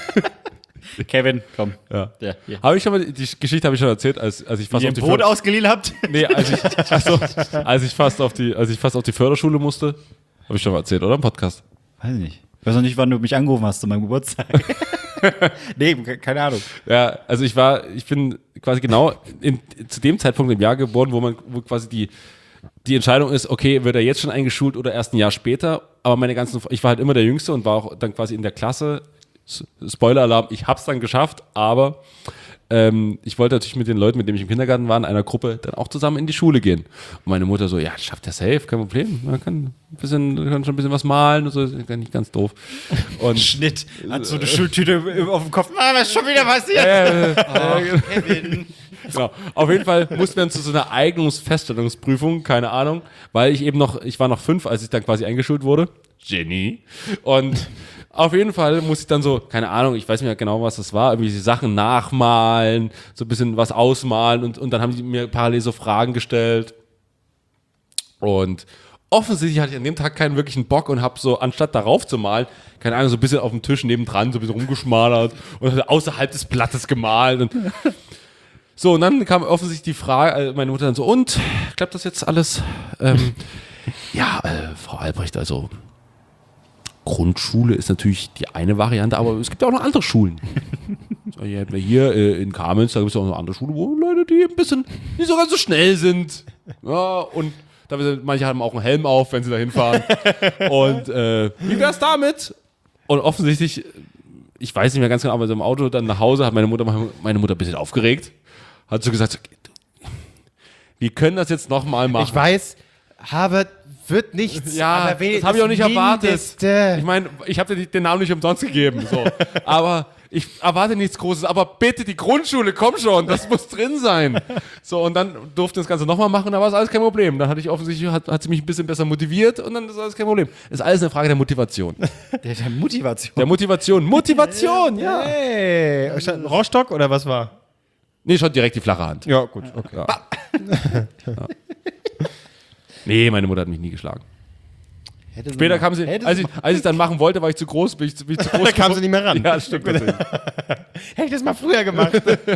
E: Kevin, komm.
C: Ja.
E: Ja, hier.
C: Habe ich schon mal, die Geschichte habe ich schon erzählt, als, als ich fast
E: Wie ihr
C: auf
E: ein
C: die
E: Boot
C: Förder-
E: ausgeliehen habt?
C: Nee, als ich, also, als ich fast auf die, als ich fast auf die Förderschule musste, habe ich schon mal erzählt, oder? Im Podcast.
E: Weiß nicht. Ich weiß noch nicht, wann du mich angerufen hast zu meinem Geburtstag. Nee, ke- keine Ahnung.
C: Ja, also ich war, ich bin quasi genau in, zu dem Zeitpunkt im Jahr geboren, wo man, wo quasi die, die Entscheidung ist, okay, wird er jetzt schon eingeschult oder erst ein Jahr später? Aber meine ganzen, ich war halt immer der Jüngste und war auch dann quasi in der Klasse. S- Spoiler-Alarm, ich hab's dann geschafft, aber ähm, ich wollte natürlich mit den Leuten, mit denen ich im Kindergarten war, in einer Gruppe, dann auch zusammen in die Schule gehen. Und meine Mutter so, ja, schafft er safe, kein Problem. Man kann, ein bisschen, kann schon ein bisschen was malen und so, ist gar nicht ganz doof. Und
E: Schnitt. Hat so eine Schultüte auf dem Kopf. Ah, was ist schon wieder passiert? Kevin.
C: Genau. Auf jeden Fall mussten wir dann zu so einer Eignungsfeststellungsprüfung, keine Ahnung, weil ich eben noch, ich war noch fünf, als ich dann quasi eingeschult wurde. Genie. Und auf jeden Fall musste ich dann so, keine Ahnung, ich weiß nicht mehr genau, was das war, irgendwie die Sachen nachmalen, so ein bisschen was ausmalen und, und dann haben die mir parallel so Fragen gestellt. Und offensichtlich hatte ich an dem Tag keinen wirklichen Bock und habe so, anstatt darauf zu malen, keine Ahnung, so ein bisschen auf dem Tisch nebendran, so ein bisschen rumgeschmalert und außerhalb des Blattes gemalt und so, und dann kam offensichtlich die Frage, äh, meine Mutter dann so, und, klappt das jetzt alles? Ähm, ja, äh, Frau Albrecht, also Grundschule ist natürlich die eine Variante, aber es gibt ja auch noch andere Schulen. So, hier hätten wir hier äh, in Kamenz, da gibt es auch noch andere Schulen, wo Leute, die ein bisschen nicht so ganz so schnell sind. Ja, und da wir- manche haben auch einen Helm auf, wenn sie da hinfahren. Und äh, wie wär's damit? Und offensichtlich, ich weiß nicht mehr ganz genau, aber so im Auto dann nach Hause hat meine Mutter meine Mutter ein bisschen aufgeregt. Hat so gesagt, so, wir können das jetzt nochmal machen.
A: Ich weiß, Harvard wird nichts.
C: Ja,
A: aber wen-
C: das habe ich auch nicht erwartet.
A: Mindeste.
C: Ich meine, ich habe dir den Namen nicht umsonst gegeben. So. Aber ich erwarte nichts Großes. Aber bitte, die Grundschule, komm schon, das muss drin sein. So, und dann durfte das Ganze nochmal machen, da war es alles kein Problem. Dann hatte ich offensichtlich, hat, hat sie mich ein bisschen besser motiviert und dann ist alles kein Problem. Ist alles eine Frage der Motivation.
E: Der, der Motivation.
C: Der Motivation. Motivation, ja.
A: Hey, stand ein Rohrstock oder was war?
C: Nee, schon direkt die flache Hand.
A: Ja, gut, okay.
C: Ja. Nee, meine Mutter hat mich nie geschlagen. Später kam sie, als ich, als ich es dann machen wollte, war ich zu groß, bin ich, zu- bin ich zu groß.
A: Da kam sie nicht mehr ran.
C: Ja, das stimmt. tatsächlich.
A: Hätte ich das mal früher gemacht.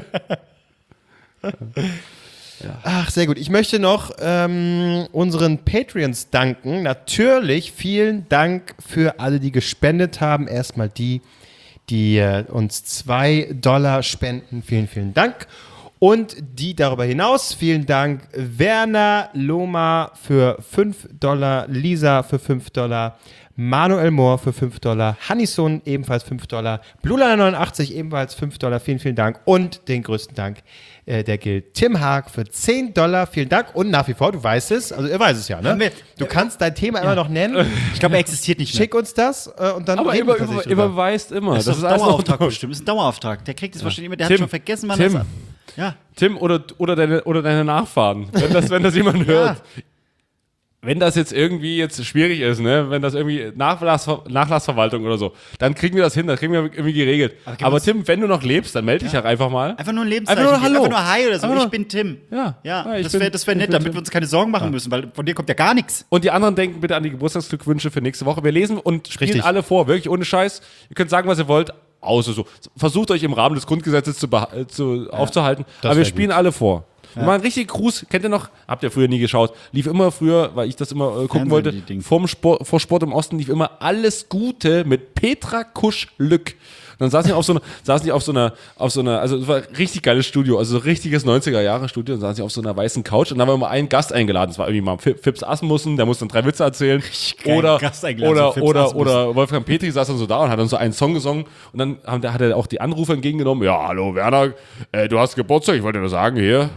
A: Ach, sehr gut. Ich möchte noch ähm, unseren Patreons danken. Natürlich vielen Dank für alle, die gespendet haben. Erstmal die, die äh, uns zwei Dollar spenden. Vielen, vielen Dank. Und die darüber hinaus, vielen Dank Werner Loma für fünf Dollar, Lisa für fünf Dollar, Manuel Mohr für fünf Dollar, Hannison ebenfalls fünf Dollar, Blulana neunundachtzig ebenfalls fünf Dollar, vielen, vielen Dank. Und den größten Dank, äh, der gilt Tim Haag für zehn Dollar, vielen Dank. Und nach wie vor, du weißt es, also ihr weiß es ja, ne?
E: wir-
A: Du kannst dein Thema immer noch nennen.
E: Ich glaube, er existiert nicht mehr.
A: Schick uns das äh, und dann
C: Aber
A: reden
C: über,
A: wir
C: über,
A: tatsächlich drüber.
C: überweist immer.
E: Das ist ein
C: alles noch
E: Dauerauftrag
C: durch.
E: bestimmt. Das ist ein Dauerauftrag. Der kriegt es wahrscheinlich immer. Der
C: Tim,
E: hat schon vergessen, wann
C: Tim.
E: das. Ja.
C: Tim oder, oder, deine, oder deine Nachfahren, wenn das, wenn das jemand hört. Wenn das jetzt irgendwie jetzt schwierig ist, ne, wenn das irgendwie Nachlass, Nachlassverwaltung oder so, dann kriegen wir das hin, das kriegen wir irgendwie geregelt.
E: Aber
C: Aber,
E: gibt's-
C: Tim, wenn du noch lebst, dann melde dich ja. einfach mal.
E: Einfach nur ein Lebenszeichen.
C: Einfach nur
E: geben.
C: Hallo.
E: Einfach nur Hi oder so.
C: Einfach
E: Ich
C: nur-
E: bin Tim.
C: Ja.
E: Ja,
C: Ja, ich
E: das
C: bin-
E: wäre das wär
C: ich
E: nett,
C: bin
E: damit
C: Tim.
E: wir uns keine Sorgen machen müssen, weil von dir kommt ja gar nichts.
C: Und die anderen denken bitte an die Geburtstagsglückwünsche für nächste Woche. Wir lesen und spielen
A: Richtig.
C: alle vor, wirklich ohne Scheiß. Ihr könnt sagen, was ihr wollt, außer so. Versucht euch im Rahmen des Grundgesetzes zu, beha- äh, zu aufzuhalten,
A: das
C: aber wir
A: wär
C: spielen alle vor. Wir machen einen richtigen Gruß, kennt ihr noch? Habt ihr früher nie geschaut. Lief immer früher, weil ich das immer äh, gucken
E: Fernsehen,
C: wollte,
E: die Ding.
C: vorm Sport, vor Sport im Osten lief immer Alles Gute mit Petra Kusch-Lück. Und dann saßen die auf so einer, saßen die auf so einer, auf so einer, also es war ein richtig geiles Studio, also so richtiges neunziger-Jahre-Studio, und saßen sie auf so einer weißen Couch und dann war immer ein Gast eingeladen. Das war irgendwie mal Fi- Fips Asmussen, der musste dann drei Witze erzählen.
E: geil,
C: Oder,
E: Gast eingeladen, so
C: oder,
E: Fips
C: oder,
E: Asmussen.
C: oder Wolfgang Petri saß dann so da und hat dann so einen Song gesungen und dann haben, der, hat er auch die Anrufer entgegengenommen. Ja, hallo Werner, äh, du hast Geburtstag, ich wollte nur sagen, hier,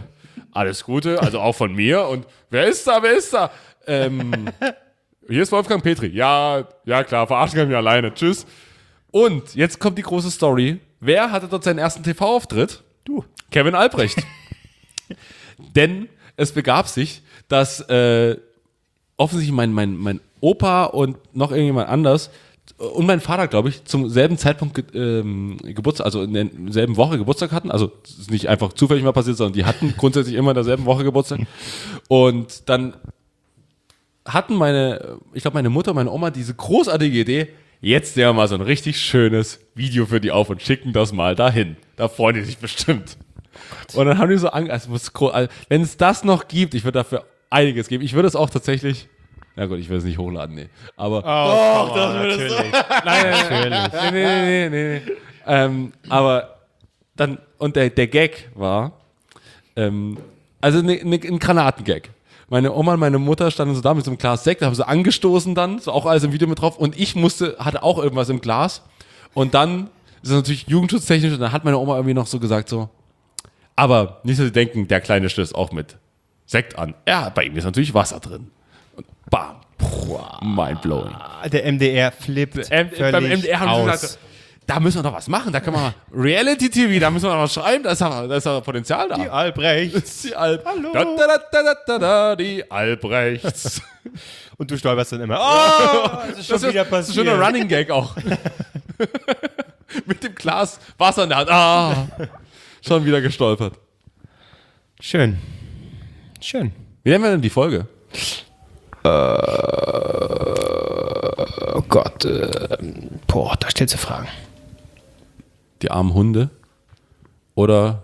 C: alles Gute, also auch von mir. Und wer ist da, wer ist da? Ähm, hier ist Wolfgang Petri. Ja, ja klar, verarschen kann ich mich alleine. Tschüss. Und jetzt kommt die große Story. Wer hatte dort seinen ersten T V-Auftritt? Du. Kevin Albrecht. Denn es begab sich, dass äh, offensichtlich mein, mein, mein Opa und noch irgendjemand anders und mein Vater, glaube ich, zum selben Zeitpunkt ge ähm, Geburtstag, also in derselben Woche Geburtstag hatten. Also es ist nicht einfach zufällig mal passiert, sondern die hatten grundsätzlich immer in derselben Woche Geburtstag. Und dann hatten meine, ich glaube meine Mutter und meine Oma diese großartige Idee, jetzt nehmen wir mal so ein richtig schönes Video für die auf und schicken das mal dahin. Da freuen die sich bestimmt. Und dann haben die so Angst, also muss, also, wenn es das noch gibt, ich würde dafür einiges geben. Ich würde es auch tatsächlich, na gut, ich will es nicht hochladen, nee. Aber,
A: Oh, das natürlich.
C: nein, nein, nein, nee, nee, nee, nee, nee. Ähm, aber dann, und der, der Gag war, ähm, also ne, ne, ein Granatengag. Meine Oma und meine Mutter standen so da mit so einem Glas Sekt, haben so angestoßen dann, so auch alles im Video mit drauf. Und ich musste, hatte auch irgendwas im Glas. Und dann ist es natürlich jugendschutztechnisch. Und dann hat meine Oma irgendwie noch so gesagt so, aber nicht, dass Sie denken, der Kleine stößt auch mit Sekt an. Ja, bei ihm ist natürlich Wasser drin. Und bam, mindblowing.
A: Der M D R flippt
C: M
A: völlig
C: beim M D R haben sie
A: aus.
C: gesagt, da müssen wir doch was machen. Da können wir mal Reality-T V, da müssen wir noch was schreiben. Da ist ja, da ist ja Potenzial da.
A: Die Albrechts.
C: Die Alb
A: Hallo.
C: Da, da, da, da, da, da, die Albrechts.
A: Und du stolperst dann immer. Oh, das ist schon
C: Das ist,
A: wieder
C: das ist
A: passiert.
C: schon ein Running Gag auch. Mit dem Glas Wasser in der Hand. Ah, schon wieder gestolpert.
A: Schön. Schön.
C: Wie nennen wir denn die Folge?
A: Oh Gott. Äh, boah, da stellst du Fragen.
C: Die armen Hunde? Oder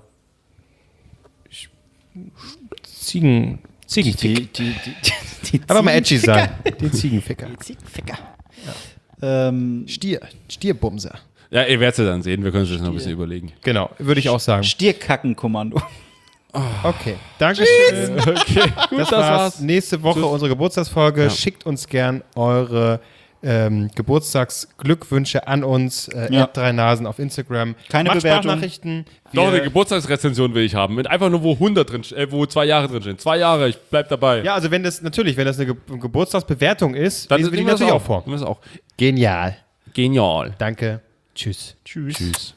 A: Ziegen. Ziegenfick.
E: Die, die, die, die
A: Aber mal edgy
E: Ziegenficker.
A: sein. Den Ziegenficker.
E: Ziegenficker. Ähm,
A: Stier. Stierbumser.
C: ja, ihr werdet es ja dann sehen. Wir können uns das noch ein bisschen überlegen.
A: Genau, würde ich auch sagen.
E: Stierkackenkommando.
A: Okay, Dankeschön.
C: Okay, gut,
A: Das, war's. Nächste Woche unsere Geburtstagsfolge.
C: Ja.
A: Schickt uns gern eure ähm, Geburtstagsglückwünsche an uns. Äh,
E: Ja.
A: drei Nasen auf Instagram.
E: Keine
A: Macht
E: Bewertung.
A: Sprachnachrichten.
C: Doch, eine
A: Wir,
C: Geburtstagsrezension will ich haben. Mit einfach nur, wo hundert drin, äh, wo zwei Jahre drin stehen. Zwei Jahre, ich bleib dabei.
A: ja, also wenn das natürlich, wenn das eine Ge Geburtstagsbewertung ist,
C: dann
A: lesen wir die
C: nehmen
A: natürlich auch vor.
C: Nehmen wir das auch.
A: Genial.
C: Genial.
A: Danke. Tschüss. Tschüss.
C: Tschüss.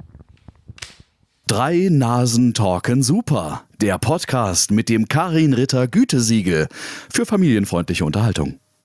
F: Drei Nasen talken super. Der Podcast mit dem Karin Ritter Gütesiegel für familienfreundliche Unterhaltung.